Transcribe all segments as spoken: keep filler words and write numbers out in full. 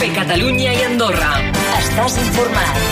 Cope Catalunya i Andorra. Estàs informat.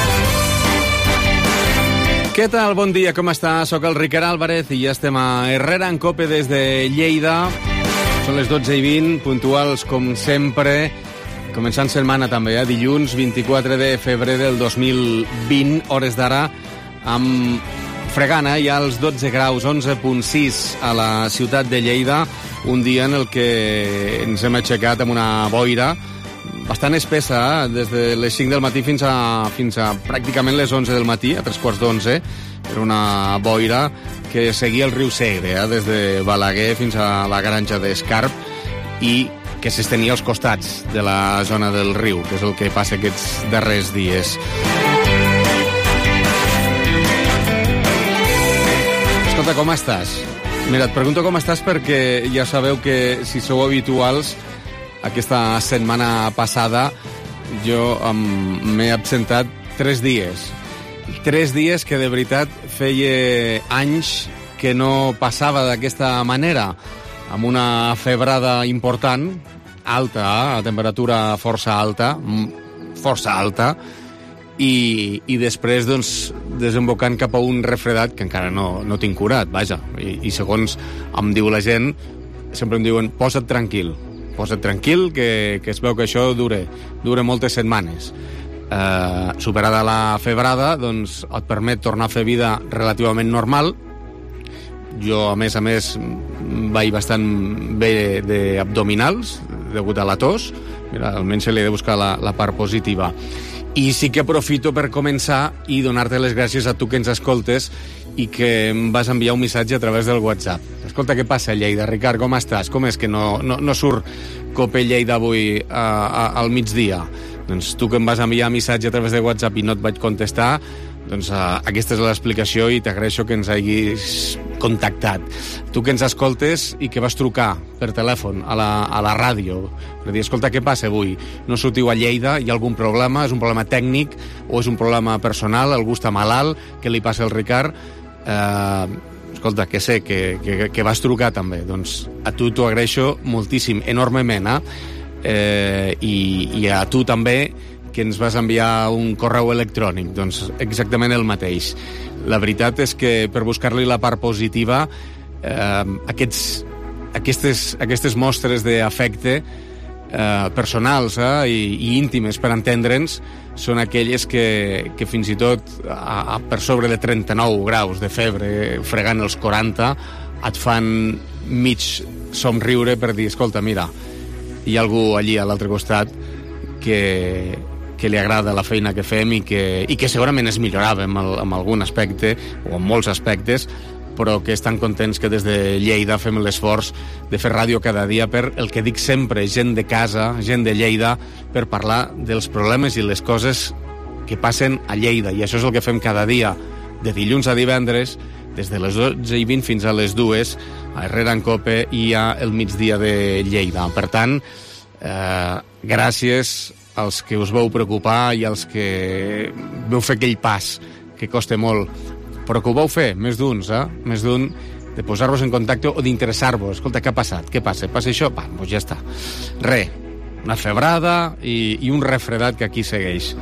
Què tal? Bon dia, com està? Soc el Ricard Álvarez i ja estem a Herrera en Cope des de Lleida. Són les dotze i vint, puntuals com sempre. Començant setmana també, eh? Dilluns vint-i-quatre de febrer del dos mil vint, hores d'ara, amb fregana, hi ha els dotze graus, onze coma sis a la ciutat de Lleida, un dia en el que ens hem aixecat amb una boira bastant espessa, eh? Des de les cinc del matí fins a, fins a pràcticament les onze del matí, a tres quarts d'onze. Era una boira que seguia el riu Segre, eh? Des de Balaguer fins a la granja d'Escarp, i que s'estenia als costats de la zona del riu, que és el que passa aquests darrers dies. Escolta, com estàs? Mira, et pregunto com estàs perquè ja sabeu que si sou habituals, aquesta setmana passada jo m'he absentat tres dies. Tres dies que de veritat feia anys que no passava d'aquesta manera, amb una febrada important, alta, a temperatura força alta, força alta, i, i després doncs, desembocant cap a un refredat que encara no, no tinc curat, vaja. I, I segons em diu la gent, sempre em diuen, posa't tranquil, posa't tranquil, que, que es veu que això dure, dure moltes setmanes. Eh, superada la febrada, doncs et permet tornar a fer vida relativament normal. Jo, a més a més, vaig bastant bé d'abdominals, degut a la tos. Mira, almenys se li ha de buscar la, la part positiva. I sí que aprofito per començar i donar-te les gràcies a tu que ens escoltes i que em vas enviar un missatge a través del WhatsApp. Escolta, què passa a Lleida? Ricard, com estàs? Com és que no, no, no surt Cope Lleida avui a, a, al migdia? Doncs tu que em vas enviar missatge a través de WhatsApp i no et vaig contestar, doncs uh, aquesta és l'explicació i t'agraeixo que ens hagis contactat. Tu que ens escoltes i que vas trucar per telèfon a la, a la ràdio per dir, escolta, què passa avui? No sortiu a Lleida? Hi ha algun problema? És un problema tècnic o és un problema personal? Algú està malalt? Què li passa al Ricard? Eh, escolta, que sé que, que, que vas trucar també. Doncs a tu t'ho agraeixo moltíssim, enormement, eh? Eh, i, i a tu també que ens vas enviar un correu electrònic, doncs exactament el mateix. La veritat és que per buscar-li la part positiva, eh, aquests, aquestes, aquestes mostres d'afecte eh, personals eh, i, i íntimes, per entendre'ns, són aquelles que, que fins i tot a, a per sobre de trenta-nou graus de febre, fregant els quaranta, et fan mig somriure per dir, escolta, mira, hi ha algú allí a l'altre costat que, que li agrada la feina que fem i que, i que segurament es millorava en, el, en algun aspecte o en molts aspectes, però que estan contents que des de Lleida fem l'esforç de fer ràdio cada dia per el que dic sempre, gent de casa, gent de Lleida, per parlar dels problemes i les coses que passen a Lleida. I això és el que fem cada dia, de dilluns a divendres, des de les dotze i vint fins a les dues, a Herrera en Cope i a el migdia de Lleida. Per tant, eh, gràcies als que us vau preocupar i als que vau fer aquell pas que costa molt, però que ho vau fer, més d'uns, eh? Més d'un, de posar-vos en contacte o d'interessar-vos. Escolta, què ha passat? Què passa? Passa això? Va, doncs ja està. Re, una febrada i, i un refredat que aquí segueix.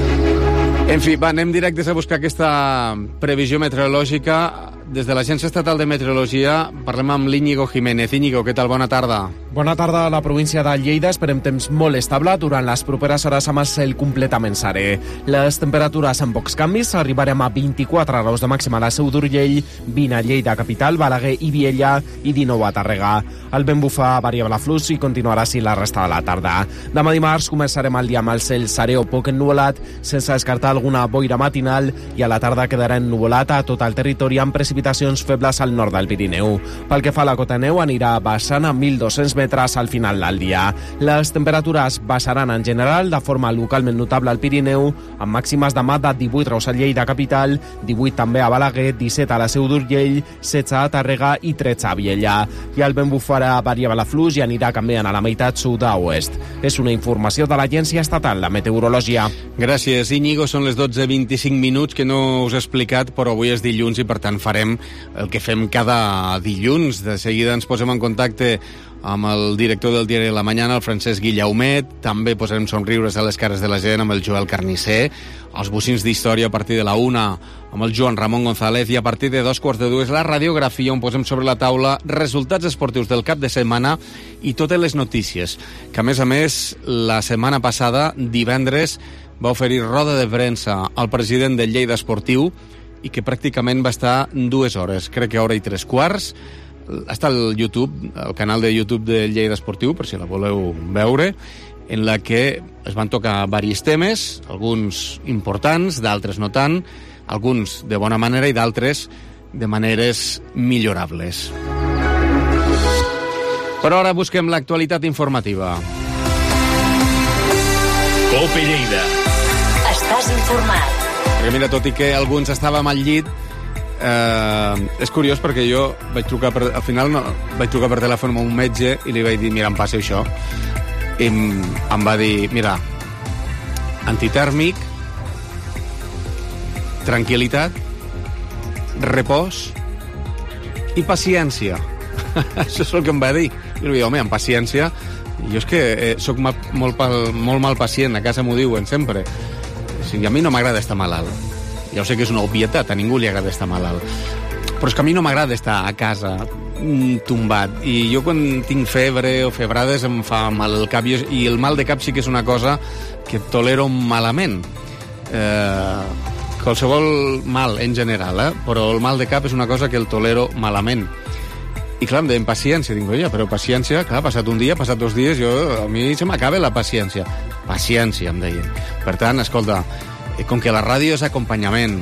En fi, va, anem directes a buscar aquesta previsió meteorològica. Des de l'Agència Estatal de Meteorologia parlem amb l'Íñigo Jiménez. Íñigo, què tal? Bona tarda. Bona tarda a la província de Lleida. Esperem temps molt estable durant les properes hores amb el cel completament serè. Les temperatures amb pocs canvis. Arribarem a vint-i-quatre graus de màxima a la Seu d'Urgell, vint a Lleida capital, Balaguer i Viella i dinou a Tàrrega. El vent bufa variable flux i continuarà així la resta de la tarda. Demà dimarts començarem el dia amb el cel serè o poc ennuvolat, sense descartar alguna boira matinal, i a la tarda quedarà ennuvolat a tot el territori amb precipitacions febles al nord del Pirineu. Pel que fa a la cota neu, anirà baixant a mil dos-cents metres al final del dia. Les temperatures baixaran en general de forma localment notable al Pirineu, amb màximes demà de divuit graus a Lleida capital, divuit també a Balaguer, disset a la Seu d'Urgell, setze a Tàrrega i tretze a Viella. I el vent bufarà variable flux i anirà canviant a la meitat sud a oest. És una informació de l'Agència Estatal de Meteorologia. Gràcies, Íñigo. Són les dotze i vint-i-cinc minuts, que no us he explicat, però avui és dilluns i per tant farem farem el que fem cada dilluns. De seguida ens posem en contacte amb el director del diari La Mañana, el Francesc Guillaumet. També posarem somriures a les cares de la gent amb el Joel Carnisser. Els bocins d'història a partir de la una amb el Joan Ramon González, i a partir de dos quarts de dues la radiografia, on posem sobre la taula resultats esportius del cap de setmana i totes les notícies, que a més a més la setmana passada, divendres, va oferir roda de premsa al president del Lleida Esportiu i que pràcticament va estar dues hores, crec que hora i tres quarts. Està al YouTube, al canal de YouTube del Lleida Esportiu, per si la voleu veure, en la que es van tocar diversos temes, alguns importants, d'altres no tant, alguns de bona manera i d'altres de maneres millorables. Però ara busquem l'actualitat informativa. Cope Lleida. Estàs informat. Perquè mira, tot i que alguns estàvem al llit, eh, és curiós perquè jo vaig trucar per, al final no, vaig trucar per telèfon a un metge i li vaig dir, mira, em passa això. I em, em va dir, mira, antitèrmic, tranquil·litat, repòs i paciència. Això és el que em va dir. I li vaig dir, home, amb paciència, jo és que eh, soc mal, molt, pal, molt mal pacient, a casa m'ho diuen sempre. O sigui, a mi no m'agrada estar malalt. Ja ho sé que és una obvietat, a ningú li agrada estar malalt. Però és que a mi no m'agrada estar a casa tombat. I jo quan tinc febre o febrades em fa mal el cap. I el mal de cap sí que és una cosa que tolero malament. Eh, qualsevol mal en general, eh? Però el mal de cap és una cosa que el tolero malament. I clar, em deien paciència. Dic, ja, però paciència, clar, ha passat un dia, ha passat dos dies, jo, a mi se m'acaba la paciència. Paciència, em deien. Per tant, escolta, com que la ràdio és acompanyament,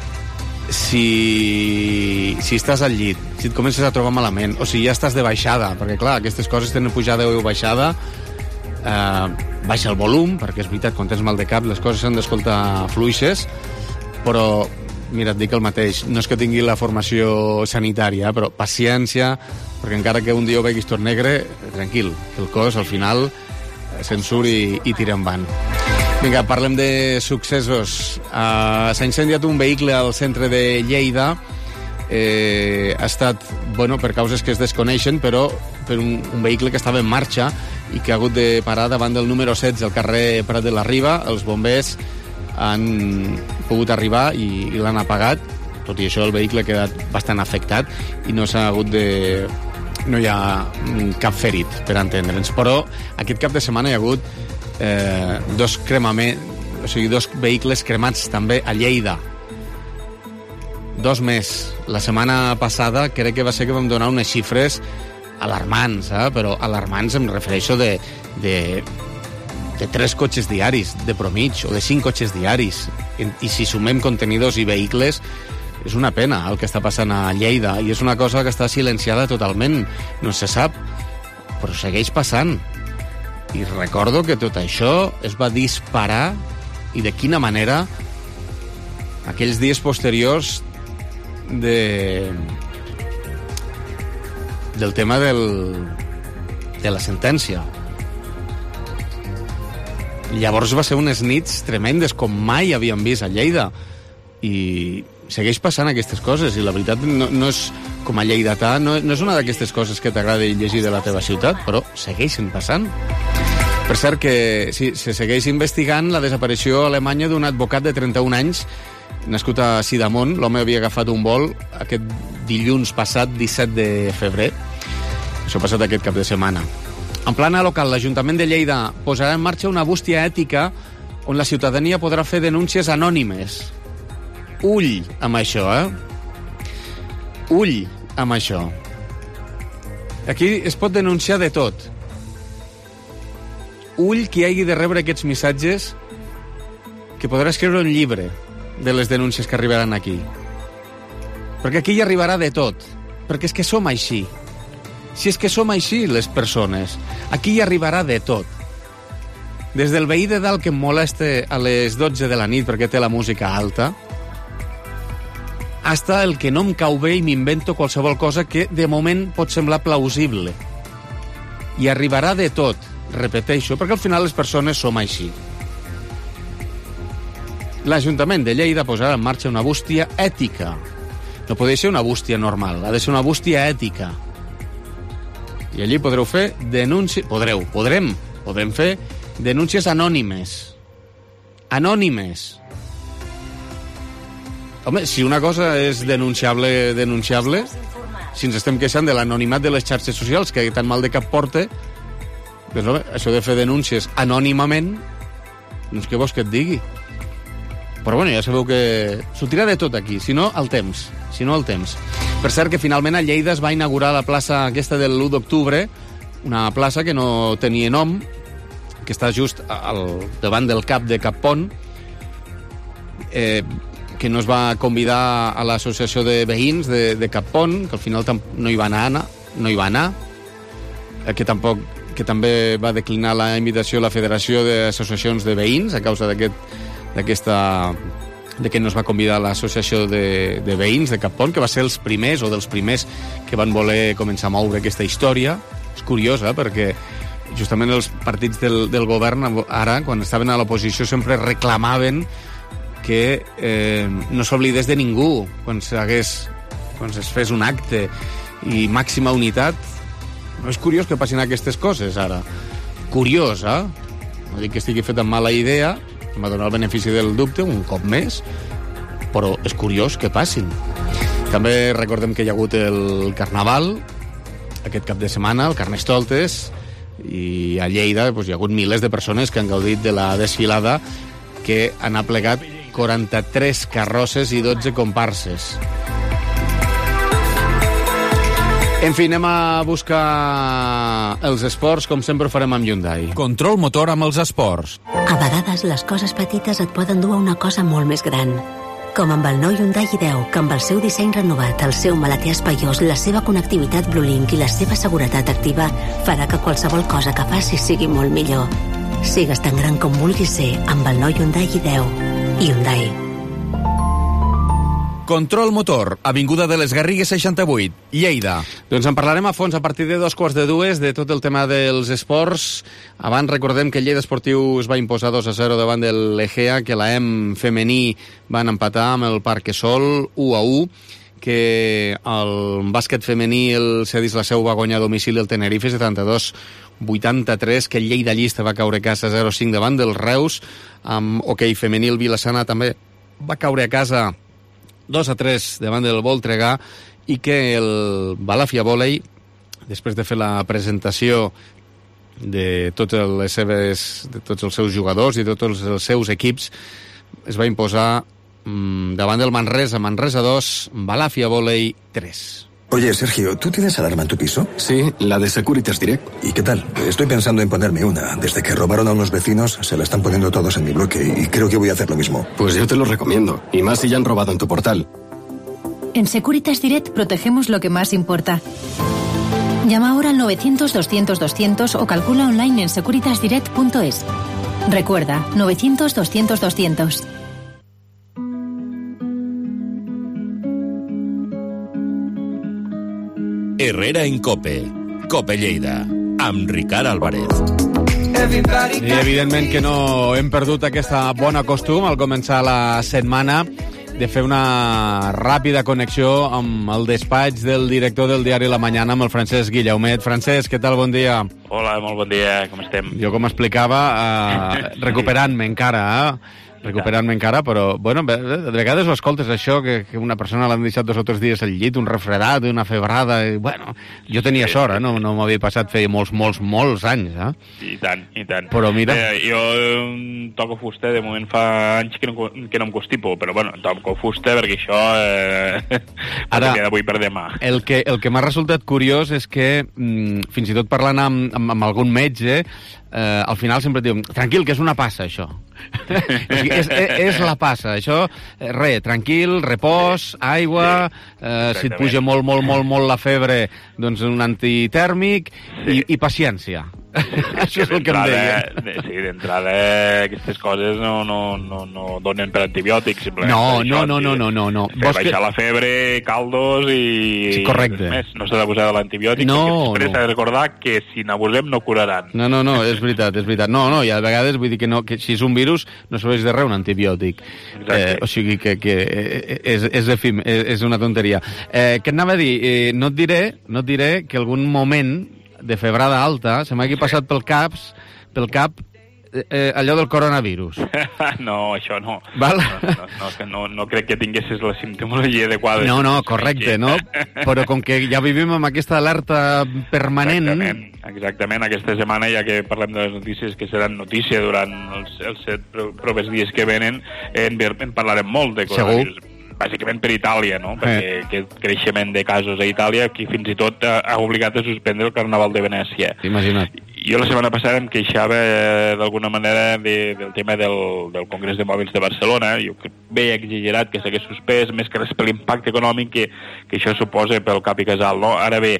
si, si estàs al llit, si et comences a trobar malament, o si ja estàs de baixada, perquè clar, aquestes coses tenen pujada o baixada, eh, baixa el volum, perquè és veritat, quan tens mal de cap les coses s'han d'escoltar fluixes, però mira, et dic el mateix, no és que tingui la formació sanitària, però paciència, perquè encara que un dia ho veguis tot negre, tranquil, que el cos al final se'n surt i, i tira endavant. Vinga, parlem de successos. Uh, s'ha incendiat un vehicle al centre de Lleida. Eh, ha estat, bueno, per causes que es desconeixen, però per un, un vehicle que estava en marxa i que ha hagut de parar davant del número setze al carrer Prat de la Riba. Els bombers han pogut arribar i, i l'han apagat. Tot i això, el vehicle ha quedat bastant afectat i no s'ha hagut de... no hi ha cap ferit, per entendre'ns. Però aquest cap de setmana hi ha hagut eh, dos cremaments, o sigui, dos vehicles cremats també a Lleida. Dos més. La setmana passada crec que va ser que vam donar unes xifres alarmants, eh? Però alarmants em refereixo de, de, de tres cotxes diaris de promig, o de cinc cotxes diaris. I, i si sumem contenidors i vehicles, és una pena el que està passant a Lleida, i és una cosa que està silenciada totalment, no se sap, però segueix passant. I recordo que tot això es va disparar, i de quina manera, aquells dies posteriors de del tema del de la sentència. Llavors va ser unes nits tremendes com mai havíem vist a Lleida, i segueix passant aquestes coses, i la veritat no, no és com a lleidatà, no, no és una d'aquestes coses que t'agrada llegir de la teva ciutat, però segueixen passant. Per cert que sí, se segueix investigant la desaparició a Alemanya d'un advocat de trenta-un anys nascut a Sidamon. L'home havia agafat un vol aquest dilluns passat, disset de febrer. Això ha passat aquest cap de setmana. En plana local, l'Ajuntament de Lleida posarà en marxa una bústia ètica on la ciutadania podrà fer denúncies anònimes. Ull amb això, eh? Ull amb això. Aquí es pot denunciar de tot. Ull qui hagi de rebre aquests missatges, que podrà escriure un llibre de les denúncies que arribaran aquí. Perquè aquí hi arribarà de tot. Perquè és que som així. Si és que som així, les persones. Aquí hi arribarà de tot. Des del veí de dalt que em molesta a les dotze de la nit perquè té la música alta, hasta el que no em cau bé i m'invento qualsevol cosa que de moment pot semblar plausible. I arribarà de tot, repeteixo, perquè al final les persones som així. L'Ajuntament de Lleida posarà en marxa una bústia ètica No podria ser una bústia normal, ha de ser una bústia ètica. I allí podreu fer denúncies... Podreu, podrem, podrem fer denúncies anònimes. Anònimes. Home, si una cosa és denunciable, denunciable, si ens estem queixant de l'anonimat de les xarxes socials, que tan mal de cap porta, doncs, home, això de fer denúncies anònimament, doncs què vols que et digui? Però bueno, ja sabeu que s'ho tira de tot aquí, si no, el temps. Si no, el temps. Per cert, que finalment a Lleida es va inaugurar la plaça aquesta de l'u d'octubre, una plaça que no tenia nom, que està just al davant del cap de Cap Pont, eh, que no es va convidar a l'associació de veïns de, de Cap Pont, que al final no hi va anar, no hi va anar, eh, que tampoc que també va declinar la invitació a la Federació d'Associacions de Veïns a causa d'aquest d'aquesta de que no es va convidar l'associació de, de veïns de Cap Pont, que va ser els primers o dels primers que van voler començar a moure aquesta història. És curiosa, perquè justament els partits del, del govern ara, quan estaven a l'oposició, sempre reclamaven que eh, no s'oblidés de ningú quan s'hagués, quan es fes un acte, i màxima unitat. No és curiós que passin aquestes coses ara. Curiós, eh? No dic que estigui fet amb mala idea, que m'ha donat el benefici del dubte un cop més, però és curiós que passin. També recordem que hi ha hagut el Carnaval aquest cap de setmana, el Carnestoltes, i a Lleida doncs, hi ha hagut milers de persones que han gaudit de la desfilada, que han aplegat quaranta-tres carrosses i dotze comparses. En fi, anem a buscar els esports, com sempre ho farem amb Hyundai. Control motor amb els esports. A vegades les coses petites et poden dur a una cosa molt més gran. Com amb el nou Hyundai i deu, que amb el seu disseny renovat, el seu maleter espaiós, la seva connectivitat BlueLink i la seva seguretat activa farà que qualsevol cosa que facis sigui molt millor. Sigues tan gran com vulguis ser amb el nou Hyundai i deu. Hyundai. Control motor, avinguda de les Garrigues seixanta-vuit, Lleida. Doncs en parlarem a fons a partir de dos quarts de dues de tot el tema dels esports. Abans recordem que el Lleida Esportiu es va imposar dos a zero davant del Egea, que la E M femení van empatar amb el Parquesol u a u, que el bàsquet femení, el Cedis la Seu, va guanyar a domicili el Tenerife setanta-dos vuitanta-tres, que el Lleida Llista va caure a casa zero a cinc davant del Reus, amb hoquei femení el Vilassana també va caure a casa dos a tres davant del Voltregà, i que el Balàfia Vòlei, després de fer la presentació de totes les seves, de tots els seus jugadors i de tots els seus equips, es va imposar mmm, davant del Manresa, Manresa dos, Balàfia Vòlei tres. Oye, Sergio, ¿tú tienes alarma en tu piso? Sí, la de Securitas Direct. ¿Y qué tal? Estoy pensando en ponerme una. Desde que robaron a unos vecinos, se la están poniendo todos en mi bloque y creo que voy a hacer lo mismo. Pues yo te lo recomiendo, y más si ya han robado en tu portal. En Securitas Direct protegemos lo que más importa. Llama ahora al novecientos doscientos doscientos o calcula online en securitas direct punto es. Recuerda, novecientos doscientos doscientos. Herrera en Cope. Cope Lleida. Amb Ricard Álvarez. I evidentment que no hem perdut aquesta bona costum al començar la setmana de fer una ràpida connexió amb el despatx del director del diari La Mañana, amb el Francesc Guillaumet. Francesc, què tal? Bon dia. Hola, molt bon dia, com estem? Jo, com explicava, eh, recuperant-me encara, eh? recuperant-me encara, però, bueno, de vegades ho escoltes, això, que, que una persona l'han deixat dos o tres dies al llit, un refredat, una febrada, i, bueno, jo tenia sort, eh? no, no m'havia passat feia molts, molts, molts anys, eh? I tant, i tant. Però mira... Eh, jo toco fuster, de moment fa anys que no, que no em constipo, però, bueno, toco fuster perquè això eh, ara, queda avui per demà. El que, el que m'ha resultat curiós és que, mm, fins i tot parlant amb, amb, amb algun metge, eh, al final sempre et diu, tranquil, que és una passa, això. és, és, és la passa, això, eh, res, tranquil, repòs, aigua, eh, si et puja molt, molt, molt, molt la febre, doncs un antitèrmic i, i paciència. Això és el que em deia. De, sí, d'entrada aquestes coses no, no, no, no donen per antibiòtics, simplement. No, per no, això, no, no, no, no, no. Fer baixar que... la febre, caldos i... Sí, correcte. Més. No s'ha d'abusar de l'antibiòtic, no, perquè després no. s'ha de recordar que si n'abusem no curaran. No, no, no, és veritat, és veritat. No, no, i a vegades vull dir que, no, que si és un virus no serveix de res un antibiòtic. Eh, o sigui que, que és, és, efim, és, és una tonteria. Eh, què et anava a dir? Eh, no et diré, no et diré que algun moment de febrada alta se m'hagi passat pel caps, pel cap eh, allò del coronavirus. No, això no. Val? No, no, no, que no, no crec que tinguessis la simptomologia adequada. No, no, correcte, no? Però com que ja vivim amb aquesta alerta permanent... Exactament, exactament. Aquesta setmana, ja que parlem de les notícies que seran notícia durant els, els set propers dies que venen, en, en parlarem molt de coronavirus. Segur. Bàsicament per Itàlia, no? Perquè eh. aquest creixement de casos a Itàlia, que fins i tot ha, ha obligat a suspendre el Carnaval de Venècia. Imagina't. Jo la setmana passada em queixava eh, d'alguna manera de, del tema del, del Congrés de Mòbils de Barcelona. Jo bé exagerat que s'hagués suspès, més que res per l'impacte econòmic que, que això suposa pel cap i casal, no? Ara bé,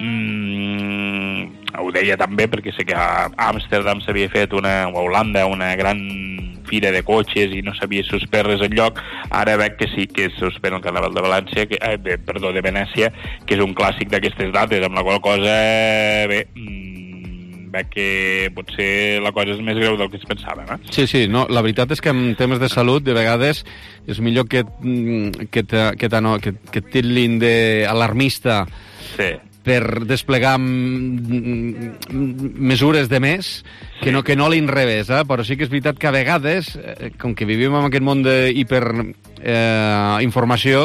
mmm, ho deia també perquè sé que a Amsterdam s'havia fet una, o a Holanda, una gran fira de cotxes i no s'havia suspès res enlloc. Ara veig que sí que es suspèn el Carnaval de València, que, eh, de, perdó, de Venècia, que és un clàssic d'aquestes dates, amb la qual cosa, bé, mmm, veig que potser la cosa és més greu del que es pensava, no? Sí, sí, no, la veritat és que en temes de salut, de vegades, és millor que, que, te, que, te, no, que, que et titllin d'alarmista sí. per desplegar mesures de més que no, que no l'inrevés, eh? Però sí que és veritat que a vegades, eh, com que vivim en aquest món d'hiperinformació,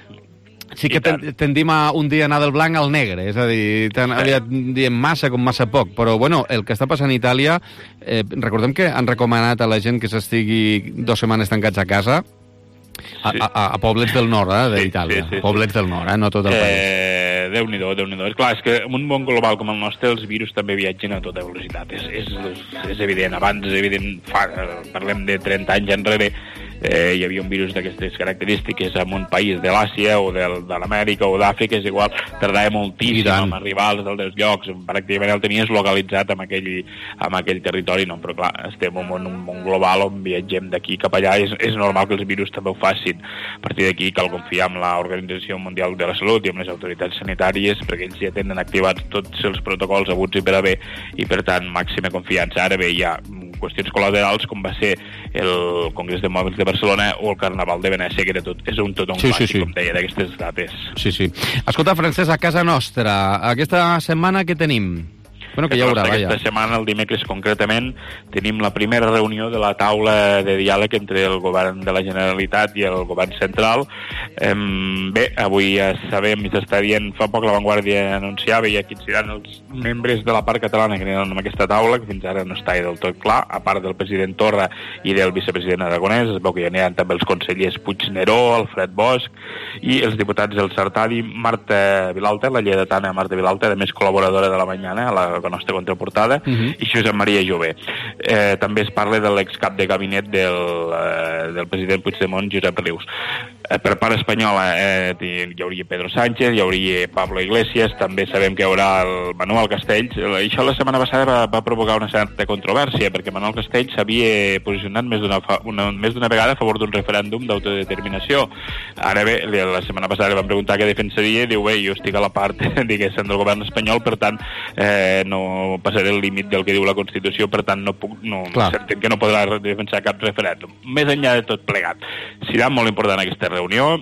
eh, sí que ten, tendim a un dia anar del blanc al negre, és a dir, tan aviat diem massa com massa poc, però bueno, el que està passant a Itàlia, eh, recordem que han recomanat a la gent que s'estigui dues setmanes tancats a casa, a, a, a poblets del nord, eh, d'Itàlia, sí, sí, sí, poblets sí. del nord, eh, no tot el país. Eh, Déu-n'hi-do, Déu-n'hi-do. És clar, és que en un món global com el nostre els virus també viatgen a tota velocitat. És, és, és evident. Abans, és evident, fa, parlem de trenta anys enrere, eh, hi havia un virus d'aquestes característiques en un país de l'Àsia o de, de l'Amèrica o d'Àfrica, és igual, tardava moltíssim en arribar als dels llocs, pràcticament el tenies localitzat en aquell, en aquell territori, no, però clar, estem en un, un món global on viatgem d'aquí cap allà, és, és normal que els virus també ho facin. A partir d'aquí cal confiar en l'Organització Mundial de la Salut i en les autoritats sanitàries, perquè ells ja tenen activats tots els protocols haguts i per haver, i per tant, màxima confiança. Ara bé, hi ha qüestions col·laterals com va ser el Congrés de Mòbils de Barcelona o el Carnaval de Venècia, que era tot, és un tot un sí, clàssic, sí, sí. com deia, d'aquestes dates. Sí, sí. Escolta, Francesc, a casa nostra, aquesta setmana què tenim? Bueno, que ja haurà, aquesta vaja. setmana, el dimecres concretament, tenim la primera reunió de la taula de diàleg entre el govern de la Generalitat i el govern central. Eh, bé, avui ja sabem, i s'està dient, fa poc la Vanguardia anunciava ja quins seran els membres de la part catalana que aniran en aquesta taula, que fins ara no està del tot clar, a part del president Torra i del vicepresident Aragonès. Es veu que hi aniran també els consellers Puigneró, Alfred Bosch, i els diputats del Sartadi, Marta Vilalta, la lleidatana Marta Vilalta, a més col·laboradora de la Mañana, a la la nostra contraportada, uh-huh. i Josep Maria Jové. Eh, també es parla de l'excap de gabinet del, eh, del president Puigdemont, Josep Rius. Eh, per part espanyola eh, hi hauria Pedro Sánchez, hi hauria Pablo Iglesias, també sabem que hi haurà el Manuel Castells. Això la setmana passada va, va provocar una certa controvèrsia, perquè Manuel Castells s'havia posicionat més d'una, una, més d'una vegada a favor d'un referèndum d'autodeterminació. Ara bé, la setmana passada li vam preguntar què defensaria, i diu, bé, jo estic a la part, diguéssim, del govern espanyol, per tant, eh, no passaré el límit del que diu la Constitució, per tant no puc, no, s'entén que no podrà defensar cap referèndum. Més enllà de tot plegat, serà molt important aquesta reunió,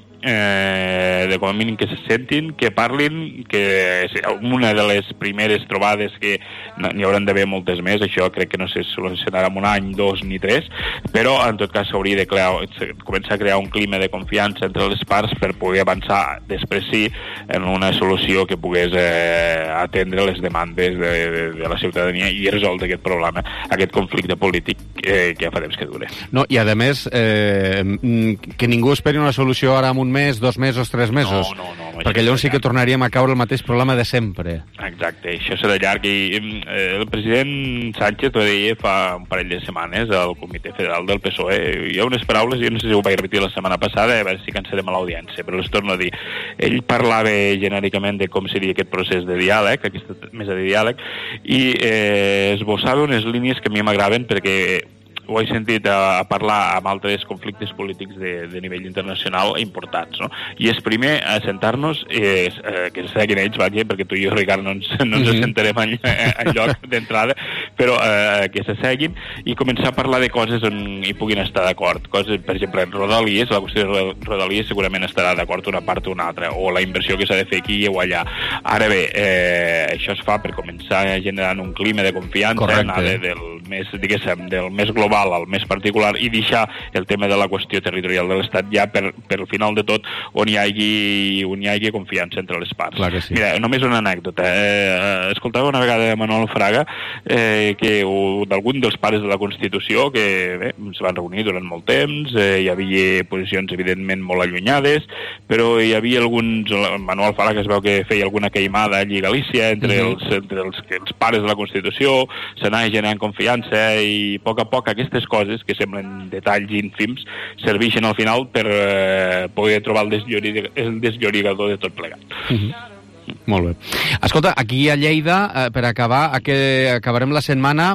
eh, de com a mínim que se sentin, que parlin, que una de les primeres trobades, que n'hi hauran d'haver moltes més, això crec que no se solucionarà en un any, dos ni tres, però en tot cas s'hauria de crear, començar a crear un clima de confiança entre les parts per poder avançar després sí en una solució que pogués eh, atendre les demandes de, de, de la ciutadania i resoldre aquest problema, aquest conflicte polític eh, que ja fa temps que dure. No, i a més, eh, que ningú esperi una solució ara en un mes, dos mesos, tres mesos. No, no, no. no? Perquè llavors sí que tornaríem a caure el mateix problema de sempre. Exacte, això serà llarg i eh, el president Sánchez ho deia fa un parell de setmanes al Comitè Federal del P S O E. Hi ha unes paraules, jo no sé si ho vaig repetir la setmana passada, a veure si cansarem a l'audiència, però les torno a dir. Ell parlava genèricament de com seria aquest procés de diàleg, aquesta mesa de diàleg, i eh, esbossava unes línies que a mi m'agraden perquè ho he sentit a, a parlar amb altres conflictes polítics de, de nivell internacional importants, no? I és primer a sentar-nos, eh, eh, que seguin ells, vaja, perquè tu i jo, Ricard, no ens, no ens mm-hmm. assentarem en, en lloc d'entrada, però eh, que se seguin i començar a parlar de coses on hi puguin estar d'acord. Coses, per exemple, en Rodalies, la qüestió de Rodalies segurament estarà d'acord una part o una altra, o la inversió que s'ha de fer aquí o allà. Ara bé, eh, això es fa per començar generant un clima de confiança, anar de, del més, diguéssim, del més global al més particular i deixar el tema de la qüestió territorial de l'Estat ja per, per al final de tot on hi hagi, on hi hagi confiança entre les parts. Clar que sí. Mira, només una anècdota. Eh, escoltava una vegada Manuel Fraga eh, que d'algun dels pares de la Constitució que bé, es van reunir durant molt temps, eh, hi havia posicions evidentment molt allunyades, però hi havia alguns... Manuel Fraga es veu que feia alguna queimada allí a Galícia entre, uh-huh. els, entre els, els pares de la Constitució, s'anava generant confiança i a poc a poc aquestes coses, que semblen detalls ínfims, serveixen al final per eh, poder trobar el, desllorigador, el desllorigador de tot plegat. Uh-huh. Molt bé. Escolta, aquí a Lleida, eh, per acabar, que acabarem la setmana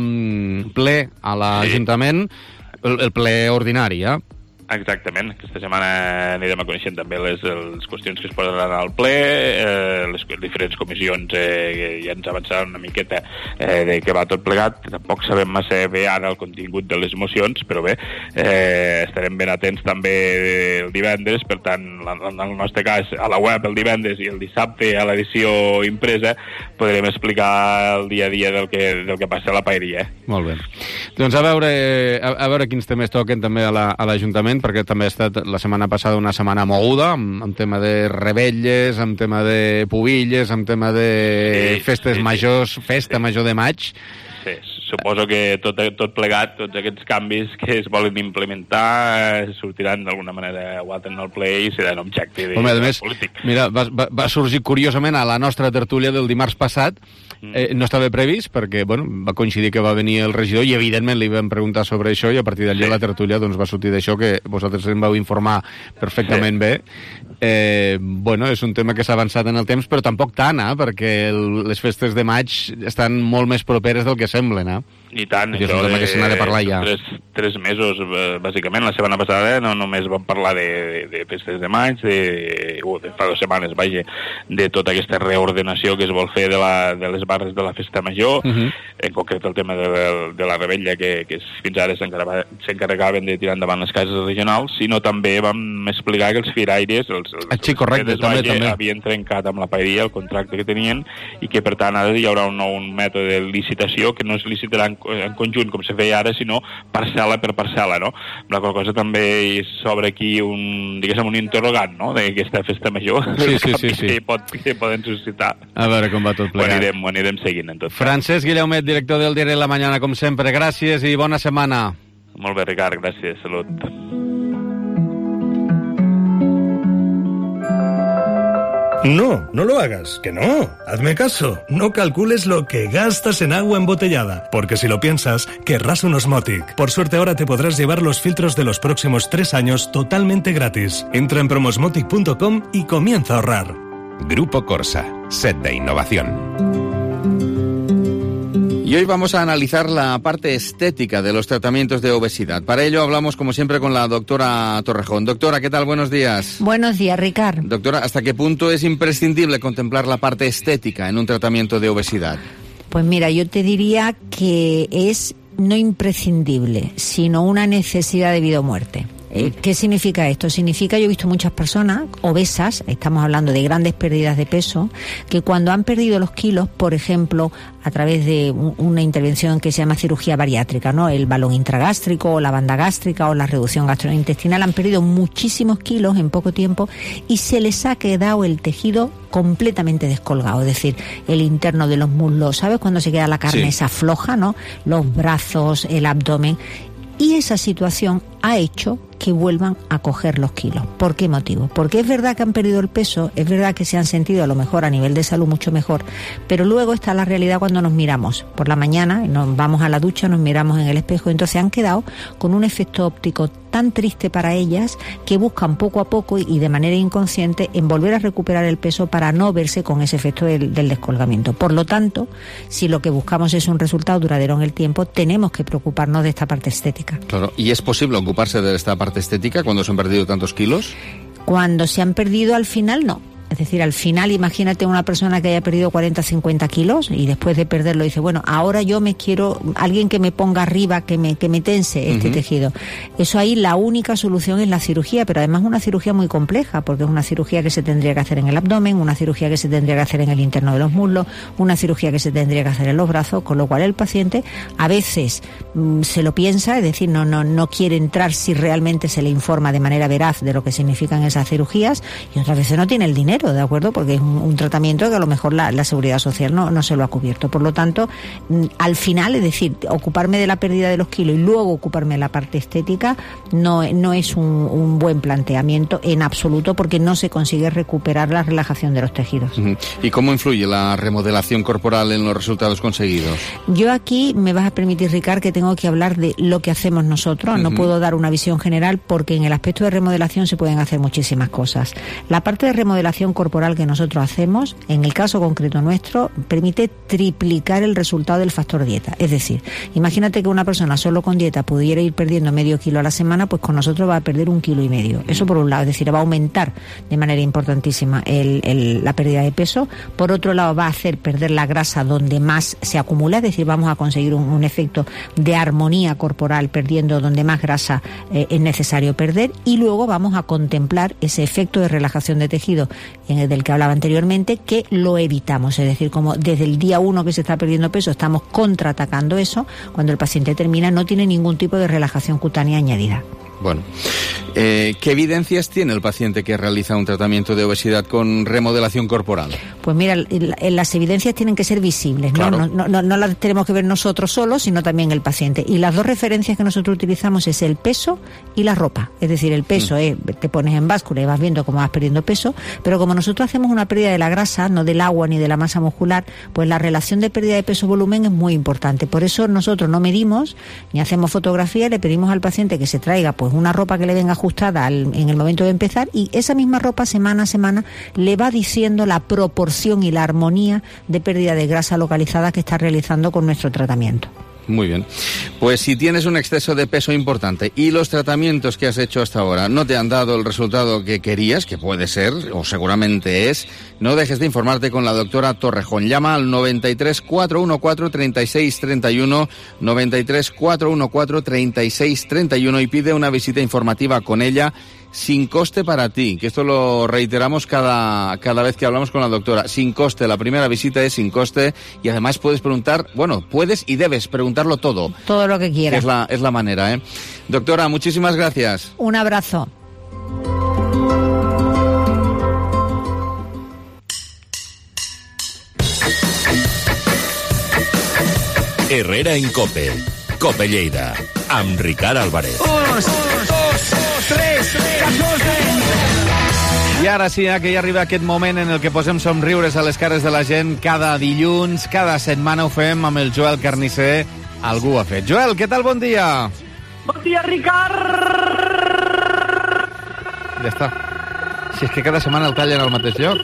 amb ple a l'Ajuntament, sí. el, el ple ordinari, eh? Exactament. Aquesta setmana anirem a conèixer també les, les qüestions que es poden anar al ple, eh, les diferents comissions eh, ja ens avançaran una miqueta eh, de què va tot plegat. Tampoc sabem massa bé ara el contingut de les mocions, però bé, eh, estarem ben atents també el divendres, per tant, en el nostre cas, a la web el divendres i el dissabte a l'edició impresa podrem explicar el dia a dia del que, del que passa a la paeria. Eh? Molt bé. Doncs a veure, a, a veure quins temes toquen també a l'Ajuntament, la, perquè també ha estat la setmana passada una setmana moguda, amb, amb tema de rebelles, amb tema de pubilles, amb tema de sí, festes sí, majors, sí, festa sí. major de maig. Sí, suposo que tot, tot plegat, tots aquests canvis que es volen implementar eh, sortiran d'alguna manera o altra en el ple i seran objecte de, Home, de més, polític. Mira, va, va, va sorgir curiosament a la nostra tertúlia del dimarts passat, eh, no estava previst perquè bueno, va coincidir que va venir el regidor i evidentment li vam preguntar sobre això i a partir d'allà sí. la tertúlia doncs, va sortir d'això que vosaltres em vau informar perfectament sí. bé. Eh, bueno, és un tema que s'ha avançat en el temps, però tampoc tant, eh, perquè el, les festes de maig estan molt més properes del que semblen, eh? I tant, I això de, que se n'ha de parlar ja. Tres, tres mesos, bàsicament. La setmana passada no només vam parlar de, de, de festes de maig, de, uh, de fa dues setmanes, vaja, de tota aquesta reordenació que es vol fer de, la, de les barres de la festa major, uh-huh. en concret el tema de, de la rebella, que, que fins ara s'encarregaven de tirar endavant les cases regionals, sinó també vam explicar que els firaires, els, els, ah, sí, correcte, els també, vaja, també. havien trencat amb la paeria el contracte que tenien i que, per tant, ara hi haurà un nou mètode de licitació que no es licitarà en, en conjunt com se feia ara, sinó parcel·la per parcel·la, no? La qual cosa també s'obre aquí un, diguéssim, un interrogant, no?, d'aquesta festa major. Sí, sí, sí, sí. Que, pot, que poden suscitar. A veure com va tot plegat. Ho anirem, ho anirem seguint, en tot. Francesc Guillaumet, director del Diari La Mañana, com sempre. Gràcies i bona setmana. Molt bé, Ricard, gràcies. Salut. No, no lo hagas, que no. Hazme caso, no calcules lo que gastas en agua embotellada, porque si lo piensas, querrás un Osmotic. Por suerte ahora te podrás llevar los filtros de los próximos tres años totalmente gratis. Entra en promosmotic punto com y comienza a ahorrar. Grupo Corsa, set de innovación. Y hoy vamos a analizar la parte estética de los tratamientos de obesidad. Para ello hablamos, como siempre, con la doctora Torrejón. Doctora, ¿qué tal? Buenos días. Buenos días, Ricard. Doctora, ¿hasta qué punto es imprescindible contemplar la parte estética en un tratamiento de obesidad? Pues mira, yo te diría que es no imprescindible, sino una necesidad de vida o muerte. Eh, ¿Qué significa esto? Significa, yo he visto muchas personas obesas, estamos hablando de grandes pérdidas de peso, que cuando han perdido los kilos, por ejemplo, a través de un, una intervención que se llama cirugía bariátrica, ¿no? El balón intragástrico, o la banda gástrica, o la reducción gastrointestinal, han perdido muchísimos kilos en poco tiempo y se les ha quedado el tejido completamente descolgado, es decir, el interno de los muslos, ¿sabes? Cuando se queda la carne sí. esa floja, ¿no? Los brazos, el abdomen. Y esa situación ha hecho que vuelvan a coger los kilos. ¿Por qué motivo? Porque es verdad que han perdido el peso, es verdad que se han sentido a lo mejor a nivel de salud mucho mejor, pero luego está la realidad cuando nos miramos por la mañana, nos vamos a la ducha, nos miramos en el espejo, y entonces han quedado con un efecto óptico tan triste para ellas que buscan poco a poco y de manera inconsciente en volver a recuperar el peso para no verse con ese efecto del, del descolgamiento. Por lo tanto, si lo que buscamos es un resultado duradero en el tiempo, tenemos que preocuparnos de esta parte estética. Claro, ¿y es posible ocuparse de esta parte estética cuando se han perdido tantos kilos? Cuando se han perdido, al final no. Es decir, al final, imagínate una persona que haya perdido cuarenta, cincuenta kilos y después de perderlo dice, bueno, ahora yo me quiero, alguien que me ponga arriba, que me, que me tense este uh-huh. tejido. Eso ahí la única solución es la cirugía, pero además una cirugía muy compleja, porque es una cirugía que se tendría que hacer en el abdomen, una cirugía que se tendría que hacer en el interno de los muslos, una cirugía que se tendría que hacer en los brazos, con lo cual el paciente a veces mmm, se lo piensa, es decir, no, no, no quiere entrar si realmente se le informa de manera veraz de lo que significan esas cirugías, y otras veces no tiene el dinero, ¿de acuerdo? Porque es un, un tratamiento que a lo mejor la, la seguridad social no, no se lo ha cubierto. Por lo tanto, al final, es decir, ocuparme de la pérdida de los kilos y luego ocuparme de la parte estética no, no es un, un buen planteamiento en absoluto, porque no se consigue recuperar la relajación de los tejidos. Uh-huh. ¿Y cómo influye la remodelación corporal en los resultados conseguidos? Yo aquí me vas a permitir, Ricard, que tengo que hablar de lo que hacemos nosotros. Uh-huh. No puedo dar una visión general porque en el aspecto de remodelación se pueden hacer muchísimas cosas. La parte de remodelación corporal que nosotros hacemos, en el caso concreto nuestro, permite triplicar el resultado del factor dieta. Es decir, imagínate que una persona solo con dieta pudiera ir perdiendo medio kilo a la semana, pues con nosotros va a perder un kilo y medio. Eso por un lado, es decir, va a aumentar de manera importantísima el, el, la pérdida de peso. Por otro lado, va a hacer perder la grasa donde más se acumula, es decir, vamos a conseguir un, un efecto de armonía corporal, perdiendo donde más grasa eh, es necesario perder, y luego vamos a contemplar ese efecto de relajación de tejido en el del que hablaba anteriormente, que lo evitamos, es decir, como desde el día uno que se está perdiendo peso estamos contraatacando eso, cuando el paciente termina no tiene ningún tipo de relajación cutánea añadida. Bueno, eh, ¿qué evidencias tiene el paciente que realiza un tratamiento de obesidad con remodelación corporal? Pues mira, las evidencias tienen que ser visibles, ¿no? Claro. No, no, no, no las tenemos que ver nosotros solos, sino también el paciente. Y las dos referencias que nosotros utilizamos es el peso y la ropa. Es decir, el peso mm. es, te pones en báscula y vas viendo cómo vas perdiendo peso, pero como nosotros hacemos una pérdida de la grasa, no del agua ni de la masa muscular, pues la relación de pérdida de peso-volumen es muy importante. Por eso nosotros no medimos ni hacemos fotografía, le pedimos al paciente que se traiga pues una ropa que le venga ajustada al, en el momento de empezar, y esa misma ropa semana a semana le va diciendo la proporción y la armonía de pérdida de grasa localizada que está realizando con nuestro tratamiento. Muy bien. Pues si tienes un exceso de peso importante y los tratamientos que has hecho hasta ahora no te han dado el resultado que querías, que puede ser o seguramente es, no dejes de informarte con la doctora Torrejón. Llama al noventa y tres, cuatrocientos catorce, treinta y seis treinta y uno, noventa y tres, cuatrocientos catorce, treinta y seis treinta y uno y pide una visita informativa con ella sin coste para ti, que esto lo reiteramos cada, cada vez que hablamos con la doctora. Sin coste, la primera visita es sin coste y además puedes preguntar, bueno, puedes y debes preguntarlo todo. Todo lo que quieras. Es la, es la manera, ¿eh? Doctora, muchísimas gracias. Un abrazo. Herrera en Cope. Cope Lleida. Amb Ricard Álvarez. Dos, dos, tres, catorze. I ara sí, eh, que ja arriba aquest moment en el que posem somriures a les cares de la gent cada dilluns, cada setmana ho fem amb el Joel Carnisser. Algú ho ha fet. Joel, què tal? Bon dia. Bon dia, Ricard. Ja està. Si és que cada setmana el tallen al mateix lloc.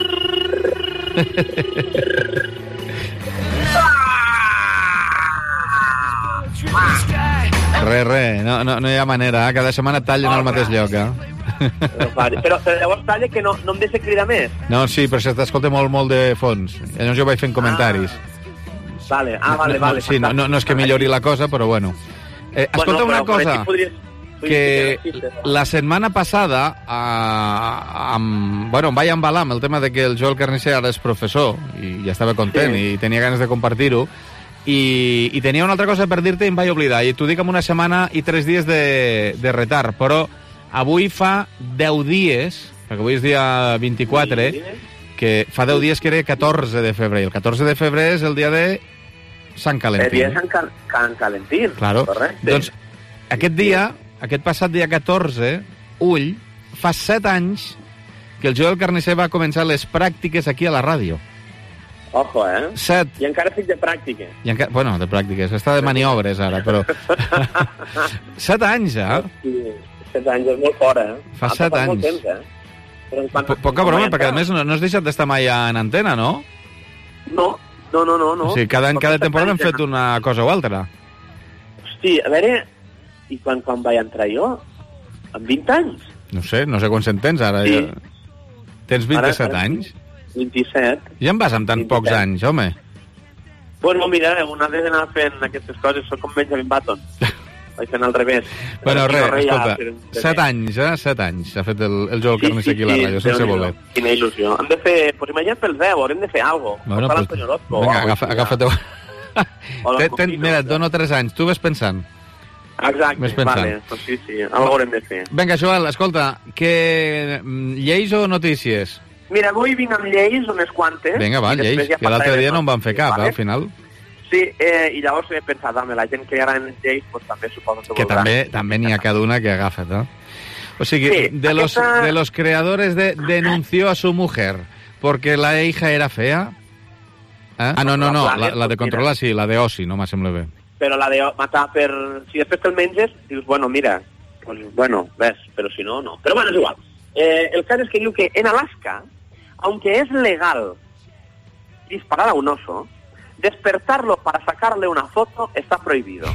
Re, re, no, no, no hi ha manera, eh? Cada setmana et tallen al mateix lloc, eh? Però, però, però llavors talla que no, no em deixa cridar més. No, sí, però se t'escolta molt, molt de fons. Llavors jo vaig fent comentaris. Ah, vale, ah, vale, vale. Sí, no, no, no és que millori la cosa, però bueno. Eh, escolta bueno, una cosa, podries, que la setmana passada, eh, amb, bueno, em vaig embalar amb el tema de que el Joel Carnisser ara és professor, i ja estava content, sí. I tenia ganes de compartir-ho, i, i tenia una altra cosa per dir-te i em vaig oblidar, i t'ho dic amb una setmana i tres dies de, de retard, però avui fa deu dies, perquè avui és dia vint-i-quatre, que fa deu dies que era catorze de febrer, i el catorze de febrer és el dia de Sant Calentín. El dia de Sant Cal Can Calentín, claro. Correcte. Doncs aquest dia, aquest passat dia catorze, Ull, fa set anys que el Joel Carnicer va començar les pràctiques aquí a la ràdio. Ojo, eh? Set. I encara estic de pràctica. I encara, bueno, de pràctiques, està de maniobres ara, però... set anys, eh? Sí, set anys, és molt fora, eh? Fa set anys. Molt temps, eh? Però quan... Poca broma, perquè a més no, no has deixat d'estar mai en antena, no? No, no, no, no. no. O sigui, cada any, cada temporada hem fet una cosa o altra. Hosti, a veure, i quan, quan vaig entrar jo? Amb vint anys? No sé, no sé quants en tens ara. Sí. Tens vint-i-set ara, ara, anys? vint-i-set. Ja en vas amb tan vint-i-set. pocs anys, home. Bueno, mira, una vez d'anar fent aquestes coses, soc com Benjamin Button. Vaig fent al revés. Bueno, res, no escolta, ja, set anys, eh? Set anys ha fet el, el Joel sí, Carnicer aquí a la sí, ràdio, sí, sense voler. Quina il·lusió. Hem de fer, pues imagina't pel deu, haurem de fer alguna cosa. Bueno, pues, vinga, agafa, agafa-te... ten, ten, mira, et dono tres anys, tu ves pensant. Exacte, vale, pues sí, sí, algo haurem de fer. Vinga, Joel, escolta, que lleis o notícies? Mira, avui vinc amb lleis, unes quantes. Vinga, va, lleis, ja que l'altre dia no en van fer cap, vale? eh, al final. Sí, eh, i llavors he pensat, home, la gent que hi ha en lleis, pues també suposo que Que voldrà. també també n'hi ha cada una que agafa, no? O sigui, Sí, de, los, aquesta- de los creadores de denunció a su mujer porque la hija era fea... Eh? Ah, no, no, no, la, la de controlar sí, la de Osi, no me sembla bé. Però la de matar per... Si després te'l menges, dius, bueno, mira, pues, bueno, ves, però si no, no. Però bueno, és igual. Eh, el cas és que diu que en Alaska, aunque es legal disparar a un oso, despertarlo para sacarle una foto está prohibido.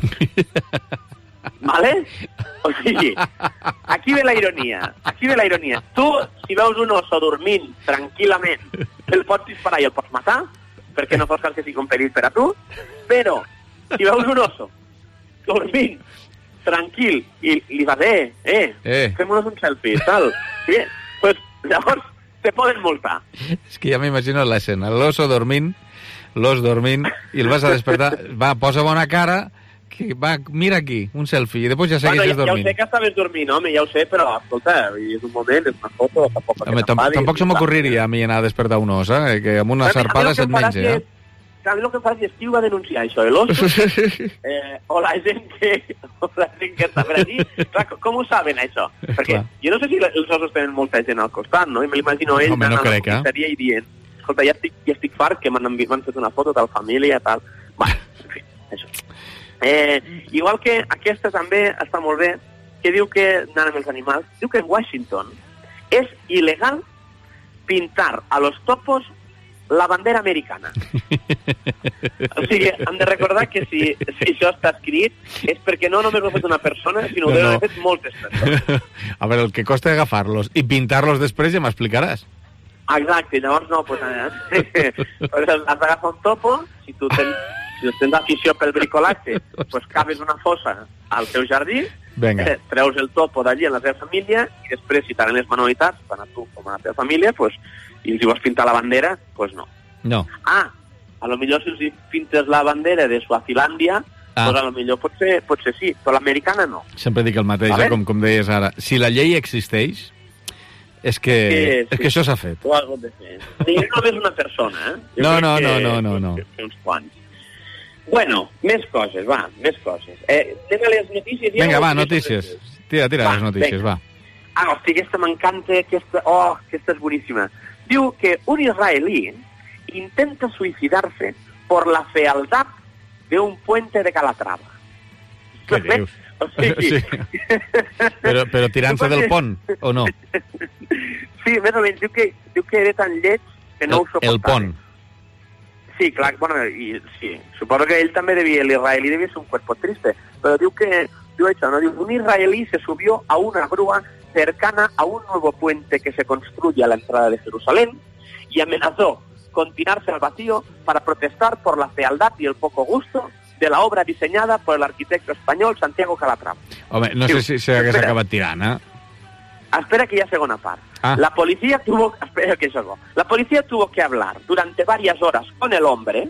¿Vale? O sigui, aquí ve la ironia. Aquí ve la ironia. Tu, si veus un oso dormint tranquil·lament, el pots disparar i el pots matar, perquè no fos cal que sigui un perill per a tu, però si veus un oso dormint tranquil i li vas, eh, eh, Eh. fem-nos un selfie, tal. Sí, pues llavors te poden multar. És que ja m'imagino l'escena, l'oso dormint, l'os dormint, i el vas a despertar, va, posa bona cara, que va, mira aquí, un selfie, i després ja Bueno, segueixes ja, ja ho dormint. sé que estaves dormint, home, ja ho sé, però, escolta, és un moment, és una foto, tampoc... Home, tam tampoc se m'ocorriria a mi anar a despertar un os, eh? Que amb una sarpada se't menja, eh? A mi el que em fa és qui ho va denunciar, això, l'oso? eh, o la gent que, o la gent que està per allí. Clar, com ho saben, això? Perquè Clar. jo no sé si els osos tenen molta gent al costat, no? I me l'imagino ell Home, no anant a la crec, eh? comissaria i dient, escolta, ja estic, ja estic fart, que m'han envi- m'han fet una foto de la família, tal. Va, en fi, això. Eh, igual que aquesta també està molt bé, que diu que, anant amb els animals, diu que en Washington és il·legal pintar a los topos la bandera americana. O sigui, hem de recordar que si, si això està escrit és perquè no només ho ha fet una persona, sinó que No, ho no. han fet moltes persones. A veure, el que costa agafar-los i pintar-los després ja m'explicaràs. Exacte, llavors no, pues, eh, pues has d'agafar un topo, si tu tens, si tu tens afició pel bricolatge, pues caves una fossa al teu jardí, Vinga. eh, treus el topo d'allí en la teva família i després, si t'han les manualitats, tant a tu com a la teva família, pues, i els hi vols pintar la bandera, pues no. No. Ah, a lo millor si els hi pintes la bandera de Suazilàndia, Ah. pues a lo millor potser, potser sí, però l'americana no. Sempre dic el mateix, Vale. eh, com, com deies ara. Si la llei existeix, és que, Sí, és sí. que això s'ha fet. O algo de fer. Ni només una persona, eh? Jo No, crec no, que- no, no, no, no. que uns quants. Bueno, més coses, va, més coses. Eh, anem a les notícies. ja Vinga, o va, més notícies. Tira, tira Va, les notícies, vinga. va. Ah, hosti, aquesta m'encanta, aquesta... Oh, aquesta és boníssima. Diu que un israelí intenta suicidarse por la fealdad de un puente de Calatrava. Què dius? O sigui... Sí. Però, però tirant-se del pont, o no? Sí, més o menys, diu que, diu que era tan lleig que no ho El, suportava. el pont. Sí, clar, bueno, i, sí, suposo que ell també devia, el israelí devia ser un cuerpo triste, pero diu que, diu això, no? Diu, un israelí se subió a una grúa cercana a un nuevo puente que se construye a la entrada de Jerusalén y amenazó con tirarse al vacío para protestar por la fealdad y el poco gusto de la obra diseñada por el arquitecto español Santiago Calatrava. Home, no sé si s'hagués Espera. acabat tirant, eh? Espera que ya segunda parte. Ah. La policía tuvo, espera que eso, la policía tuvo que hablar durante varias horas con el hombre,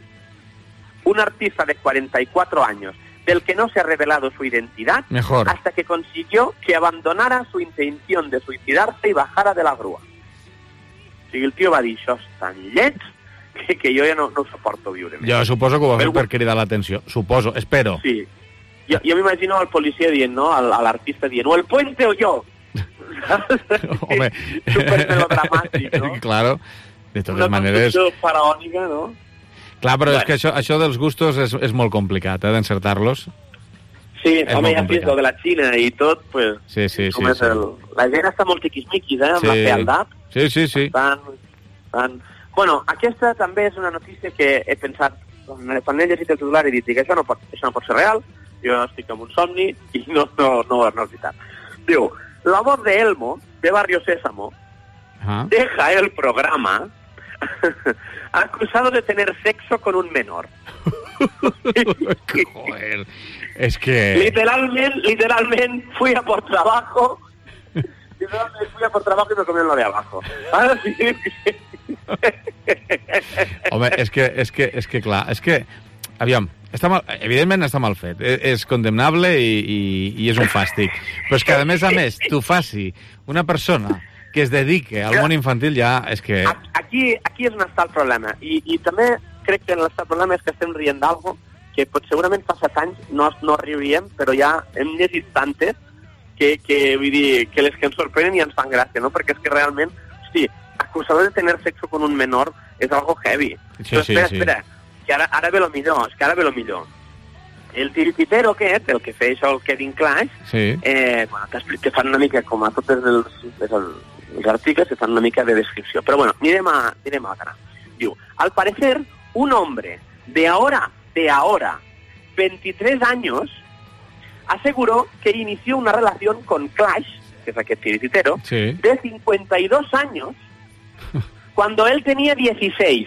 un artista de cuarenta y cuatro años, del que no se ha revelado su identidad, Mejor. hasta que consiguió que abandonara su intención de suicidarse y bajara de la grúa. O sigui, el tio va dir, això és tan lleig que, que jo ja no, no ho suporto viure més. Jo suposo que ho va fer Però- per cridar l'atenció. Suposo, espero. Sí, Jo, jo m'imagino el policia dient, no?, a l'artista dient, o el puente o jo. Home. Súper melodramàtic, no? Claro, de totes Una maneres... construcció faraònica, no? Clar, però Bueno. és que això, això dels gustos és, és molt complicat, eh, d'encertar-los. Sí, És home, molt ja fins lo de la Xina i tot, pues... Sí, sí, sí. com és sí. el... La gent està molt tiquismiquis, eh, amb Sí. la fealdat. Sí, sí, sí. Estan, estan... Bueno, aquesta també és una notícia que he pensat, quan quan he llegit el titular he dit que això no pot, això no pot ser real, jo estic en un somni i no, no, no, no és veritat. Diu, la voz de Elmo, de Barrio Sésamo, Ah. deja el programa acusado de tener sexo con un menor. Joder, es que... Literalmente, literalmente fui a por trabajo, literalmente fui a por trabajo y me comieron lo de abajo. Ah, sí. Home, és que, és que, és que clar, és que, aviam, està mal, evidentment està mal fet, és, és condemnable i, i, i és un fàstic, però és que a més a més tu faci una persona que es dedique al món infantil ja és que... Aquí, aquí és on està el problema, i, i també crec que el problema és que estem rient d'algo que pot, segurament fa set anys no, no riuríem, però ja hem llegit tantes que, que, vull dir, que les que ens sorprenen i ens fan gràcia, no? Perquè és que realment, hosti, acusado de tener sexo con un menor és algo heavy. Sí, però espera, sí, sí. espera, que ara, ara ve lo millor, és que ara ve lo millor. El tirititero aquest, el que feia això el Kevin Clash, Sí. eh, bueno, t'explico que fan una mica com a tots els, els, els articles, que fan una mica de descripció. Però bueno, mirem a, mirem a cara. Diu, al parecer, un hombre de ahora, de ahora, veintitrés años, aseguró que inició una relación con Clash, que es aquest tirititero, Sí. de cincuenta y dos años, cuando él tenía dieciséis.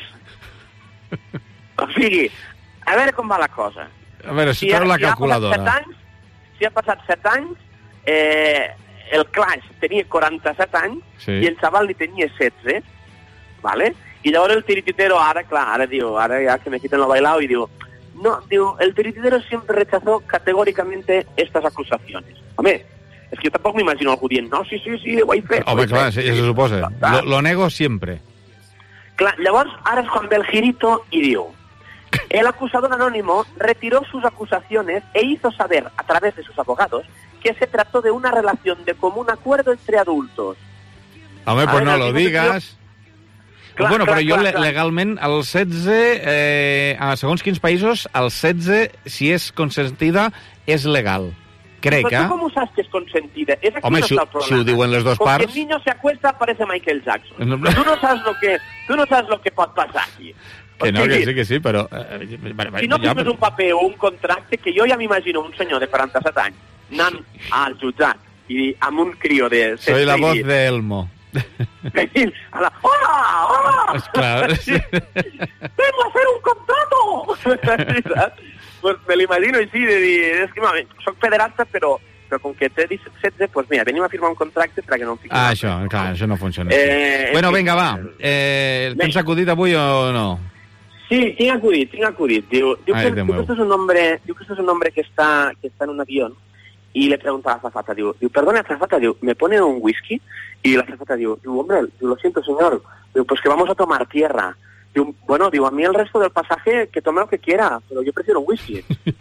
O sigui, a veure com va la cosa. A veure, si treu la calculadora. Si ha passat set anys, si ha passat set anys, eh, el Clash tenia quaranta-set anys Sí. i el xaval li tenia setze, ¿vale? I llavors el tirititero ara, clar, ara diu, ara ja que me quiten lo bailao i diu, no, diu, el tirititero siempre rechazó categóricamente estas acusaciones. Home, és que jo tampoc m'imagino algú dient, no, sí, sí, sí, ho he fet. Home, clar, ja se suposa. Lo, lo nego siempre. Clar, llavors, ara és quan ve el girito i diu, el acusador anónimo retiró sus acusaciones e hizo saber, a través de sus abogados, que se trató de una relación de común acuerdo entre adultos. Home, A pues veure, no aquí lo no sé digas. Clar, bueno, clar, però jo clar, le, clar. legalment, el setze, eh, a segons quins països, el setze, si és consentida, és legal. Crec, Però eh? tu com ho saps que és consentida? És aquí Home, on si, està el problema. si ho diuen les dues Com parts... que el niño se acuesta parece Michael Jackson. No, no. Tu no saps lo que, tu no saps lo que pot passar aquí. Que no, O sigui, que sí, que sí, però... Eh, Si no ja, firmes però- un paper o un contracte, que jo ja m'imagino un senyor de quaranta-set anys anant al jutjat i amb un crio de... Soy la voz de... de Elmo. A la... Hola, hola! Clar. Vengo a hacer un contrato! Pues me l'imagino així, de dir, és que, mami, soc pederasta, però, però com que té setze, pues mira, venim a firmar un contracte perquè no em fiqui... Ah, això, clar, això no funciona. Eh, bueno, en fi. vinga, va. Eh, Tens acudit avui o no? Sí, tinc acudit, tinc acudit. Diu, diu, Ai, que, Déu diu, meu. que este es un hombre, diu que este es un hombre que está, que está en un avión y le pregunta a la azafata, diu, diu, perdona, azafata, diu, ¿me pone un whisky? Y la azafata diu, diu, hombre, diu, lo siento, señor, diu, pues que vamos a tomar tierra. Diu, bueno, digo, a mí el resto del pasaje que tome lo que quiera, pero yo prefiero un whisky.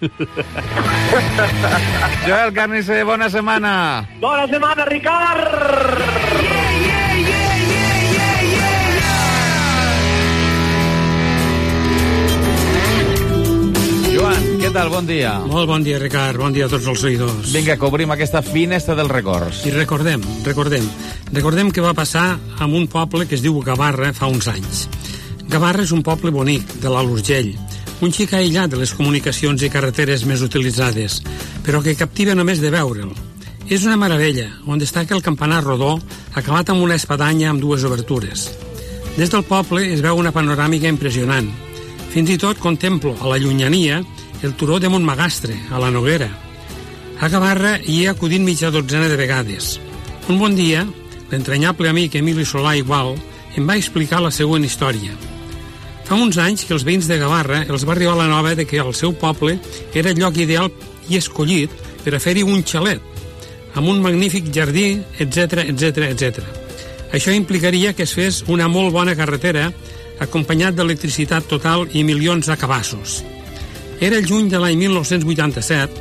Joel Carnicer, bona setmana. Bona setmana, Ricard! Joan, què tal? Bon dia. Molt bon dia, Ricard. Bon dia a tots els oïdors. Vinga, que obrim aquesta finestra dels records. I recordem, recordem. Recordem que va passar amb un poble que es diu Gavarra fa uns anys. Gavarra és un poble bonic, de l'Alt Urgell, un xic aïllat de les comunicacions i carreteres més utilitzades, però que captiva només de veure'l. És una meravella, on destaca el campanar rodó, acabat amb una espadanya amb dues obertures. Des del poble es veu una panoràmica impressionant. Fins i tot contemplo a la llunyania el turó de Montmagastre, a la Noguera. A Gavarra hi he acudit mitja dotzena de vegades. Un bon dia, l'entranyable amic Emili Solà Igual em va explicar la següent història. Fa uns anys que els veïns de Gavarra els va arribar la nova de que el seu poble era el lloc ideal i escollit per a fer-hi un xalet, amb un magnífic jardí, etcètera, etcètera, etcètera. Això implicaria que es fes una molt bona carretera acompanyat d'electricitat total i milions de cabassos. Era el juny de l'any mil nou-cents vuitanta-set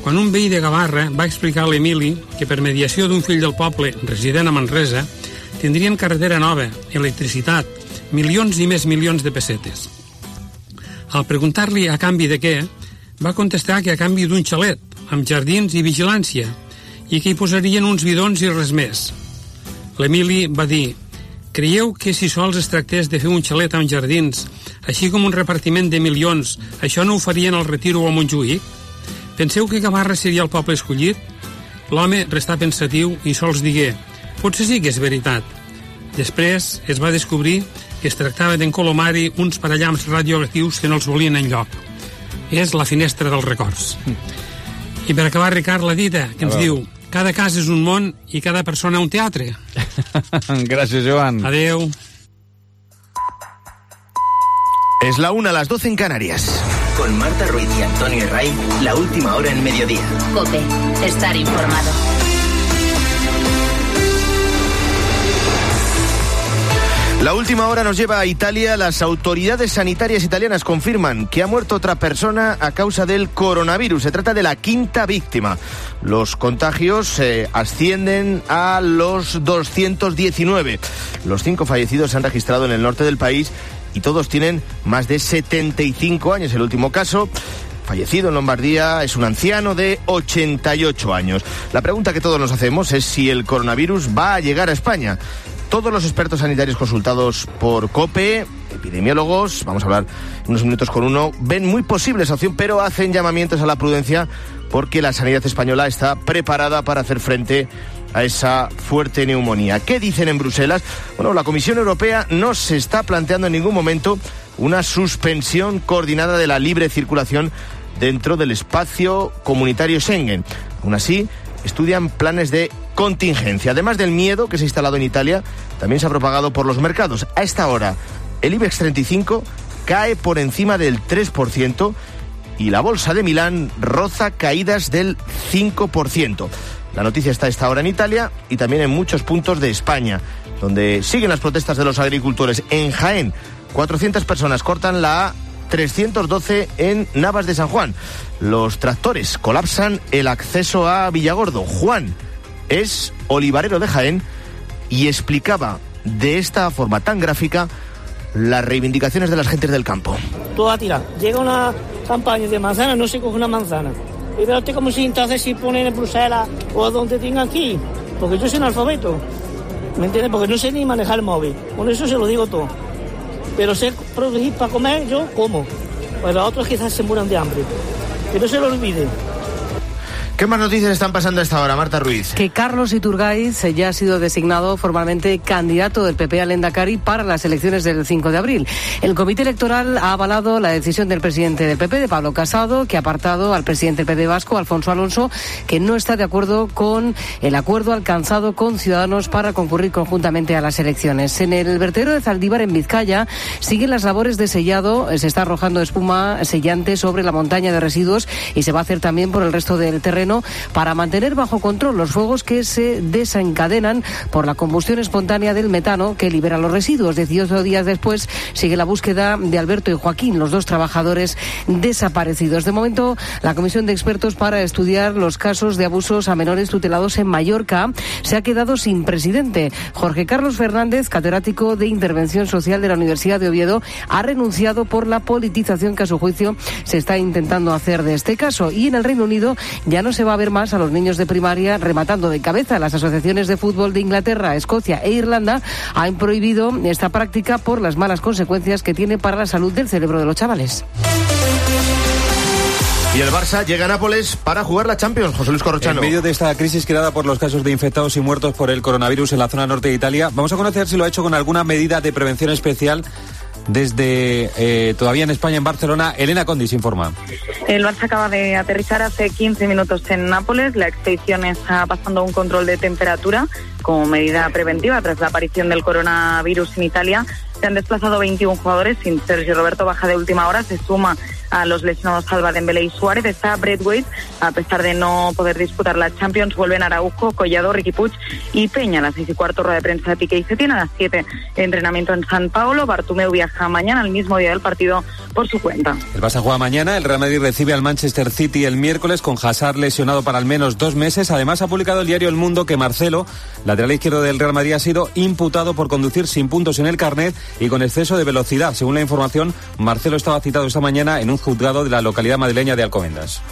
quan un veí de Gavarra va explicar a l'Emili que per mediació d'un fill del poble resident a Manresa tindrien carretera nova, electricitat, milions i més milions de pessetes. Al preguntar-li a canvi de què, va contestar que a canvi d'un xalet, amb jardins i vigilància, i que hi posarien uns bidons i res més. L'Emili va dir: creieu que si sols es tractés de fer un xalet amb jardins, així com un repartiment de milions, això no ho farien al Retiro o a Montjuïc? Penseu que Gavarra seria el poble escollit? L'home restà pensatiu i sols digué: potser sí que és veritat. Després es va descobrir que es tractava d'encolomar-hi uns parallamps radioactius que no els volien enlloc. És la finestra dels records. I per acabar, Ricard, la dita que ens diu: cada casa és un món i cada persona un teatre. Gràcies, Joan. Adeu. Es la una a las doce en Canarias. Con Marta Ruiz y Antonio Herray, la última hora en mediodía. COPE, estar informado. La última hora nos lleva a Italia. Las autoridades sanitarias italianas confirman que ha muerto otra persona a causa del coronavirus. Se trata de la quinta víctima. Los contagios eh, ascienden a los doscientos diecinueve. Los cinco fallecidos se han registrado en el norte del país y todos tienen más de setenta y cinco años. El último caso, fallecido en Lombardía, es un anciano de ochenta y ocho años. La pregunta que todos nos hacemos es si el coronavirus va a llegar a España. Todos los expertos sanitarios consultados por COPE, epidemiólogos, vamos a hablar unos minutos con uno, ven muy posible esa opción, pero hacen llamamientos a la prudencia porque la sanidad española está preparada para hacer frente a esa fuerte neumonía. ¿Qué dicen en Bruselas? Bueno, la Comisión Europea no se está planteando en ningún momento una suspensión coordinada de la libre circulación dentro del espacio comunitario Schengen. Aún así, estudian planes de contingencia. Además del miedo que se ha instalado en Italia, también se ha propagado por los mercados. A esta hora, el IBEX treinta y cinco cae por encima del tres por ciento y la bolsa de Milán roza caídas del cinco por ciento. La noticia está a esta hora en Italia y también en muchos puntos de España, donde siguen las protestas de los agricultores. En Jaén, cuatrocientas personas cortan la A trescientos doce en Navas de San Juan. Los tractores colapsan el acceso a Villagordo. Juan es olivarero de Jaén y explicaba de esta forma tan gráfica las reivindicaciones de las gentes del campo. Tú vas a tirar. Llega una campaña de manzana, no se coge una manzana. Y veo como si entonces si ponen en Bruselas o donde tengan aquí. Porque yo soy analfabeto. ¿Me entiendes? Porque no sé ni manejar el móvil. Con eso se lo digo todo. Pero sé producir para comer, yo como. Pues los otros quizás se mueran de hambre. Que no se lo olvide. ¿Qué más noticias están pasando a esta hora, Marta Ruiz? Que Carlos Iturgaiz ya ha sido designado formalmente candidato del P P al Endacari para las elecciones del cinco de abril. El comité electoral ha avalado la decisión del presidente del P P, de Pablo Casado, que ha apartado al presidente del P P vasco, Alfonso Alonso, que no está de acuerdo con el acuerdo alcanzado con Ciudadanos para concurrir conjuntamente a las elecciones. En el vertedero de Zaldívar, en Vizcaya, siguen las labores de sellado. Se está arrojando espuma sellante sobre la montaña de residuos y se va a hacer también por el resto del terreno para mantener bajo control los fuegos que se desencadenan por la combustión espontánea del metano que libera los residuos. dieciocho días después sigue la búsqueda de Alberto y Joaquín, los dos trabajadores desaparecidos. De momento, la comisión de expertos para estudiar los casos de abusos a menores tutelados en Mallorca se ha quedado sin presidente. Jorge Carlos Fernández, catedrático de Intervención Social de la Universidad de Oviedo, ha renunciado por la politización que a su juicio se está intentando hacer de este caso. Y en el Reino Unido ya no se va a ver más a los niños de primaria rematando de cabeza. Las asociaciones de fútbol de Inglaterra, Escocia e Irlanda han prohibido esta práctica por las malas consecuencias que tiene para la salud del cerebro de los chavales. Y el Barça llega a Nápoles para jugar la Champions, José Luis Corrochano. En medio de esta crisis creada por los casos de infectados y muertos por el coronavirus en la zona norte de Italia, vamos a conocer si lo ha hecho con alguna medida de prevención especial. Desde eh, todavía en España, en Barcelona, Elena Condis informa. El Barça acaba de aterrizar hace quince minutos en Nápoles. La expedición está pasando un control de temperatura como medida preventiva tras la aparición del coronavirus en Italia. Se han desplazado veintiún jugadores, sin Sergio Roberto baja de última hora, se suma a los lesionados Alba, Dembélé y Suárez. Está Braithwaite, a pesar de no poder disputar la Champions. Vuelven Araujo, Collado, Riqui Puig y Peña. A las seis y cuarto, rueda de prensa de Piqué y Setién. A las siete, entrenamiento en San Paolo. Bartomeu viaja mañana, al mismo día del partido, por su cuenta. El Barça juega mañana, el Real Madrid recibe al Manchester City el miércoles con Hazard lesionado para al menos dos meses. Además, ha publicado el diario El Mundo que Marcelo, lateral izquierdo del Real Madrid, ha sido imputado por conducir sin puntos en el carnet y con exceso de velocidad. Según la información, Marcelo estaba citado esta mañana en un juzgado de la localidad madrileña de Alcobendas.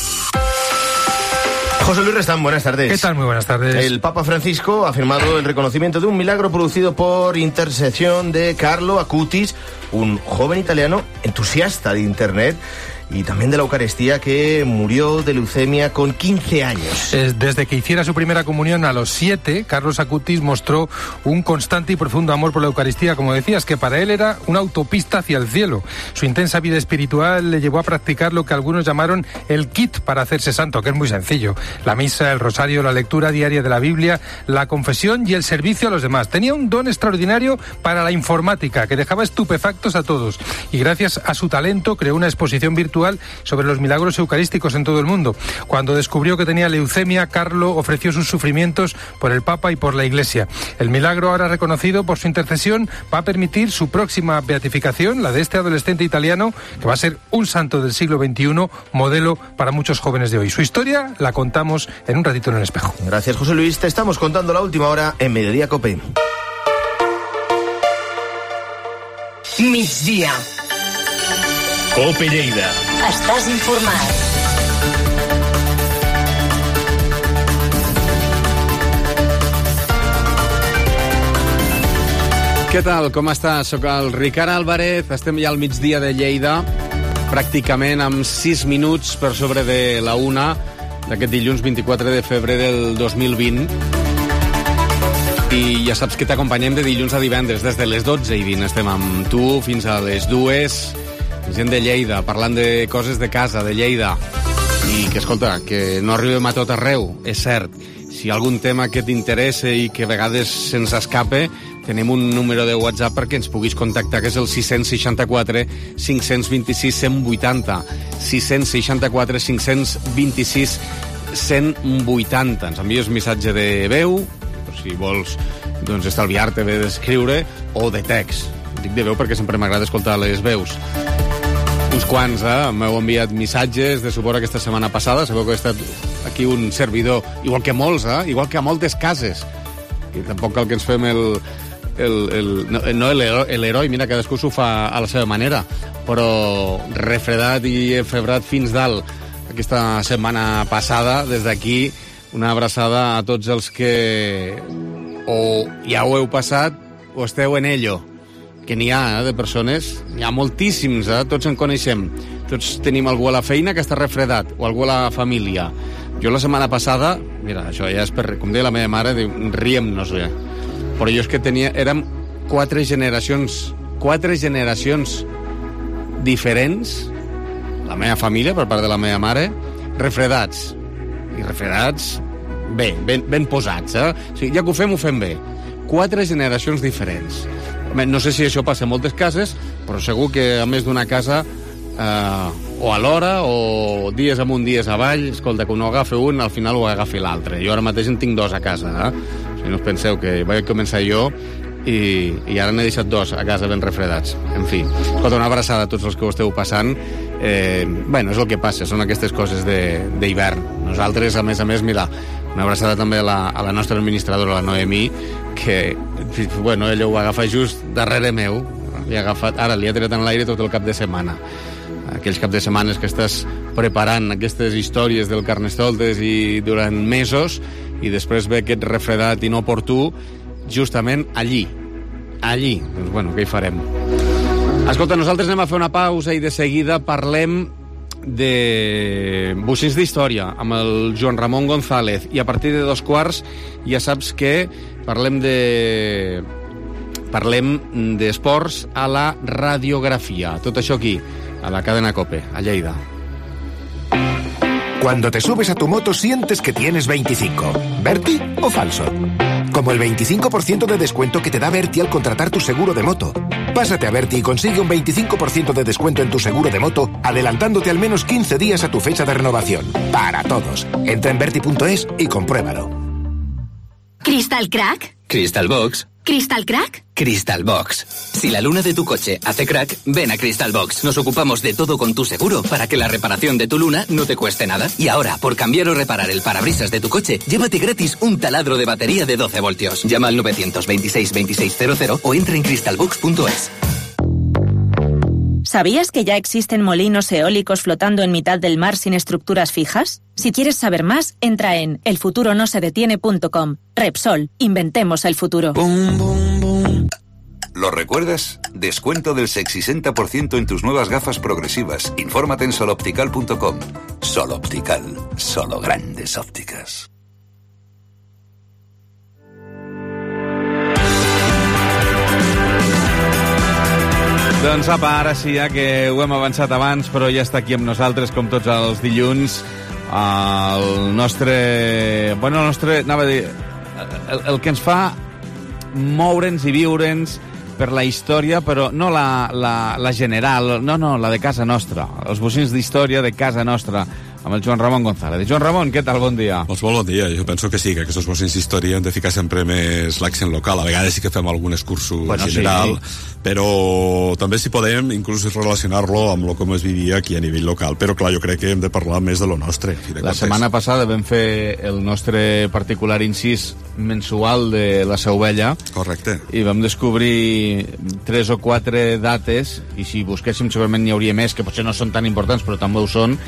José Luis Restán, buenas tardes. ¿Qué tal? Muy buenas tardes. El Papa Francisco ha firmado el reconocimiento de un milagro producido por intercesión de Carlo Acutis, un joven italiano entusiasta de Internet y también de la Eucaristía, que murió de leucemia con quince años. Desde que hiciera su primera comunión a los siete, Carlos Acutis mostró un constante y profundo amor por la Eucaristía, como decías, que para él era una autopista hacia el cielo. Su intensa vida espiritual le llevó a practicar lo que algunos llamaron el kit para hacerse santo, que es muy sencillo: la misa, el rosario, la lectura diaria de la Biblia, la confesión y el servicio a los demás. Tenía un don extraordinario para la informática, que dejaba estupefactos a todos, y gracias a su talento creó una exposición virtual sobre los milagros eucarísticos en todo el mundo. Cuando descubrió que tenía leucemia, Carlo ofreció sus sufrimientos por el Papa y por la Iglesia. El milagro, ahora reconocido por su intercesión, va a permitir su próxima beatificación, la de este adolescente italiano, que va a ser un santo del siglo veintiuno, modelo para muchos jóvenes de hoy. Su historia la contamos en un ratito en El Espejo. Gracias, José Luis. Te estamos contando la última hora en Mediodía Cope. Migdia. Cope Lleida. Estàs informat. Què tal? Com estàs? Soc el Ricard Álvarez. Estem ja al migdia de Lleida, pràcticament amb sis minuts per sobre de la una d'aquest dilluns vint-i-quatre de febrer del dos mil vint. I ja saps que t'acompanyem de dilluns a divendres, des de les dotze i vint. Estem amb tu fins a les dues, gent de Lleida, parlant de coses de casa, de Lleida. I que, escolta, que no arribem a tot arreu, és cert. Si hi ha algun tema que t'interessa i que a vegades se'ns escape, tenim un número de WhatsApp perquè ens puguis contactar, que és el sis seixanta quatre cinc vint sis cent vuitanta. sis seixanta quatre cinc vint sis cent vuitanta. Ens envies missatge de veu, si vols doncs, estalviar-te d'escriure, o de text. Dic de veu perquè sempre m'agrada escoltar les veus. Uns quants, eh? M'heu enviat missatges de suport aquesta setmana passada. Sabeu que he estat aquí un servidor, igual que molts, eh? Igual que a moltes cases. I tampoc cal que ens fem el... el, el no l'heroi, mira, cadascú s'ho fa a la seva manera, però refredat i enfebrat fins dalt aquesta setmana passada. Des d'aquí, una abraçada a tots els que o ja ho heu passat o esteu en ello, que n'hi ha, eh, de persones, n'hi ha moltíssims, eh? Tots en coneixem, tots tenim algú a la feina que està refredat, o algú a la família. Jo la setmana passada, mira, això ja és per, com deia la meva mare, riem-nos bé, però jo és que tenia, érem quatre generacions, quatre generacions diferents, la meva família, per part de la meva mare, refredats, i refredats bé, ben, ben posats, eh? O sigui, ja que ho fem, ho fem bé. Quatre generacions diferents. No sé si això passa en moltes cases, però segur que a més d'una casa, eh, o alhora, o dies amunt, dies avall, escolta, que un ho agafa un, al final ho agafi l'altre. Jo ara mateix en tinc dos a casa, eh? O sigui, no us penseu que vaig començar jo i, i ara n'he deixat dos a casa ben refredats. En fi, escolta, una abraçada a tots els que ho esteu passant. Eh, bueno, és el que passa, són aquestes coses d'hivern. Nosaltres, a més a més, mira, una abraçada també a la, a la nostra administradora, la Noemí, que, bueno, ella ho va agafar just darrere meu, li ha agafat, ara li ha tirat en l'aire tot el cap de setmana. Aquells cap de setmanes que estàs preparant aquestes històries del Carnestoltes i durant mesos, i després ve aquest refredat inoportú justament allí. Allí. Doncs, bueno, què hi farem? Escolta, nosaltres anem a fer una pausa i de seguida parlem de bocins d'història amb el Joan Ramon González, i a partir de dos quarts ja saps que parlem de parlem d'esports a la radiografía. Tot això aquí, a la cadena COPE, a Lleida. Cuando te subes a tu moto sientes que tienes veinticinco. ¿Berti o falso? Como el veinticinco por ciento de descuento que te da Berti al contratar tu seguro de moto. Pásate a Berti y consigue un veinticinco por ciento de descuento en tu seguro de moto, adelantándote al menos quince días a tu fecha de renovación. Para todos. Entra en berti punto es y compruébalo. ¿Crystal Crack? Crystal Box. ¿Crystal Crack? Crystal Box. Si la luna de tu coche hace crack, ven a Crystal Box. Nos ocupamos de todo con tu seguro para que la reparación de tu luna no te cueste nada. Y ahora, por cambiar o reparar el parabrisas de tu coche, llévate gratis un taladro de batería de doce voltios. Llama al novecientos veintiséis veintiséis cero cero o entra en crystal box punto es. ¿Sabías que ya existen molinos eólicos flotando en mitad del mar sin estructuras fijas? Si quieres saber más, entra en el futuro no se detiene punto com. Repsol, inventemos el futuro. Boom, boom, boom. ¿Lo recuerdas? Descuento del sesenta por ciento en tus nuevas gafas progresivas. Infórmate en sol optical punto com. Sol Optical, solo grandes ópticas. Doncs apa, ara sí, ja que ho hem avançat abans, però ja està aquí amb nosaltres, com tots els dilluns, el nostre... Bueno, el nostre... Anava a dir... El, el que ens fa moure'ns i viure'ns per la història, però no la, la, la general, no, no, la de casa nostra. Els bocins d'història de casa nostra, amb el Joan Ramon González. Joan Ramon, què tal? Bon dia. Doncs molt bon dia. Jo penso que sí, que aquests bocins d'història hem de ficar sempre més l'accent local. A vegades sí que fem algun excursus bueno, general, sí. Però també si podem inclús relacionar-lo amb el com es vivia aquí a nivell local. Però clar, jo crec que hem de parlar més de lo nostre. De la setmana passada vam fer el nostre particular incís mensual de la Seu Vella. Correcte. I vam descobrir tres o quatre dates, i si busquéssim segurament n'hi hauria més, que potser no són tan importants, però també ho són,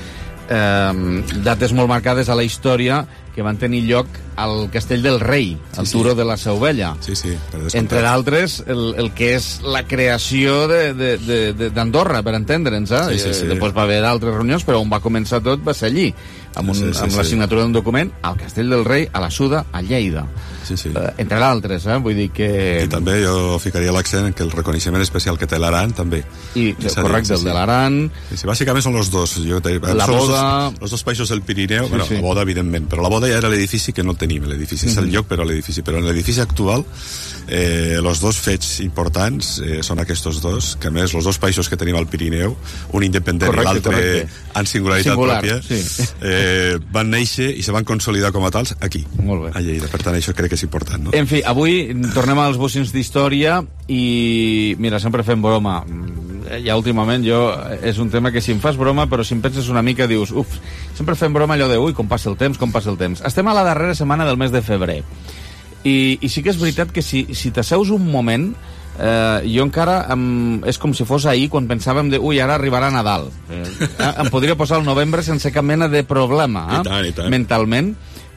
eh, dates molt marcades a la història que van tenir lloc al Castell del Rei, al sí, Turó sí. de la Seu Vella. Sí, sí, entre d'altres, el, el que és la creació d'Andorra, per entendre'ns. Eh? Sí, sí, sí. Després va haver d'altres reunions, però on va començar tot va ser allí, amb, un, sí, sí, amb la signatura d'un document al Castell del Rei, a la Suda, a Lleida. Sí, sí. Eh, entre d'altres, eh? Vull dir que... I també jo ficaria l'accent en que el reconeixement especial que té l'Aran, també. I, correcte, sí, el sí. de l'Aran... Sí, sí, bàsicament són els dos. Jo, la boda... Els, els dos països del Pirineu, sí, bueno, sí. la boda, evidentment, però la boda ja era l'edifici que no tenim, l'edifici mm-hmm. és el lloc per a l'edifici, però en l'edifici actual eh, els dos fets importants eh, són aquests dos, que a més els dos països que tenim al Pirineu, un independent correcte, i l'altre en singularitat Singular, pròpia, sí. eh, van néixer i se van consolidar com a tals aquí, Molt bé. a Lleida. Per tant, això crec que és important, no? En fi, avui tornem als bocins d'història i, mira, sempre fem broma. Ja últimament jo, és un tema que si em fas broma, però si em penses una mica dius, uf, sempre fem broma allò de, ui, com passa el temps, com passa el temps. Estem a la darrera setmana del mes de febrer. I, i sí que és veritat que si, si t'asseus un moment, eh, jo encara, em, és com si fos ahir quan pensàvem de, ui, ara arribarà Nadal. Eh, em podria posar el novembre sense cap mena de problema, eh, I tant, i tant. mentalment.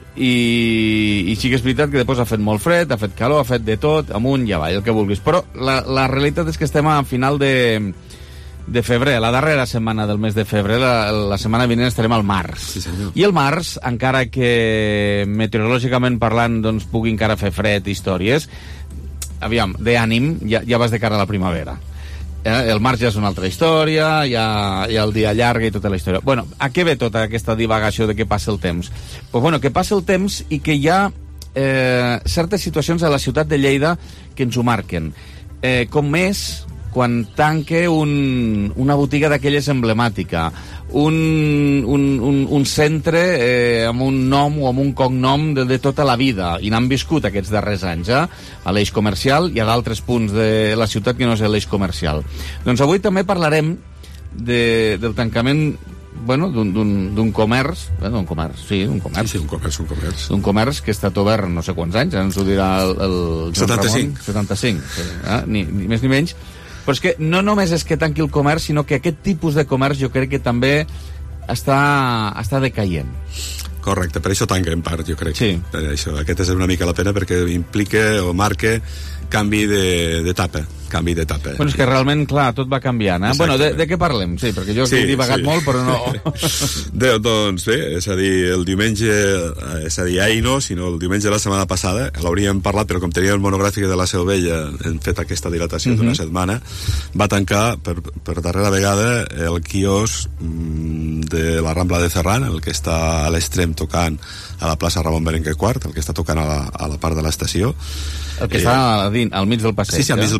I, i sí que és veritat que després ha fet molt fred, ha fet calor, ha fet de tot, amunt i avall, el que vulguis. Però la, la realitat és que estem a final de, de febrer, la darrera setmana del mes de febrer, la, la setmana vinent estarem al març. Sí, senyor. I el març, encara que meteorològicament parlant doncs, pugui encara fer fred, històries, aviam, d'ànim, ja, ja vas de cara a la primavera. Eh, el març ja és una altra història, ja, ja el dia llarg i tota la història. Bueno, a què ve tota aquesta divagació de què passa el temps? Pues bueno, que passa el temps i que hi ha eh, certes situacions a la ciutat de Lleida que ens ho marquen. Eh, com més quan tanque un, una botiga d'aquelles emblemàtica, un, un, un, un centre eh, amb un nom o amb un cognom de, de tota la vida, i n'han viscut aquests darrers anys, eh? A l'eix comercial i a d'altres punts de la ciutat que no és l'eix comercial. Doncs avui també parlarem de, del tancament bueno, d'un comerç, bueno, d'un comerç, sí, un comerç. Sí, sí, un comerç, un comerç. D'un comerç que ha estat obert no sé quants anys, ens ho dirà el, el Joan setanta-cinc. Ramon. setanta-cinc. Sí, eh? ni, ni més ni menys. Però és que no només és que tanqui el comerç, sinó que aquest tipus de comerç jo crec que també està, està decaient. Correcte, per això tanca en part, jo crec. Sí. Per això, aquest és una mica la pena perquè implica o marca canvi d'etapa, canvi d'etapa. Bueno, és que realment, clar, tot va canviant, eh? Bueno, de, de què parlem? Sí, perquè jo sí, he divagat sí. molt, però no... de, doncs bé, és a dir, el diumenge, és a dir, ahir no, sinó el diumenge de la setmana passada, l'hauríem parlat, però com tenia el monogràfic de la Seu Vella, hem fet aquesta dilatació uh-huh. d'una setmana, va tancar per, per darrera vegada el quiosc de la Rambla de Ferran, el que està a l'extrem tocant a la plaça Ramon Berenguer quart, el que està tocant a la, a la part de l'estació. El que eh, està al mig del passeig. Sí, sí, al mig del passeig,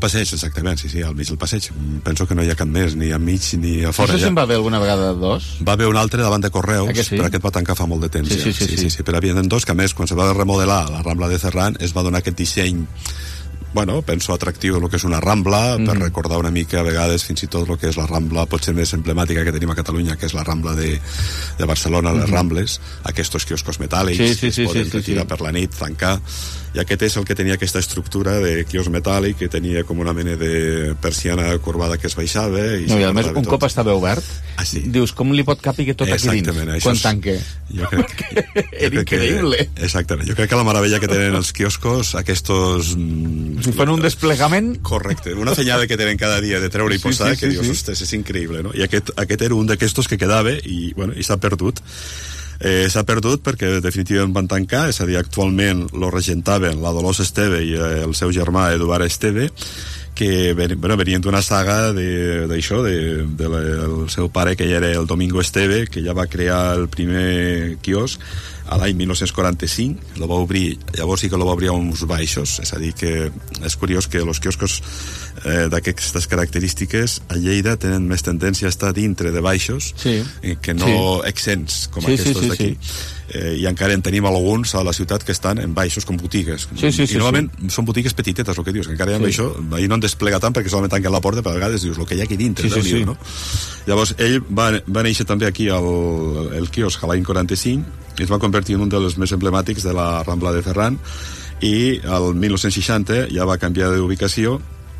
exactament, sí, sí, al mig del passeig. Penso que no hi ha cap més, ni al mig ni a fora. Això se'n va haver alguna vegada dos? Va haver un altre davant de Correus, ah, sí? però aquest va tancar fa molt de temps. Sí, ja. sí, sí, sí, sí. sí, sí, però hi havia dos, que a més, quan se va remodelar la Rambla de Ferran, es va donar aquest disseny, bueno, penso atractiu del que és una Rambla, mm. per recordar una mica a vegades fins i tot el que és la Rambla potser més emblemàtica que tenim a Catalunya, que és la Rambla de, de Barcelona, mm. les Rambles, aquests quioscos metàl·lics sí, sí, que es sí, poden sí, sí, retirar sí. per la nit, tancar, i aquest és el que tenia aquesta estructura de quios metàl·lic, que tenia com una mena de persiana corbada que es baixava i, no, i a més un tot. cop estava obert, ah, sí. dius, com li pot capir tot aquí dins quan és... tanque? Jo crec que... Era increïble. Que... Exactament, jo crec que la meravella que tenen els quioscos, aquests... Si fan un desplegament... Correcte, una fenyada que tenen cada dia de treure i posar, sí, sí, que sí, dius, sí. ostres, és increïble, no? I aquest, aquest era un d'aquestos que quedava i, bueno, i s'ha perdut. Eh, s'ha perdut perquè definitivament van tancar, és a dir, actualment lo regentaven la Dolors Esteve i el seu germà Eduard Esteve, que bueno, venien d'una saga d'això, de, de, de la, el seu pare, que ja era el Domingo Esteve, que ja va crear el primer quiosc a l'any dinou quaranta-cinc, lo va obrir, llavors sí que lo va obrir a uns baixos, és a dir que és curiós que els quioscos eh, d'aquestes característiques a Lleida tenen més tendència a estar dintre de baixos sí. eh, que no sí. exents com sí, aquests sí, sí, d'aquí. Sí. Eh, i encara en tenim alguns a la ciutat que estan en baixos com botigues. Sí, sí, sí, I normalment sí. són botigues petitetes, el que dius, que encara hi ha sí. això, ahir no en desplega tant perquè solament tanquen la porta, però a vegades dius el que hi ha aquí dintre. Sí, sí, sí. No? Llavors, ell va, va néixer també aquí al el quiosc a l'any quaranta-cinc i es va convertir en un dels més emblemàtics de la Rambla de Ferran, i al dinou seixanta ja va canviar d'ubicació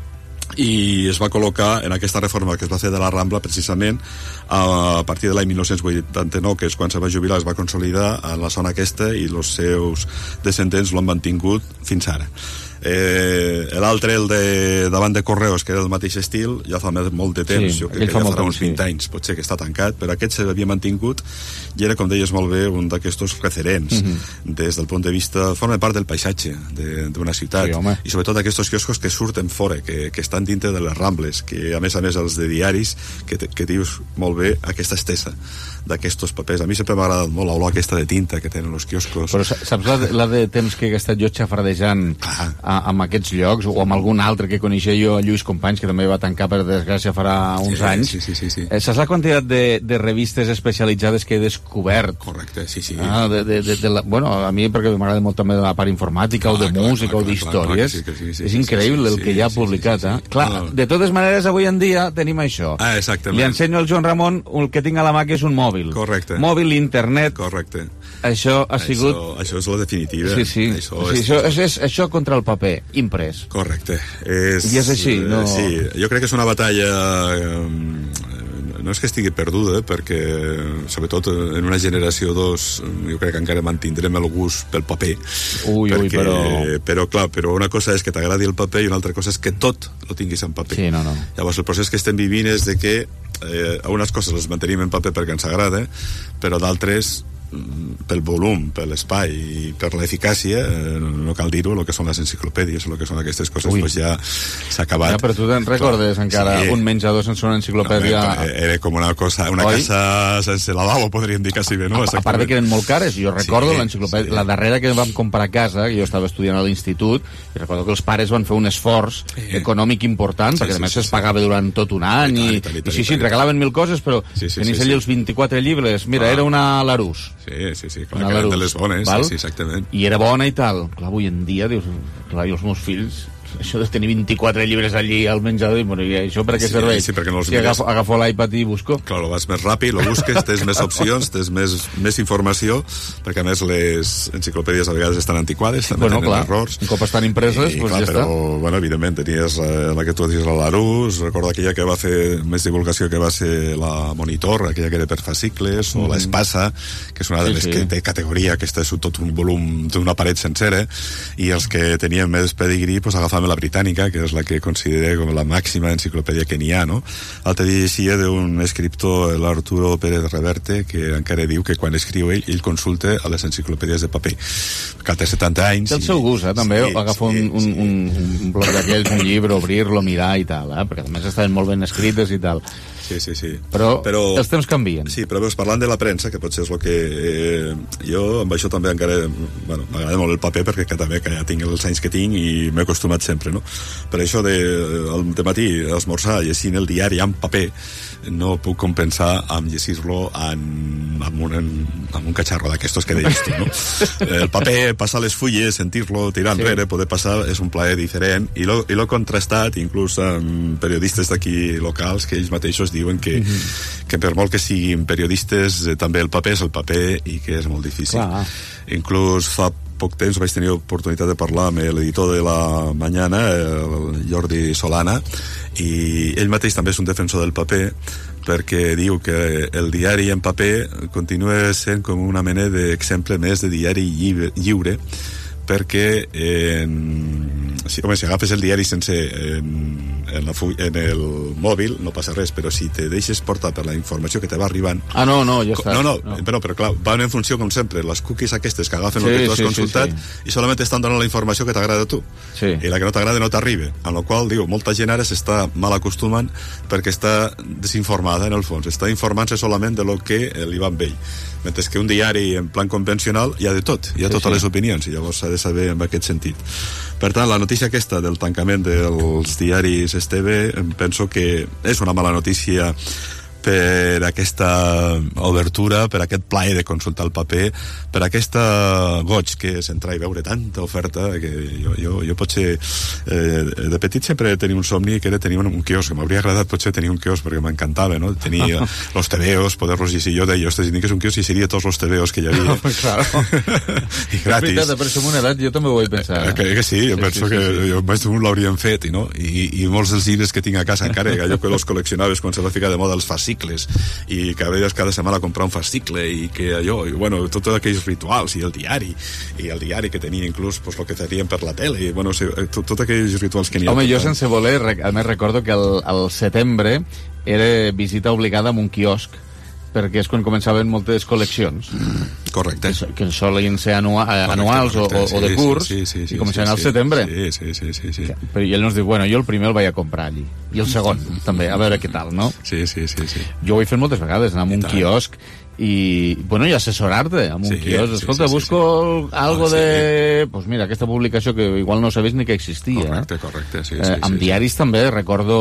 i es va col·locar en aquesta reforma que es va fer de la Rambla precisament a partir de l'any dinou vuitanta-nou, que és quan se va jubilar, es va consolidar en la zona aquesta i els seus descendents l'han mantingut fins ara. Eh, l'altre, el de davant de Correus, que era del mateix estil, ja fa molt de temps, sí, jo crec que fa ja farà temps, uns vint sí. anys, potser que està tancat, però aquest s'havia mantingut i era, com deies molt bé, un d'aquests referents mm -hmm. des del punt de vista, forma part del paisatge d'una ciutat, sí, i sobretot aquests quioscos que surten fora, que, que estan dintre de les Rambles, que a més a més els de diaris, que, que dius molt bé aquesta estesa d'aquests papers. A mi sempre m'ha agradat molt l'olor aquesta de tinta que tenen els quioscos. Però saps la de, la de temps que he estat jo xafardejant a, amb aquests llocs, o amb algun altre que coneixia jo, Lluís Companys, que també va tancar per desgràcia farà uns sí, anys. Sí, sí, sí, sí. Eh, saps la quantitat de, de revistes especialitzades que he descobert? Correcte, sí, sí. Ah, de, de, de, de la, bueno, a mi perquè m'agrada molt també la part informàtica, clar, o de clar, música, clar, o d'històries. Sí, sí, sí, és increïble sí, sí, el que sí, hi ha sí, publicat, sí, sí, sí. eh? Clar, no. De totes maneres, avui en dia tenim això. Ah, exactament. Li ensenyo al Joan Ramon, el que tinc a la mà, que és un mòbil. Correcte. Mòbil, internet. Correcte. Això ha sigut... Això, això és la definitiva. Sí, sí. Això, sí, és... Això, és, és això contra el paper, imprès. Correcte. És, I és així, no... Sí, jo crec que és una batalla... Eh, no és que estigui perduda, perquè sobretot en una generació dos jo crec que encara mantindrem el gust pel paper. Ui, perquè, ui, però... Però clar, però una cosa és que t'agradi el paper i una altra cosa és que tot lo tinguis en paper. Sí, no, no. Llavors el procés que estem vivint és de que eh, unes coses les mantenim en paper perquè ens agrada, però d'altres pel volum, per l'espai i per l'eficàcia, eh, no cal dir-ho, el que són les enciclopèdies, el que són aquestes coses, doncs ja s'ha acabat. Ja, però tu te'n recordes Clar, encara sí. un menjador sense una enciclopèdia... No, era com una cosa, una Oi? casa sense lavabo, podríem dir quasi bé, no? A, a part de que eren molt cares, jo recordo sí, l'enciclopèdia, sí. la darrera que vam comprar a casa, que jo estava estudiant a l'institut, i recordo que els pares van fer un esforç sí. econòmic important, sí, perquè a més sí, sí, es pagava sí. durant tot un any, i, i, i, i, i sí, sí, et regalaven mil coses, però sí, sí, tenies sí, allà sí. els vint-i-quatre llibres, mira, ah. era una Larús. Sí, sí, sí, clar, que eren de les bones, sí, sí, exactament. I era bona i tal. Clar, avui en dia, dius, clar, i els meus fills, això de tenir vint-i-quatre llibres allí al menjador, i bueno, i això per què sí, serveix? Sí, perquè no els si agafo, agafo l'iPad i busco. Clar, lo vas més ràpid, lo busques, tens més opcions, tens més, més informació, perquè a més les enciclopèdies a vegades estan antiquades, també bueno, tenen clar, errors. un cop estan impreses, I, pues clar, ja però, està. Bueno, evidentment, tenies eh, la que tu dius, la Larús, recorda aquella que va fer més divulgació, que va ser la Monitor, aquella que era per fascicles, mm. o l'Espasa, que és una de les sí, sí. que té categoria, que és tot un volum d'una paret sencera, i els que tenien més pedigrí, pues agafaven la Britànica, que és la que considera com la màxima enciclopèdia que n'hi ha, no? L'altre dia llegia d'un escriptor, l'Arturo Pérez Reverte, que encara diu que quan escriu ell, ell consulta a les enciclopèdies de paper. Que té setanta anys... Té el seu gust, eh? També sí, agafa sí, un, un, un, un bloc d'aquells, un llibre, obrir-lo, mirar i tal, eh? Perquè a més estaven molt ben escrites i tal. Sí, sí, sí. Però, però els temps canvien. Sí, però veus, parlant de la premsa, que potser és el que... Eh, jo amb això també encara... Bueno, m'agrada molt el paper perquè que també que ja tinc els anys que tinc i m'he acostumat sempre, no? Per això de, de matí esmorzar llegint el diari en paper no puc compensar amb llegir-lo en, en, un, en un catxarro d'aquestos que deies tu, no? El paper, passar les fulles, sentir-lo, tirar enrere, sí. Poder passar, és un plaer diferent i l'ho, i l'ho contrastat inclús amb periodistes d'aquí locals que ells mateixos diuen que, mm-hmm. que per molt que siguin periodistes eh, també el paper és el paper i que és molt difícil. Clar. Inclús fa poc temps vaig tenir oportunitat de parlar amb l'editor de la Mañana, el Jordi Solana, i ell mateix també és un defensor del paper perquè diu que el diari en paper continua sent com una mena d'exemple més de diari lliure, lliure perquè eh, si, home, si agafes el diari sense en, en, la fu- en el mòbil no passa res, però si te deixes portar per la informació que te va arribant ah no, no, ja està no, no, no. Però, però clar, van en funció com sempre les cookies aquestes que agafen sí, el que tu has sí, consultat sí, sí. i solament estan donant la informació que t'agrada a tu sí. i la que no t'agrada no t'arriba, amb la qual diu, molta gent ara s'està mal acostumant perquè està desinformada en el fons, està informant-se solament de lo que li va amb ell, mentre que un diari en plan convencional hi ha de tot, hi ha sí, totes sí. les opinions i llavors s'ha de saber en aquest sentit. Per tant, la notícia aquesta del tancament dels diaris Esteve penso que és una mala notícia per aquesta obertura, per aquest plaer de consultar el paper, per aquesta goig que és entrar i veure tanta oferta que jo, jo, jo potser eh, de petit sempre tenia un somni que era tenir un, un quiosc, m'hauria agradat potser tenir un quiosc perquè m'encantava, no? Tenir los tebeos, poder-los llegir, jo deia, ostres, si tingués un quiosc llegiria tots los tebeos que hi havia. Claro. I gratis. És veritat, per som una edat, jo també ho vaig pensar. Eh, que, que sí, jo sí, penso sí, sí, que sí. Jo, més d'un l'haurien fet, no? I, i molts dels llibres que tinc a casa encara, allò que els col·leccionaves quan se va ficar de moda els fascicles i que veies cada setmana comprar un fascicle i que allò, i bueno, tots aquells rituals i el diari, i el diari que tenia inclús pues, el que farien per la tele i bueno, tots tot aquells rituals que n'hi ha. Home, jo sense voler, a més recordo que el, el setembre era visita obligada amb un quiosc perquè és quan començaven moltes col·leccions. Mm, correcte. Que, que solien ser anua, correcte, anuals correcte, o, o de curs, sí, sí, sí, i començaven sí, al setembre. Sí, sí, sí, sí, sí. Però ell ens diu, bueno, jo el primer el vaig a comprar allí, i el segon també, a veure què tal, no? Sí, sí, sí. sí. Jo ho he fet moltes vegades, anar a un quiosc i, bueno, i assessorar-te amb un sí, quiosc. Escolta, sí, sí, busco sí, sí. algo de... Sí. Pues mira, aquesta publicació que igual no sabies ni que existia. Correcte, correcte, sí, eh, sí. Amb sí, diaris sí. també, recordo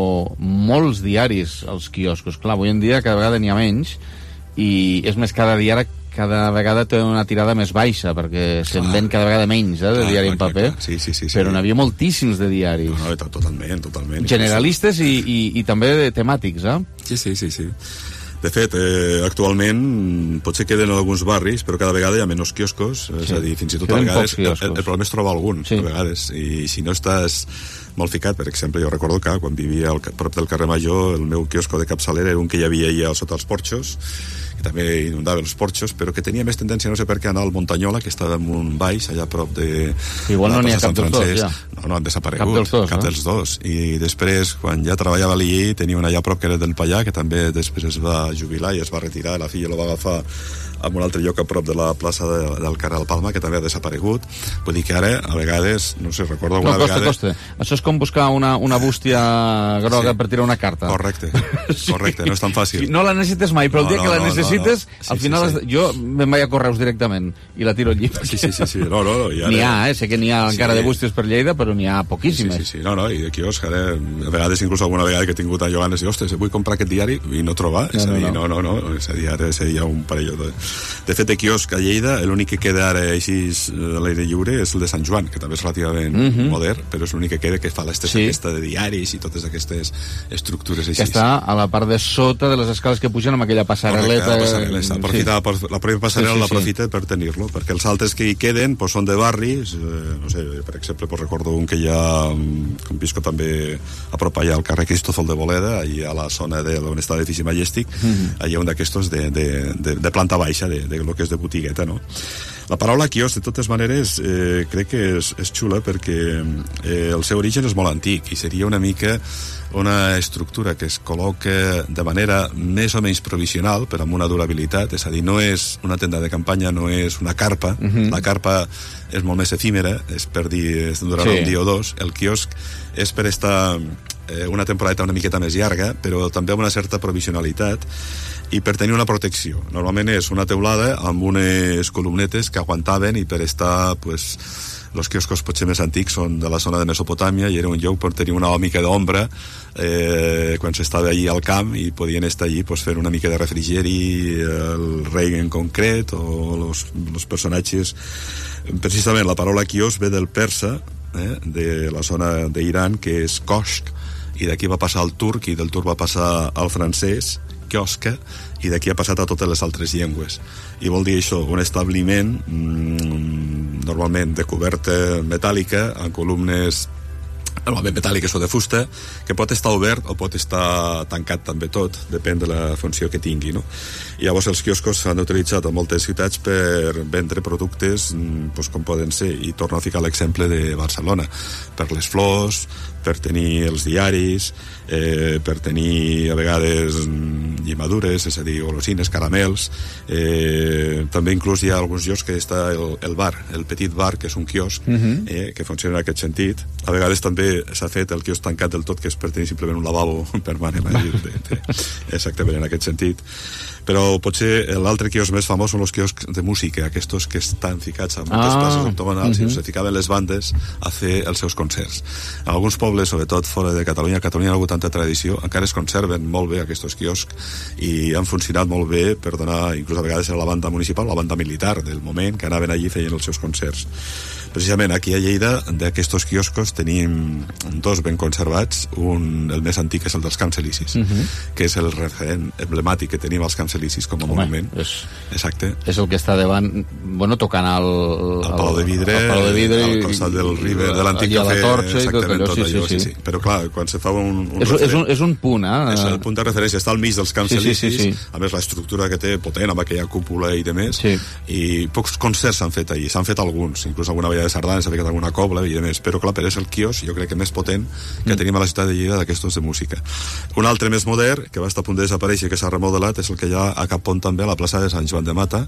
molts diaris als quioscos. Clar, avui en dia cada vegada n'hi ha menys, i és més, cada dia cada vegada té una tirada més baixa perquè se'n ven cada vegada menys eh, de clar, diari en paper, clar, clar. Sí, sí, sí, sí. Però n'hi havia moltíssims de diaris. No, no, totalment, totalment. Generalistes i, i, i també de temàtics, eh? Sí, sí, sí, sí. De fet, eh, actualment potser queden alguns barris, però cada vegada hi ha menys quioscos, sí. És a dir, fins i tot queden a vegades el, el problema és trobar algun, sí. A vegades, i si no estàs molt ficat, per exemple, jo recordo que quan vivia al prop del carrer Major, el meu quiosco de capçalera era un que hi havia allà sota els porxos, que també inundava els porxos, però que tenia més tendència, no sé per què, anar al Montanyola, que estava en un baix, allà a prop de... Igual no n'hi ha cap dels dos, ja. No, no, han desaparegut. Cap dels dos, cap no? dels dos. I després, quan ja treballava allí, tenia una allà a prop que era del Pallà, que també després es va jubilar i es va retirar, la filla lo va agafar en un altre lloc a prop de la plaça de, del Carrer Palma, que també ha desaparegut. Vull dir que ara, a vegades, no sé, recordo alguna no, costa, vegada... Costa. Això és com buscar una, una bústia groga sí. per tirar una carta. Correcte, sí. Correcte, no és tan fàcil. No la necessites mai, però el no, dia no, que la necessites, no, no. Sí, al final, sí, sí. jo me'n vaig a Correus directament i la tiro allí. Sí, sí, sí, sí. No, no, i ara... N'hi ha, eh? Sé que n'hi ha sí. encara de bústies per Lleida, però n'hi ha poquíssimes. Sí, sí, sí. No, no, i de quiosc, ara, a vegades, inclús alguna vegada que he tingut a ganes, i, ostres, vull comprar aquest diari i no trobar. No, és a dir, no, no, no, no. És a dir, ara seria un parell de... De fet, de quiosc a Lleida, l'únic que queda ara així a l'aire lliure és el de Sant Joan, que també és relativament mm -hmm. modern, però és l'únic que queda que fa l'estesa sí. aquesta de diaris i totes aquestes estructures així. Que està a la part de sota de les escales que pugen amb aquella passarel·leta. Correcte, la passarel·la, està aprofitada, sí. la pròpia passarel·la sí, sí, l'aprofita sí. per tenir-lo, perquè els altres que hi queden pues, són de barris, eh, no sé, per exemple, pues, recordo un que hi ha, com visco també a prop allà al carrer Cristófol de Boleda, allà a la zona de on està l'edifici Majestic, mm -hmm. allà un d'aquestos de, de, de, de planta baixa, de, de lo que és de botigueta, no? La paraula quios, de totes maneres, eh, crec que és, és xula perquè eh, el seu origen és molt antic i seria una mica una estructura que es col·loca de manera més o menys provisional, però amb una durabilitat, és a dir, no és una tenda de campanya, no és una carpa, uh-huh. La carpa és molt més efímera, és per dir, és durar sí. un dia o dos, el quiosc és per estar eh, una temporada una miqueta més llarga, però també amb una certa provisionalitat, i per tenir una protecció. Normalment és una teulada amb unes columnetes que aguantaven i per estar, pues, els quioscos potser més antics són de la zona de Mesopotàmia i era un lloc per tenir una mica d'ombra eh, quan s'estava allí al camp i podien estar allí pues, fent una mica de refrigeri, el rei en concret o els personatges. Precisament la paraula quios ve del persa, eh, de la zona d'Iran, que és koshk, i d'aquí va passar al turc i del turc va passar al francès, quiosca, i d'aquí ha passat a totes les altres llengües. I vol dir això, un establiment mmm, normalment de coberta metàl·lica, amb columnes normalment metàl·liques o de fusta, que pot estar obert o pot estar tancat també tot, depèn de la funció que tingui, no? I llavors els quioscos s'han utilitzat a moltes ciutats per vendre productes doncs, com poden ser, i torno a ficar l'exemple de Barcelona, per les flors, per tenir els diaris, eh, per tenir a vegades llimadures, és a dir, golosines, caramels, eh, també inclús hi ha alguns llocs que està el, el bar, el petit bar, que és un quiosc, uh-huh. eh, que funciona en aquest sentit. A vegades també s'ha fet el quiosc tancat del tot, que és per tenir simplement un lavabo permanent, de, de, de, exactament en aquest sentit. Però potser l'altre quiosc més famós són els quioscs de música, aquests que estan ficats a moltes ah, places octogonals uh-huh. i se ficaven les bandes a fer els seus concerts. En alguns pobles, sobretot fora de Catalunya, a Catalunya ha hagut tanta tradició, encara es conserven molt bé aquests quioscs i han funcionat molt bé per donar, inclús a vegades era la banda municipal, la banda militar del moment, que anaven allí i feien els seus concerts. Precisament aquí a Lleida, d'aquests quioscos tenim dos ben conservats, un, el més antic és el dels Camps Elisis, uh-huh. que és el referent emblemàtic que tenim als Camps Elisis com a Home, monument. És, Exacte. És el que està davant, bueno, tocant al... Al Palau de Vidre, al, al, vidre, al costat del River, de l'antic cafè, torxa, exactament tot allò, tot allò, sí, sí, sí, sí. Però clar, quan se fa un... un és, és, un, és un punt, eh? És el punt de referència, està al mig dels Camps sí, Elisis, sí, sí, sí. a més l'estructura que té potent amb aquella cúpula i demés, sí. i pocs concerts s'han fet allí, s'han fet alguns, inclús alguna vegada de sardana, s'ha fet alguna cobla i demés, però clar, però és el quiosc, jo crec que més potent que mm. tenim a la ciutat de Lleida d'aquestos de música. Un altre més modern, que va estar a punt de desaparèixer, que s'ha remodelat, és el que hi ha a Capont també, a la plaça de Sant Joan de Mata.